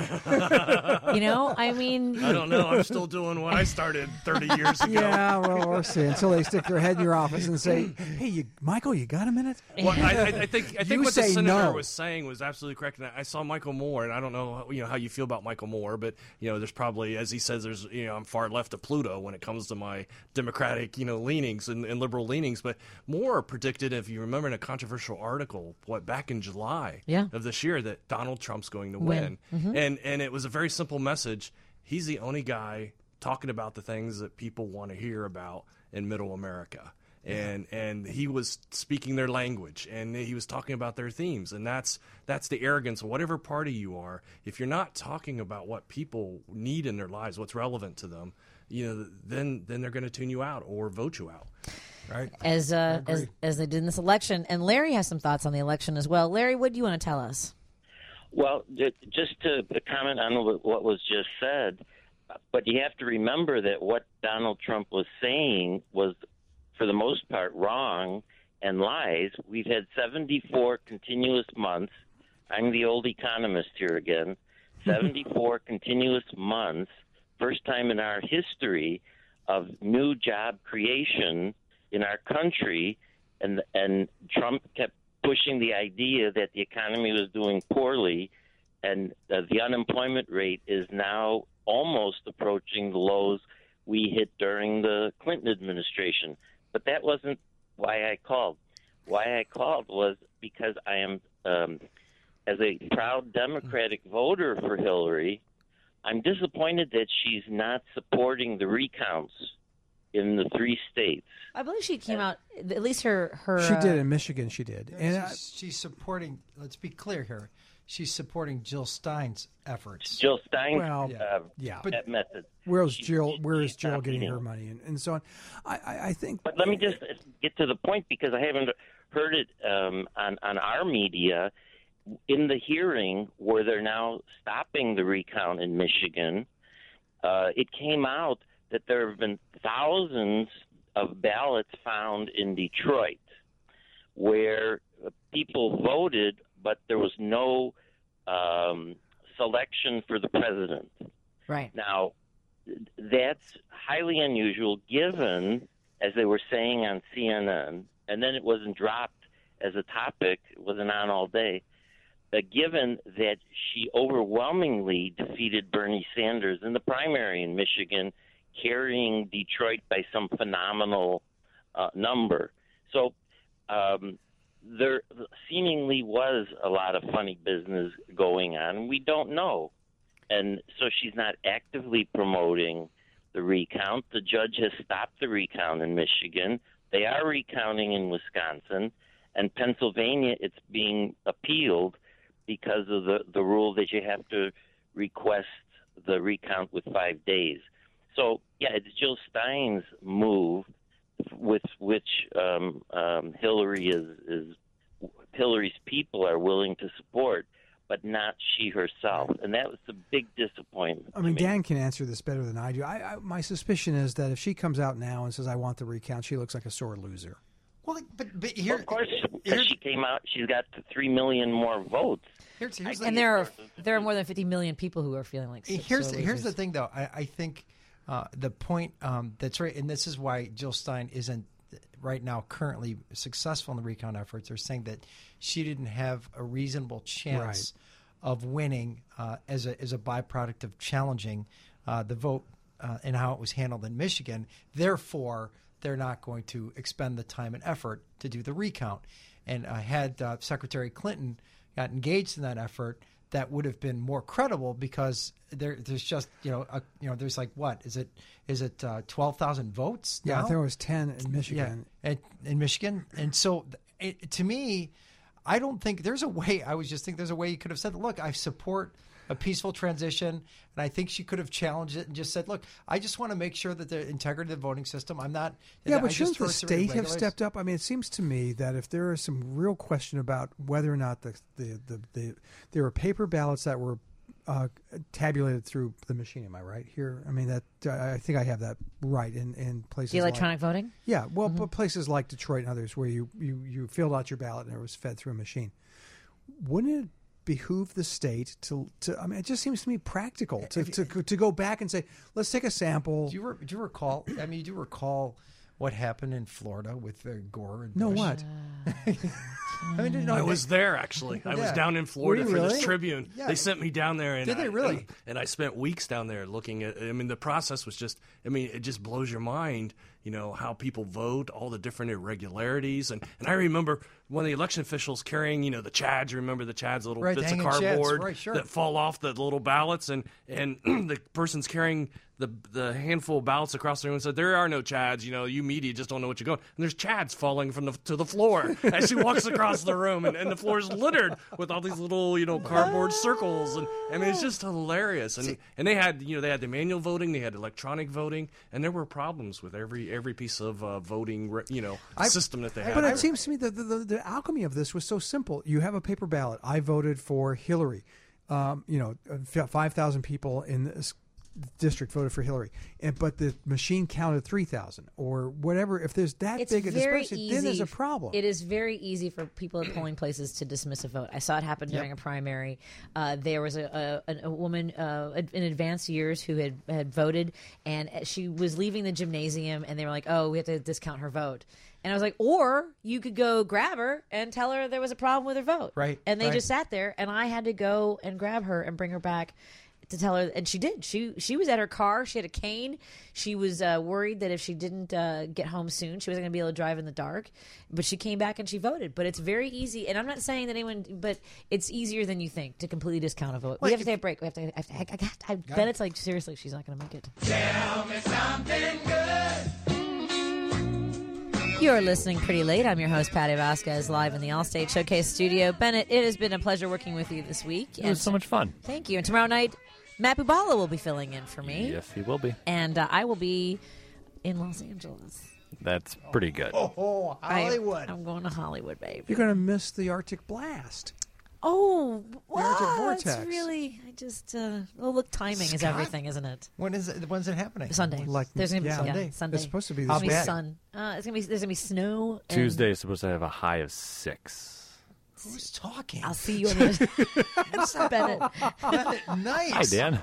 You know, I mean. I don't know. I'm still doing what I started thirty years ago. Yeah, well, we'll see. Until they stick their head in your office and say, hey, you, Michael, you got a minute? Well, I, I, I think I think You what the say senator no. was saying was absolutely correct. And I saw Michael Moore, and I don't know, you know, how you feel about Michael Moore, but you know, there's probably, as he says, there's, you know, I'm far left of Pluto when it comes to my Democratic, you know, leanings and, and liberal leanings. But Moore predicted, if you remember, in a controversial article, what back in July yeah. of this year, that Donald Trump's going to win, win. Mm-hmm. and and it was a very simple message. He's the only guy talking about the things that people want to hear about in Middle America. And and he was speaking their language, and he was talking about their themes, and that's that's the arrogance of whatever party you are. If you're not talking about what people need in their lives, what's relevant to them, you know, then then they're going to tune you out or vote you out. Right. As uh, as as they did in this election. And Larry has some thoughts on the election as well. Larry, what do you want to tell us? Well, ju- just to comment on what was just said, but you have to remember that what Donald Trump was saying was, for the most part, wrong and lies. We've had seventy-four continuous months. I'm the old economist here again. seventy-four continuous months, first time in our history of new job creation in our country, and and Trump kept pushing the idea that the economy was doing poorly, and uh, the unemployment rate is now almost approaching the lows we hit during the Clinton administration. But that wasn't why I called. Why I called was because I am, um, as a proud Democratic voter for Hillary, I'm disappointed that she's not supporting the recounts in the three states. I believe she came out, at least her... her She uh, did in Michigan, she did. Yeah, And I- she's, she's supporting, let's be clear here, she's supporting Jill Stein's efforts. Jill Stein's Well, uh, yeah. that method. Where's She- Jill? she- Where is she's Jill not getting meeting. her money and, and so on? I, I, I think. But let me just get to the point, because I haven't heard it um, on, on our media. In the hearing where they're now stopping the recount in Michigan, uh, it came out that there have been thousands of ballots found in Detroit where people voted, but there was no um, selection for the president. Right. Now, that's highly unusual given, as they were saying on C N N, and then it wasn't dropped as a topic, it wasn't on all day, uh, given that she overwhelmingly defeated Bernie Sanders in the primary in Michigan, carrying Detroit by some phenomenal uh, number. So um, there seemingly was a lot of funny business going on. We don't know. And so she's not actively promoting the recount. The judge has stopped the recount in Michigan. They are recounting in Wisconsin. And Pennsylvania, it's being appealed because of the, the rule that you have to request the recount with five days. So, yeah, it's Jill Stein's move, with which um, um, Hillary is, is Hillary's people are willing to support, but not she herself. And that was a big disappointment. I mean, Dan can answer this better than I do. I, I, my suspicion is that if she comes out now and says, I want the recount, she looks like a sore loser. Well, but, but here, Well, of course, because she came out, she's got three million more votes. Here's, here's and there are there are more than fifty million people who are feeling like Here's so the, here's the losers. thing, though. I, I think uh, the point um, that's right, and this is why Jill Stein isn't right now currently successful in the recount efforts. They're saying that she didn't have a reasonable chance Right. of winning uh, as a as a byproduct of challenging uh, the vote uh, and how it was handled in Michigan. Therefore, they're not going to expend the time and effort to do the recount. And uh, had uh, Secretary Clinton got engaged in that effort, that would have been more credible, because there, there's just you know a, you know there's like what is it is it uh, twelve thousand votes? Yeah, now? I think it was ten in Michigan. Yeah, at, in Michigan, and so it, to me, I don't think there's a way. I was just think there's a way you could have said, "Look, I support a peaceful transition," and I think she could have challenged it and just said, "Look, I just want to make sure that the integrity of the voting system. I'm not." Yeah, I but just shouldn't the first state have regulars- stepped up? I mean, it seems to me that if there is some real question about whether or not the the, the, the there were paper ballots that were uh, tabulated through the machine, am I right here? I mean, that I think I have that right in, in places The electronic like, voting? Yeah, well, but places like Detroit and others where you, you, you filled out your ballot and it was fed through a machine. Wouldn't it behoove the state to, to I mean, it just seems to me practical to, to, to go back and say, let's take a sample. Do you, re, do you recall? I mean, do you recall what happened in Florida with uh, Gore and No, Bush? what? I mean, no, I they- was there, actually. I was Yeah. down in Florida Were you for really? this Tribune. Yeah. They sent me down there. And Did they I- really? And, and I spent weeks down there looking at, I mean, the process was just, I mean, it just blows your mind, you know, how people vote, all the different irregularities. And, and I remember one of the election officials carrying, you know, the chads, remember the chads, little Right, bits of hanging chads, cardboard right, sure. that fall off the little ballots. And, and the person's carrying the the handful of ballots across the room and said, there are no chads, you know, you media just don't know what you're going. And there's chads falling from the to the floor as she walks across the room, and, and the floor is littered with all these little, you know, cardboard circles. And I mean, it's just hilarious. And and they had, you know, they had the manual voting, they had electronic voting, and there were problems with every every piece of uh, voting, re- you know, I- system that they have. But there. it seems to me that the, the, the alchemy of this was so simple. You have a paper ballot. I voted for Hillary. Um, you know, five thousand people in this district voted for Hillary, and but the machine counted three thousand or whatever. If there's that It's big a very disparity, then there's easy- a problem. It is very easy for people at polling places to dismiss a vote. I saw it happen during a primary. Uh, there was a, a, a woman uh, in advanced years who had, had voted, and she was leaving the gymnasium, and they were like, oh, we have to discount her vote. And I was like, or you could go grab her and tell her there was a problem with her vote. Right, And they right. just sat there, and I had to go and grab her and bring her back to tell her, and she did. She she was at her car. She had a cane. She was uh, worried that if she didn't uh, get home soon, she wasn't going to be able to drive in the dark. But she came back and she voted. But it's very easy, and I'm not saying that anyone, but it's easier than you think to completely discount a vote. we Well, have to if- take a break. We have to. I, have to, I, I, got- I bet it's like seriously, she's not going to make it. Tell me something good. You're listening pretty late. I'm your host, Patty Vasquez, live in the Allstate Showcase studio. Bennett, it has been a pleasure working with you this week. It was so much fun. Thank you. And tomorrow night, Matt Bubala will be filling in for me. Yes, he will be. And uh, I will be in Los Angeles. That's pretty good. Oh, Hollywood. I, I'm going to Hollywood, baby. You're going to miss the Arctic blast. Oh, wow. Arctic That's vortex. really, I just, uh, well, look, timing is Scott? everything, isn't it? When is it? When's it happening? Sunday. Like, There's going to be yeah. yeah, Sunday. Sunday. It's supposed to be There's this gonna be bad. sun. Uh, it's gonna be there's gonna be snow. and- Tuesday is supposed to have a high of six. Who's talking? I'll see you on the. It's Bennett. Nice. Hi, Dan.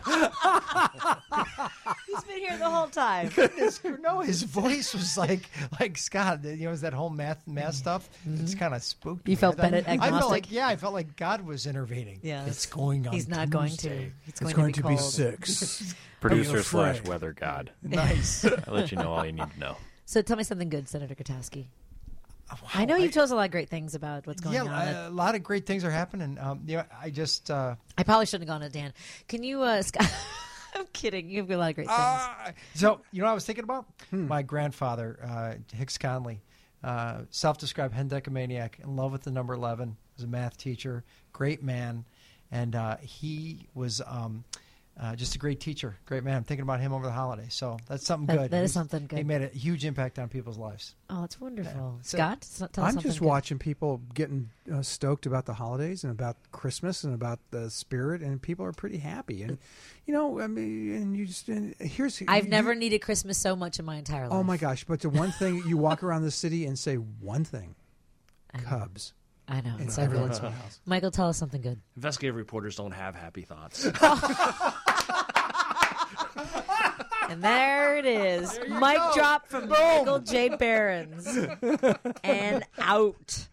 He's been here the whole time. Goodness, no, his voice was like like Scott. You know, is that whole math math stuff? It's kind of spooky. Mm-hmm. You felt I thought- Bennett I felt agnostic? like yeah, I felt like God was intervening. Yeah, it's going on. He's not going to. Tuesday. It's going, It's going to to be, be cold. six. Producer Are you slash afraid? weather god. Nice. I'll let you know all you need to know. So tell me something good, Senator Katowski. Wow, I know I- you've told us a lot of great things about what's going yeah, on. a lot of great things are happening. Um, you know, I just uh, I probably shouldn't have gone to Dan. Can you, uh, Scott? I'm kidding. You have a lot of great things. Uh, so, you know what I was thinking about? Hmm. My grandfather, uh, Hicks Conley, uh, self-described Hendecomaniac, in love with the number eleven, was a math teacher, great man, and uh, he was um, uh, just a great teacher, great man. I'm thinking about him over the holidays, so that's something That- good. that is He's- something good. He made a huge impact on people's lives. Oh, that's wonderful. So- Scott, s- tell us I'm something just good. watching people getting uh, stoked about the holidays and about Christmas and about the spirit, and people are pretty happy. And you know, I mean, and you just and here's I've you- never needed Christmas so much in my entire life. Oh my gosh! But the one thing you walk around the city and say one thing, Cubs. I know. in It's so every good. once in a while. Michael, tell us something good. Investigative reporters don't have happy thoughts. And there it is. Mic drop from Michael J. Behrens. And out.